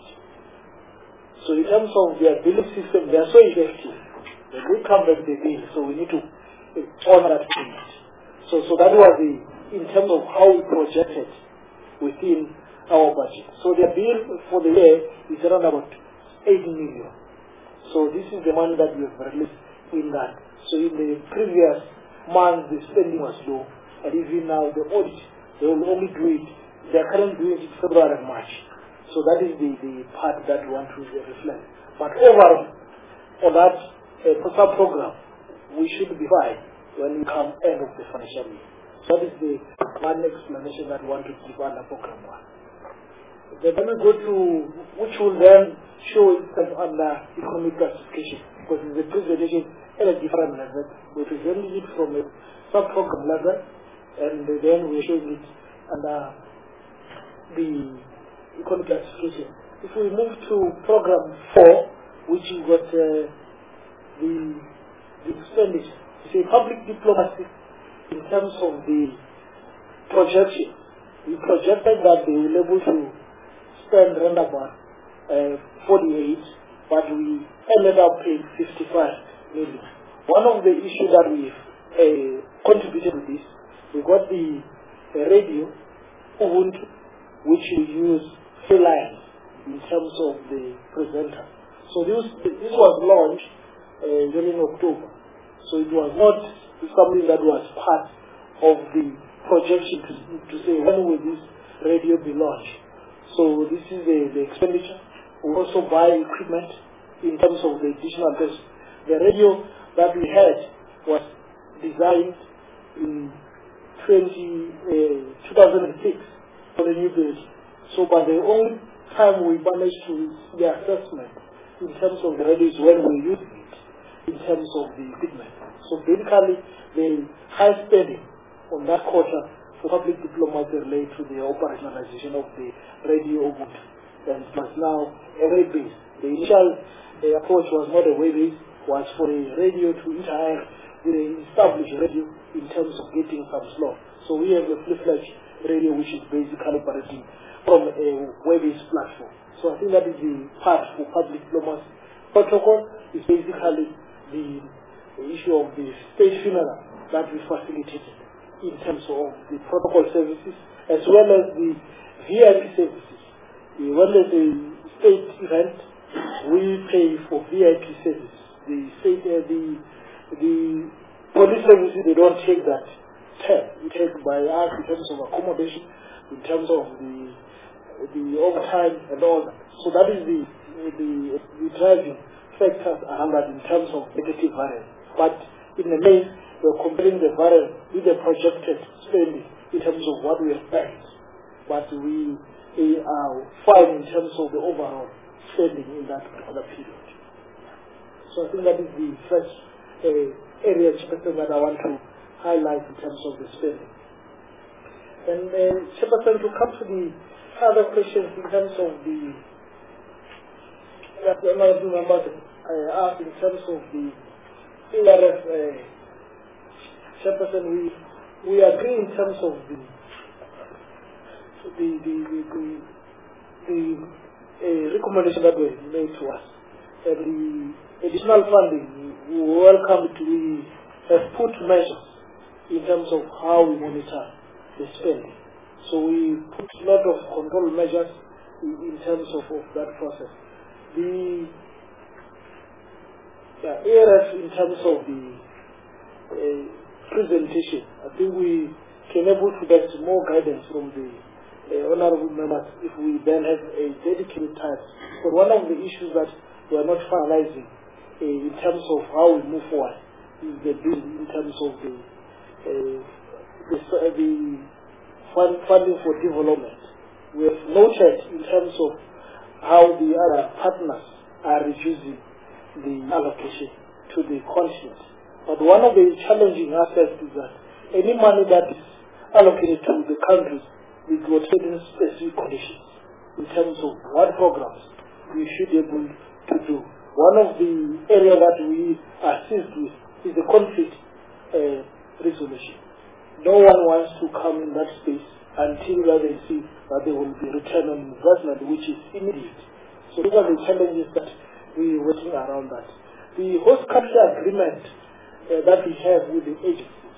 So in terms of their billing system, they are so effective. When they come back, they bill. So we need to honor that payment. So that was in terms of how we projected within our budget. So their bill for the year is around about 8 million. So this is the money that we have released in that. So in the previous month, the spending was low, and even now the audit, they will only do it, they are currently doing it February and March. So that is the part that we want to reflect. But overall, on that program, we should be fine when we come end of the financial year. So that is the one explanation that we want to give on the program 1. Then we go to, which will then show itself under economic classification, because in the presentation at a different level. We presented it from a sub-program level, and then we're showing it under the economic classification. If we move to program 4, which you got the expenditure, it's a public diplomacy in terms of the projection. We projected that they will be able to spend around about 48, but we ended up paying 55 million. One of the issues that we contributed to this the radio, Ubuntu, which we use freelance in terms of the presenter. So this was launched during October. So it was not something that was part of the projection to say when will this radio be launched. So this is the expenditure. We also buy equipment in terms of the additional cost. The radio that we had was designed in 2006 for the new build. So by the only time we managed to see the assessment in terms of the radio is when we use it in terms of the equipment. So basically the high spending on that quarter for public diplomacy relate to the operationalization of the radio Ubuntu. And it was now a web-based. The initial approach was not a web-based, was for a radio to interact with an established radio in terms of getting some slot. So we have a full-fledged radio which is basically operating from a web-based platform. So I think that is the part for public diplomacy. Protocol is basically the issue of the state funeral that we facilitated in terms of the protocol services as well as the VIP services. When there's a state event, we pay for VIP services. The police services, they don't take that term. We take by us in terms of accommodation, in terms of the overtime and all that. So that is the driving factors around that in terms of negative variance. But in the main, we're comparing the variance with the projected spending in terms of what we have spent. But we are fine in terms of the overall spending in that particular period. So I think that is the first area that I want to highlight in terms of the spending. And Chairperson, to come to the other questions in terms of the I asked in terms of the ARF Chairperson, we agree in terms of the recommendation that was made to us. And the additional funding, we welcome it. We have put measures in terms of how we monitor the spending. So we put a lot of control measures in terms of that process. The ARF in terms of the presentation, I think we can able to get more guidance from the honorable members if we then have a dedicated time. But one of the issues that we are not finalizing in terms of how we move forward is the bill in terms of the funding for development. We have noted in terms of how the other partners are reducing the allocation to the continent. But one of the challenging aspects is that any money that is allocated to the countries with certain specific conditions in terms of what programs we should be able to do. One of the areas that we assist with is the conflict resolution. No one wants to come in that space until they see that there will be return on investment, which is immediate. So these are the challenges that we are working around that. The host country agreement that we have with the agencies,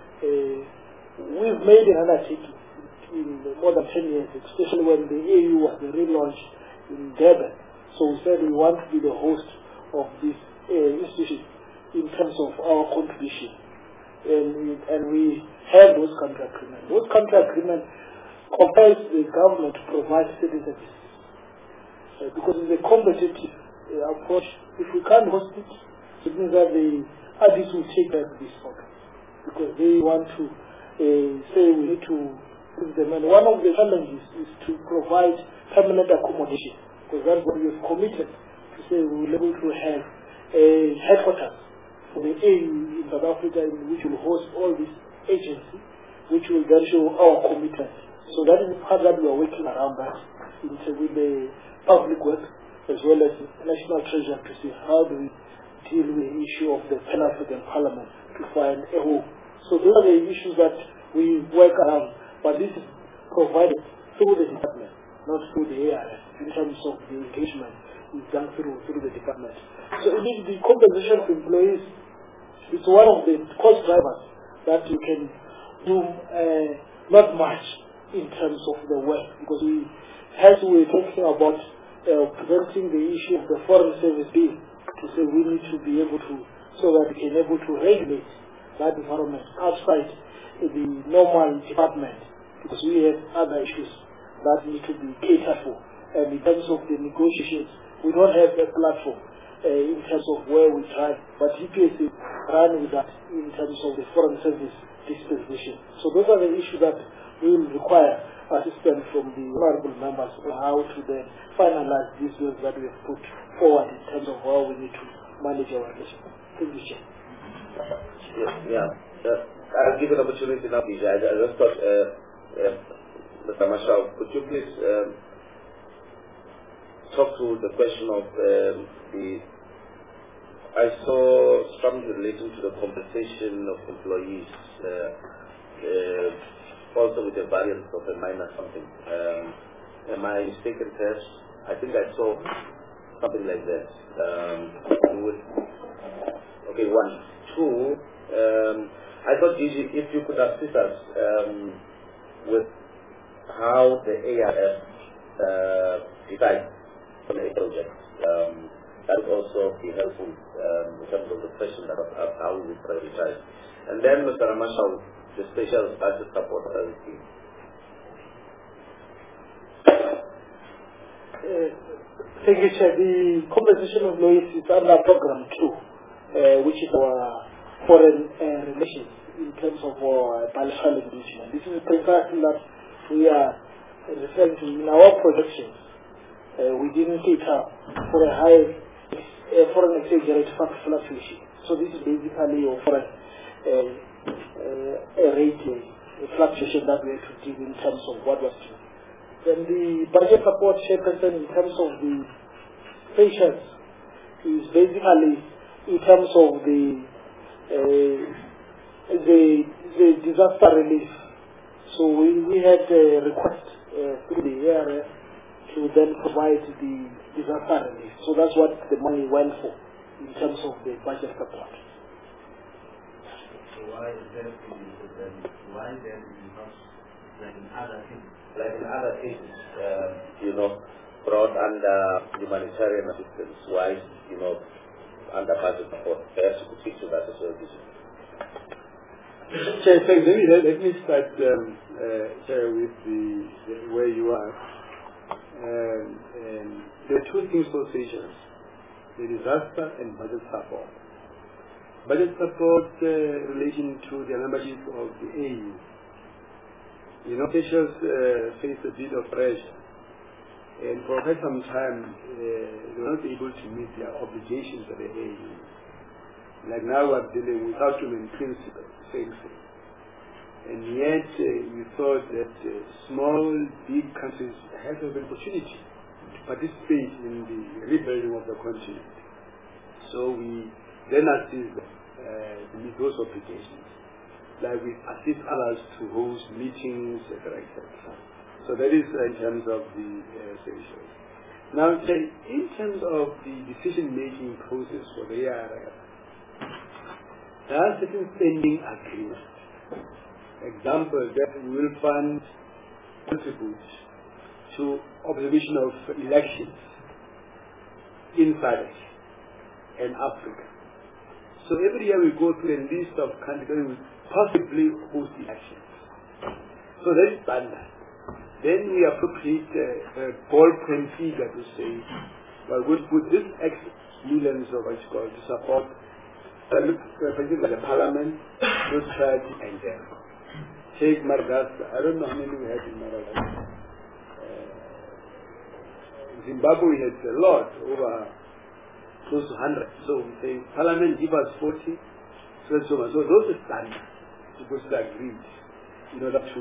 we've made an undertaking in more than 10 years, especially when the AU was the relaunch in Durban. So we said we want to be the host of this institution in terms of our contribution. And we have those country agreements. Those country agreements compels the government to provide certain services. Because it's a competitive approach. If we can't host it, it means that the addicts will take back this program. Because they want to say we need to give them. And one of the challenges is to provide permanent accommodation. Because that's what we have committed to say we will be able to have a headquarters for the AU in South Africa, in which will host all these agencies, which will then show our commitment. So that is the part that we are working around that with the public work as well as the National Treasury to see how do we deal with the issue of the Pan-African Parliament to find a home. So those are the issues that we work around, but this is provided through the department, not through the ARF. In terms of the engagement is done through the department. So indeed the compensation of employees is one of the cost drivers that you can do not much in terms of the work, because as we were talking about presenting the issue of the Foreign Service Bill, to say we need to be able to, so that we can able to regulate that environment outside the normal department, because we have other issues that need to be catered for. And in terms of the negotiations, we don't have a platform in terms of where we try, but EPSA run with that in terms of the Foreign Service dispensation. So those are the issues that we will require assistance from the honorable members on how to then finalize these bills that we have put forward in terms of how we need to manage our relationship. Thank you, Chair. I'll give an opportunity now, Vijay. I just thought, Mr. Mashal, could you please talk to the question of I saw something relating to the compensation of employees, also with a variance of a minor something. Am I mistaken, Tess? I think I saw something like that. Okay, 1. 2, I thought, Gigi, if you could assist us with how the ARF decides on a project. That would also be helpful in terms of the question that was asked, how we prioritize. And then, Mr. Ramashal, the special budget support scheme. Thank you, Chair. The compensation of employees is under Program 2, which is our foreign relations in terms of our bilateral engagement. This is precisely that we are referring to in our projections. We didn't cater for a high foreign exchange rate fluctuation. So this is basically your foreign rate fluctuation that we have to deal in terms of what was due. Then the budget support chairperson in terms of the patients is basically in terms of the disaster relief. So we had a request through the ARF to then provide the disaster relief. So that's what the money went for in terms of the budget support. So why then not like in other cases? Like in other cases, brought under humanitarian assistance, why, under budget support? Perhaps you could speak to that as well, Chair, let me start, Chair, with where you are. There are two things for Seychelles: the disaster and budget support. Budget support relating to the membership of the AU. Seychelles faced a bit of pressure, and for quite some time they were not able to meet their obligations to the AU. Like now we're dealing with ultimate principle, same thing. And yet we thought that small, big countries have an opportunity to participate in the rebuilding of the continent. So we then assist them to meet those obligations. Like we assist others to host meetings, etc., etc. So that is in terms of the Seychelles. Now, in terms of the decision-making process for the ARF, there are certain spending agreements. Example, that we will contribute to observation of elections in SADC and Africa. So every year we go through a list of countries that will possibly host elections. So that is standard. Then we appropriate a ballpoint figure to say, well, we'll put this X millions of to support the parliament, society, and them. Take Madagascar. I don't know how many we had in Madagascar. Zimbabwe we had a lot, over close to 100. So we say, parliament give us 40, so those are standard, because they agreed in order to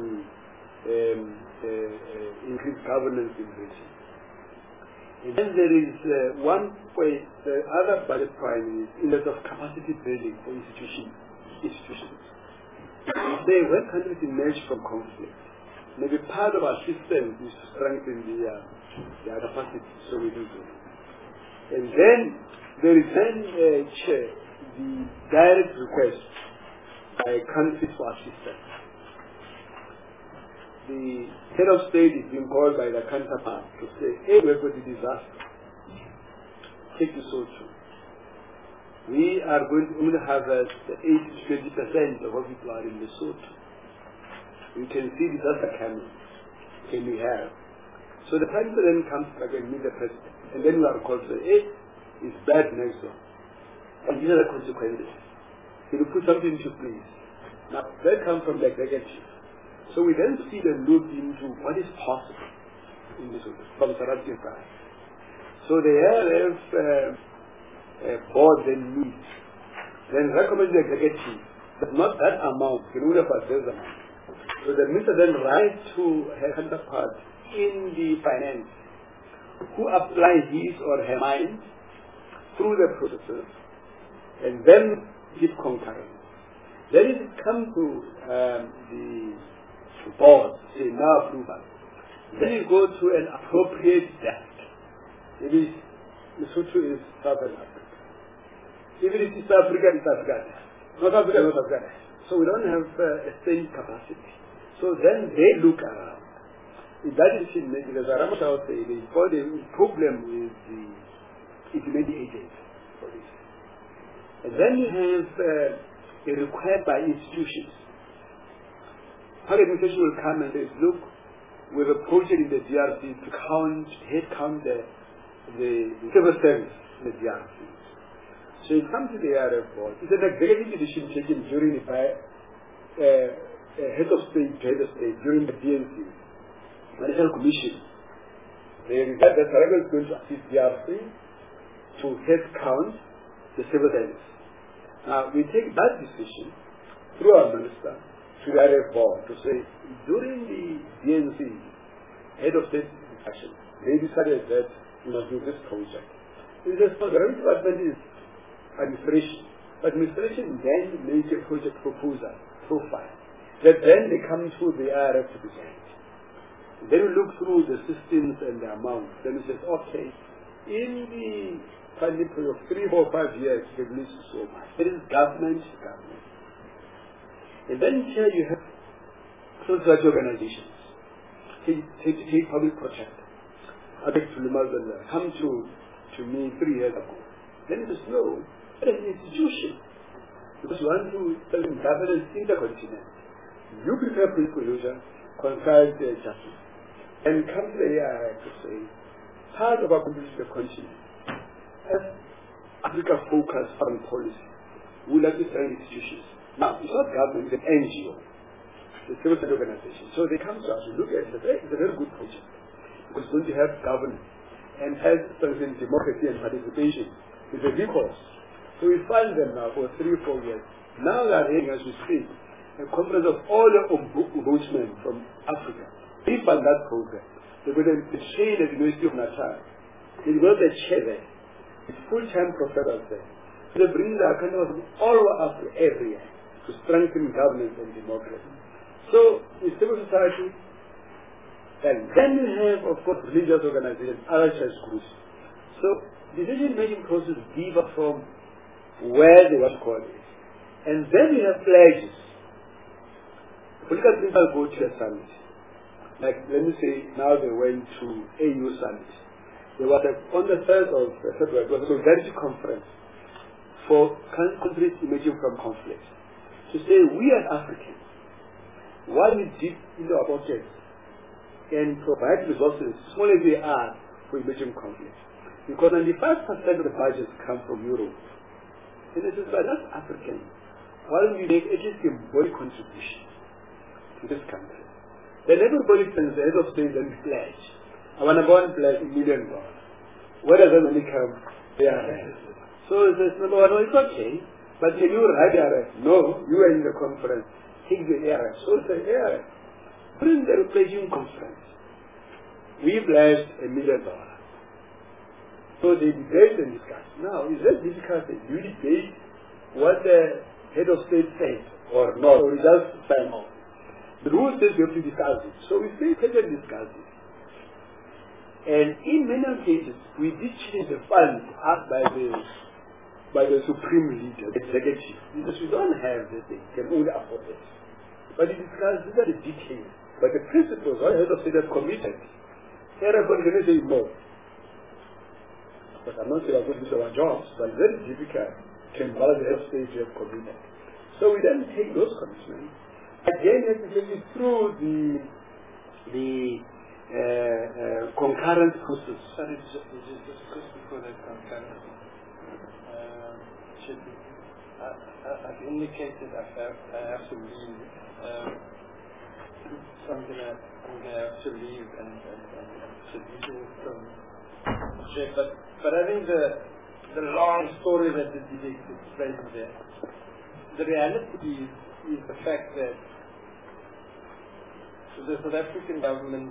increase governance in the region. And then there is one point, the other budget point is in terms of capacity building for institutions. They, when countries emerge from conflict, maybe part of our system is to strengthen their capacity, so we do so. And then there is the direct request by countries for assistance. the head of state is being called by the counterpart to say, hey, we've got a disaster. Take the Lesotho. We are going to only harvest 80 to 20% of what people are in Lesotho. We can see disaster coming. Can we have? So the Prime Minister then comes back and meets the President. And then we are called to say, hey, it's bad next door. And these are the consequences. He will put something into place. Now, that comes from the executive. So we then see the look into what is possible in this from South African side. So they have board then meet, then recommend the executive that not that amount, can only have this amount. So the minister then writes to her counterpart in the finance, who applies his or her mind through the process, and then give concurrence. Then it comes to the board, say now approval. Then you go to an appropriate desk. Maybe Lesotho is Southern Africa. Even if it's Africa, it's Africa. Not Africa, not Africa. So we don't have a same capacity. So then they look around. In that decision making, as Ramaphosa would say, the problem with the intermediate agents for this. And then you have a request by institutions. Public administration will come and say, look, we have a project in the DRC to head count the civil service in the DRC. So it comes to the ARF board. It's an executive decision taken during the head of state during the DNC, National Commission. They regard that Saranga is going to assist DRC to head count the civil service. Now we take that decision through our minister to the ARF board to say, during the DNC head of state discussion, they decided that we must do this project. It is for the revenue department is administration. Administration then makes a project proposal, profile, that then they come to the IRF to present. Then we look through the systems and the amounts. Then we say, okay, in the funding period of 3, 4, 5 years, we've released so much. There is government. And then here you have social organizations. Take public protector. I think to come to me 3 years ago. Then it is no. It is an institution. Because you want to tell them governance in the continent. You prepare pre-collusion, consult justice. And come to the ARI to say, part of our contribution to the continent, as Africa focused foreign policy, we like to study institutions. Now, it's not government, it's an NGO. It's a civil society organization. So they come to us, we look at it, it's a very good project. Because it's going to have governance and has certain democracy and participation. It's a recourse. So we fund them now for 3 or 4 years. Now they are having, as we speak, a conference of all the ombudsmen from Africa. They fund that program. They're going to train at the University of Natal. They've got the chair there. It's full-time professors there. So they bring the kind of all over Africa every year to strengthen governance and democracy. So in civil society, and then you have, of course, religious organizations, other church groups. So decision-making process differ from where the what call is. And then you have pledges. Political people go to a summit. Like, let me say, now they went to AU summit. There was on the 3rd of February, there was a solidarity conference for countries emerging from conflict. To say, we as Africans, while we dip into our pockets and provide resources, small as they are, for emerging conflict. Because 95% of the budgets come from Europe. And it is by us Africans, why don't we make at least a symbolic contribution to this country? Then everybody sends the head of state and pledge. I want to go and pledge $1 million. Where does that money come? So it says, number one, no, it's okay. But can you write ARF? No, you are in the conference. Take the ARF. So it's the ARF. Bring the pledging conference. We pledged $1 million. So they debate and discuss. Now, is that discussing? You debate what the head of state says or not, or just sign off. The rule says we have to discuss it. So we say, let's discuss it. And in many cases, we did change the funds asked by the supreme leader, the executive, because we don't have this thing, can only afford it. But we discuss, these are the details. But the principles, what head of state have committed, everybody can say no. But I'm not saying I'm going to do our jobs, but it's very difficult to embalm the head of state to have committed. So we then take those commitments, again necessarily through the concurrent process. Sorry, just before that concurrent. I've indicated I have to leave. So I'm gonna have to leave and from Sheikh. But I think the long story that the debate explains there. The reality is the fact that the South African government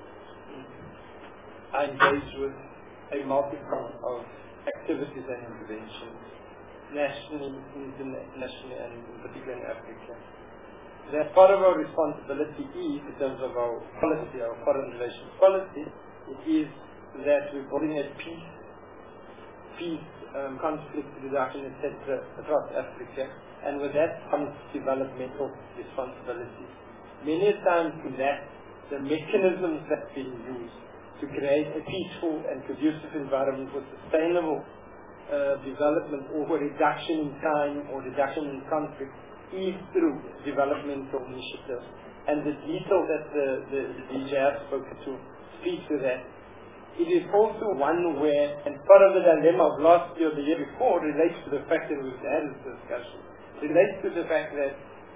are engaged with a multitude of activities and interventions, nationally, internationally, and in particular in Africa. That part of our responsibility is, in terms of our policy, our foreign relations policy, it is that we're building a peace, conflict reduction, etc. across Africa, and with that comes developmental responsibilities. Many times in that, the mechanisms that are being used to create a peaceful and conducive environment for sustainable development or reduction in time or reduction in conflict is through developmental initiatives. And the detail that the DJ has spoken to speaks to that. It is also one where, and part of the dilemma of last year or the year before relates to the fact that we've had this discussion, relates to the fact that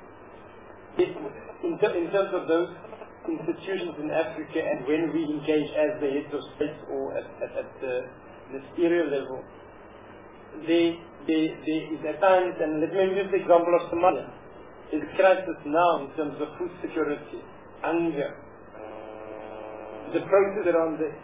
in terms of those institutions in Africa and when we engage as the heads of state or at the ministerial level, there is at times, and let me use the example of Somalia, is a crisis now in terms of food security, hunger. The process around the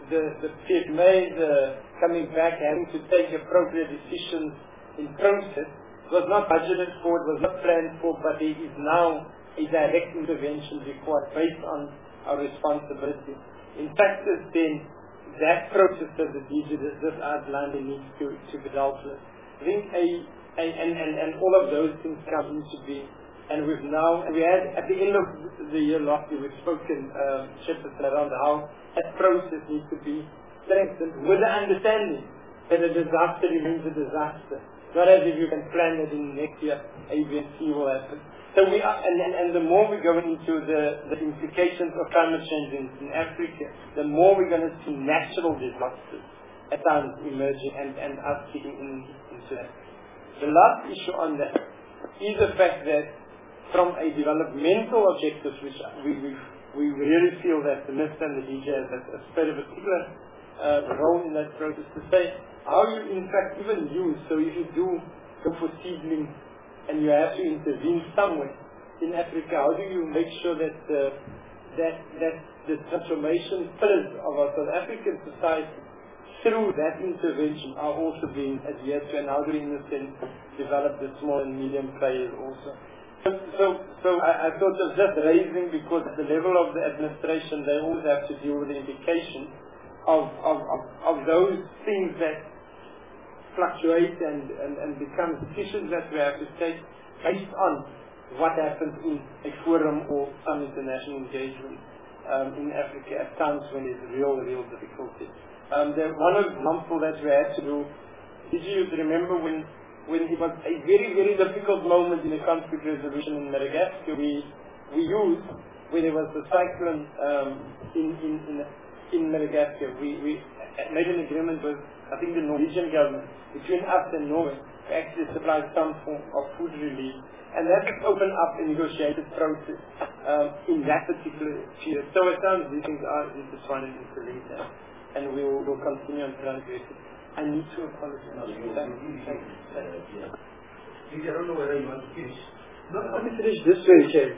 PFMA, coming back, having to take appropriate decisions in process, was not budgeted for, it was not planned for, but there is now a direct intervention required based on our responsibility. In fact, then that process that the DJ just outlined needs to be dealt with. I think and all of those things come into being. And we had at the end of the year last year, we've spoken, Shepherd, around how that process needs to be strengthened with the understanding that a disaster remains a disaster. Not as if you can plan that in next year A, B, and C will happen. So we are, and the more we go into the implications of climate change in Africa, the more we're going to see natural disasters at times emerging and us getting into that. The last issue on that is the fact that from a developmental objective, which we really feel that the NIST and the DJ has played a particular role in that process, to say how you in fact even use, so if you do go for seedlings and you have to intervene somewhere in Africa, how do you make sure that the transformation pillars of our South African society through that intervention are also being adhered to, and how do we in a sense develop the small and medium players also. So I thought of just raising, because at the level of the administration they always have to deal with the implication of those things that fluctuate and become decisions that we have to take based on what happens in a forum or some international engagement in Africa at times when there's real difficulty. One example that we had to do, did you remember when it was a very, very difficult moment in the conflict resolution in Madagascar, we used, when there was the cyclone in Madagascar, we made an agreement with, I think, the Norwegian government, between us and Norway, to actually supply some form of food relief. And that has opened up a negotiated process in that particular period. So at times these things are intertwined and interlinked, and we'll continue on translating. I need to apologize. I don't know whether you want to finish. No, let me finish this way, Chair.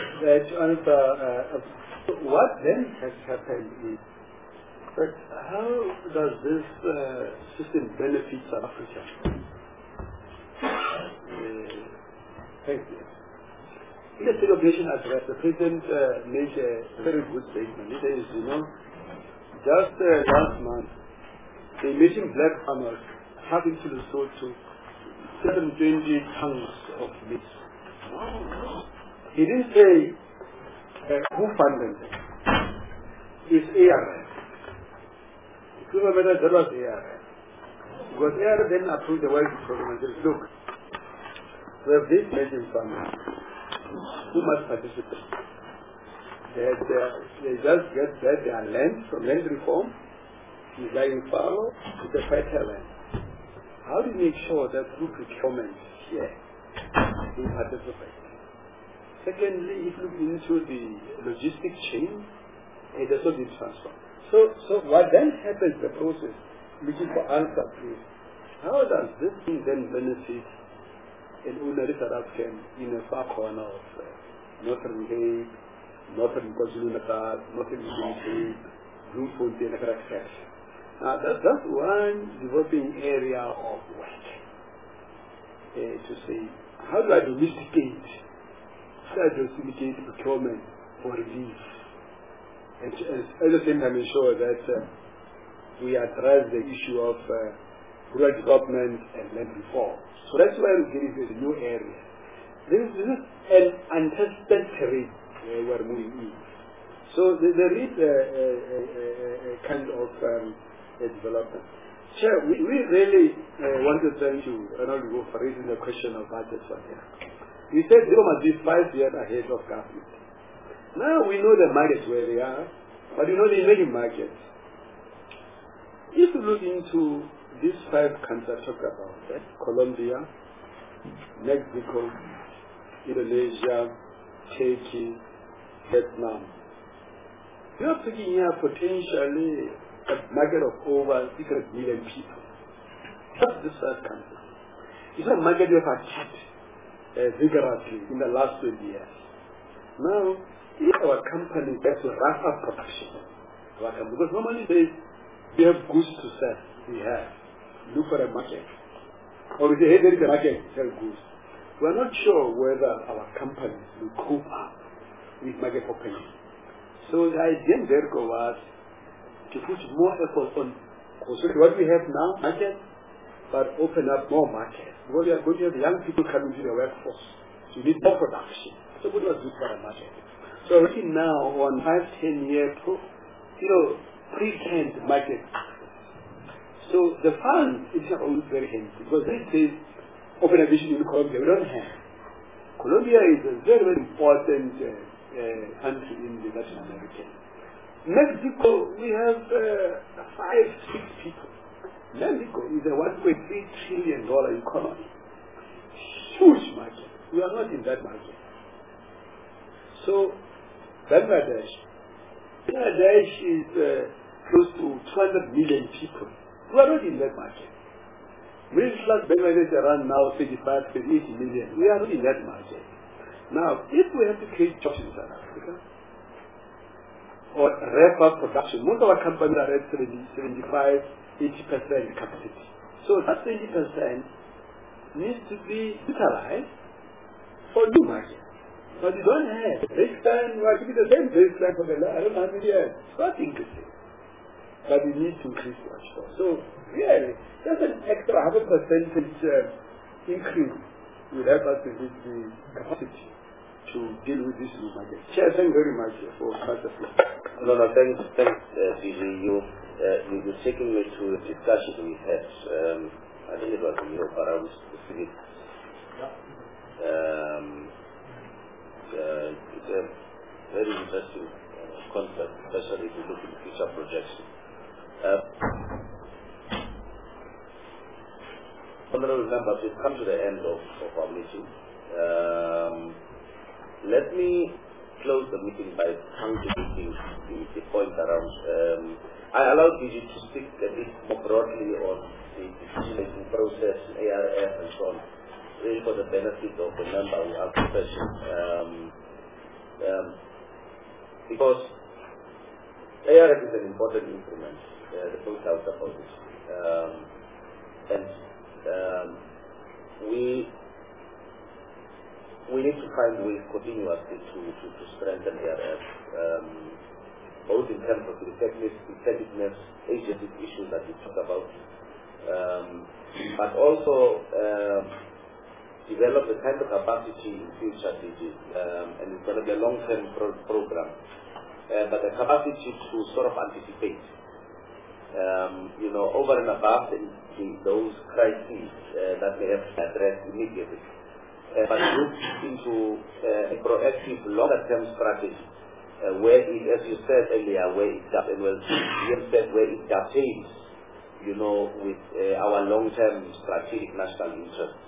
What then has happened is, but how does this system benefit South Africa? Thank you. In the State of Nation address, the President made a very good statement. He says, just last month, the emerging black farmers having to resort to 720 tons of meat. He didn't say who funded it? It's ARF. If you remember that was ARF. Because ARF then approved the World Program and said, look, we have this major funding. Who must participate? They just get that their land from land reform is like in Faro, it's a fertile land. How do you make sure that through procurement here we participate? Secondly, if you look into the logistic chain, it does not be transfer. So what then happens in the process, looking for answer is, how does this thing then benefit an ordinary South African in a far corner of Northern Cape, Northern KwaZulu-Natal, Northern Cape, Bloemfontein, etc. Now that's one developing area of work. To say, how do I domesticate? How do I domesticate procurement for relief? And at the same time ensure that we address the issue of rural development and land reform. So that's why we get into a new area. This is an untested terrain we're moving in. So there is a kind of development. Chair, we really want to thank you, Honorable, for raising the question of budget for here. We said Zero must be 5 years ahead of government. Now we know the markets where they are, but you know the emerging markets. If you look into these 5 countries I talked about, Colombia, Mexico, Indonesia, Turkey, Vietnam, you are taking here potentially a market of over 600 million people. Just this 5 countries. It's a market we have attacked vigorously in the last 20 years. Now, if our company gets to ramp up production, because normally we have goods to sell, we have. Look for a market. Or we say, hey, there is a market, sell goods. We are not sure whether our companies will cope up with market opening. So the idea there was to put more effort on what we have now, market, but open up more market. Because we are going to have young people coming to the workforce. So you need more production. So what was good for a market? So looking now on 5-10 year pre-canned market. So the fund is not always very handy because this is organization in Colombia. We don't have. Colombia is a very, very important country in the Latin America. Mexico, we have 5-6 people. Mexico is a $1.3 trillion economy. Huge market. We are not in that market. So, Bangladesh is close to 200 million people. We are not in that market. Middle class Bangladesh around now 35 to 80 million. We are not in that market. Now, if we have to create jobs in South Africa, or ramp up production, most of our companies are at 75-80% capacity. So that 20% needs to be utilized for new market. But you don't have. Baseline, we are giving the same baseline for the last 100 years. It's not increasing. But we need to increase much more. So, really, just an extra 0.5% increase will help us to reach the capacity to deal with this new market. Chair, thank you very much for participating. No, thanks, PG. You're taking me to a discussion we had, I think it was in Europe, around specific. It's a very interesting concept, especially if you look at future projections. Honorable members, we've come to the end of our meeting. Let me close the meeting by punctuating the point around. I allow DG to speak a bit more broadly on the decision-making process, ARF, and so on, really for the benefit of the member who asked the question. Because ARF is an important instrument, the both out about it. We need to find ways continuously to strengthen ARF, both in terms of the effectiveness, agency issues that we talked about, but also develop the kind of capacity in future, and it's going to be a long-term program, but the capacity to sort of anticipate, over and above those crises that may have to address immediately, but look into a proactive longer-term strategy, where it, as you said earlier, where it does, and Ian said where it dovetails, with our long-term strategic national interests,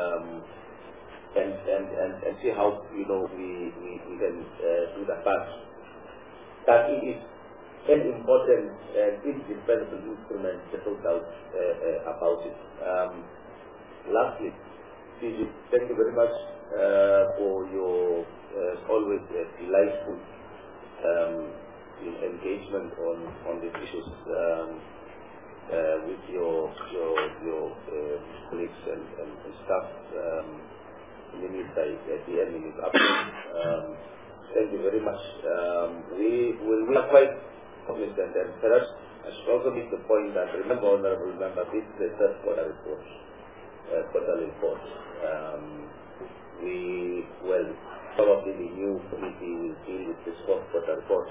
and see how we can do that. But that it is an important and indispensable instrument, there's no doubt about it. Lastly, Fiji, thank you very much for your always delightful engagement on these issues with your colleagues and staff. At the end, thank you very much. We are quite cognizant, and perhaps I should also make the point that, honourable member, this is the third quarterly report. Probably the new committee will deal with this fourth quarter report,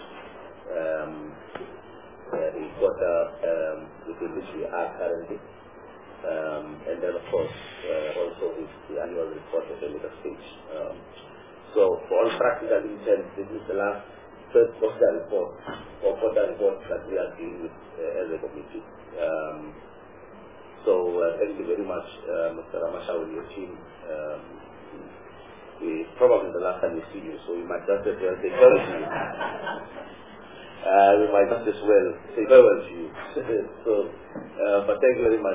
the quarter within which we are currently, and then of course also with the annual report at a later stage. So for all practical intents, this is the last third quarter report or quarter report that we are dealing with as a committee. Thank you very much, Mr. Ramashau and your team. It's probably the last time we see you, so we might just as well say farewell to you. We might just as well say farewell to you. But thank you very much.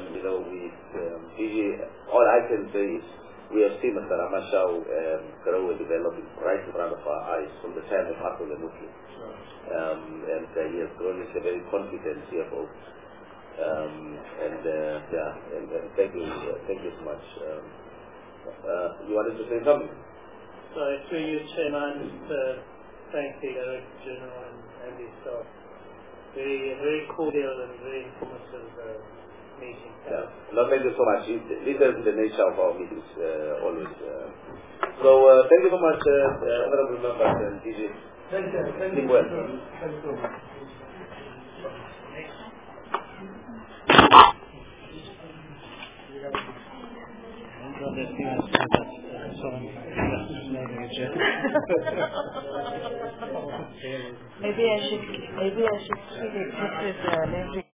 All I can say is we have seen Mr. Ramashau grow and develop right in front of our eyes from the time of Apple and Muslim. And he has grown into a very confident CFO. And thank you so much. You wanted to say something? So, through you, Chairman, thank the Director General and his staff. Very cordial and very informative meeting. Yeah. No, thank you so much. This is the nature of our meetings, always. Thank you so much, Honourable Members and DG. Thank you. Keep well. Thank you so much. Maybe I should keep it. This is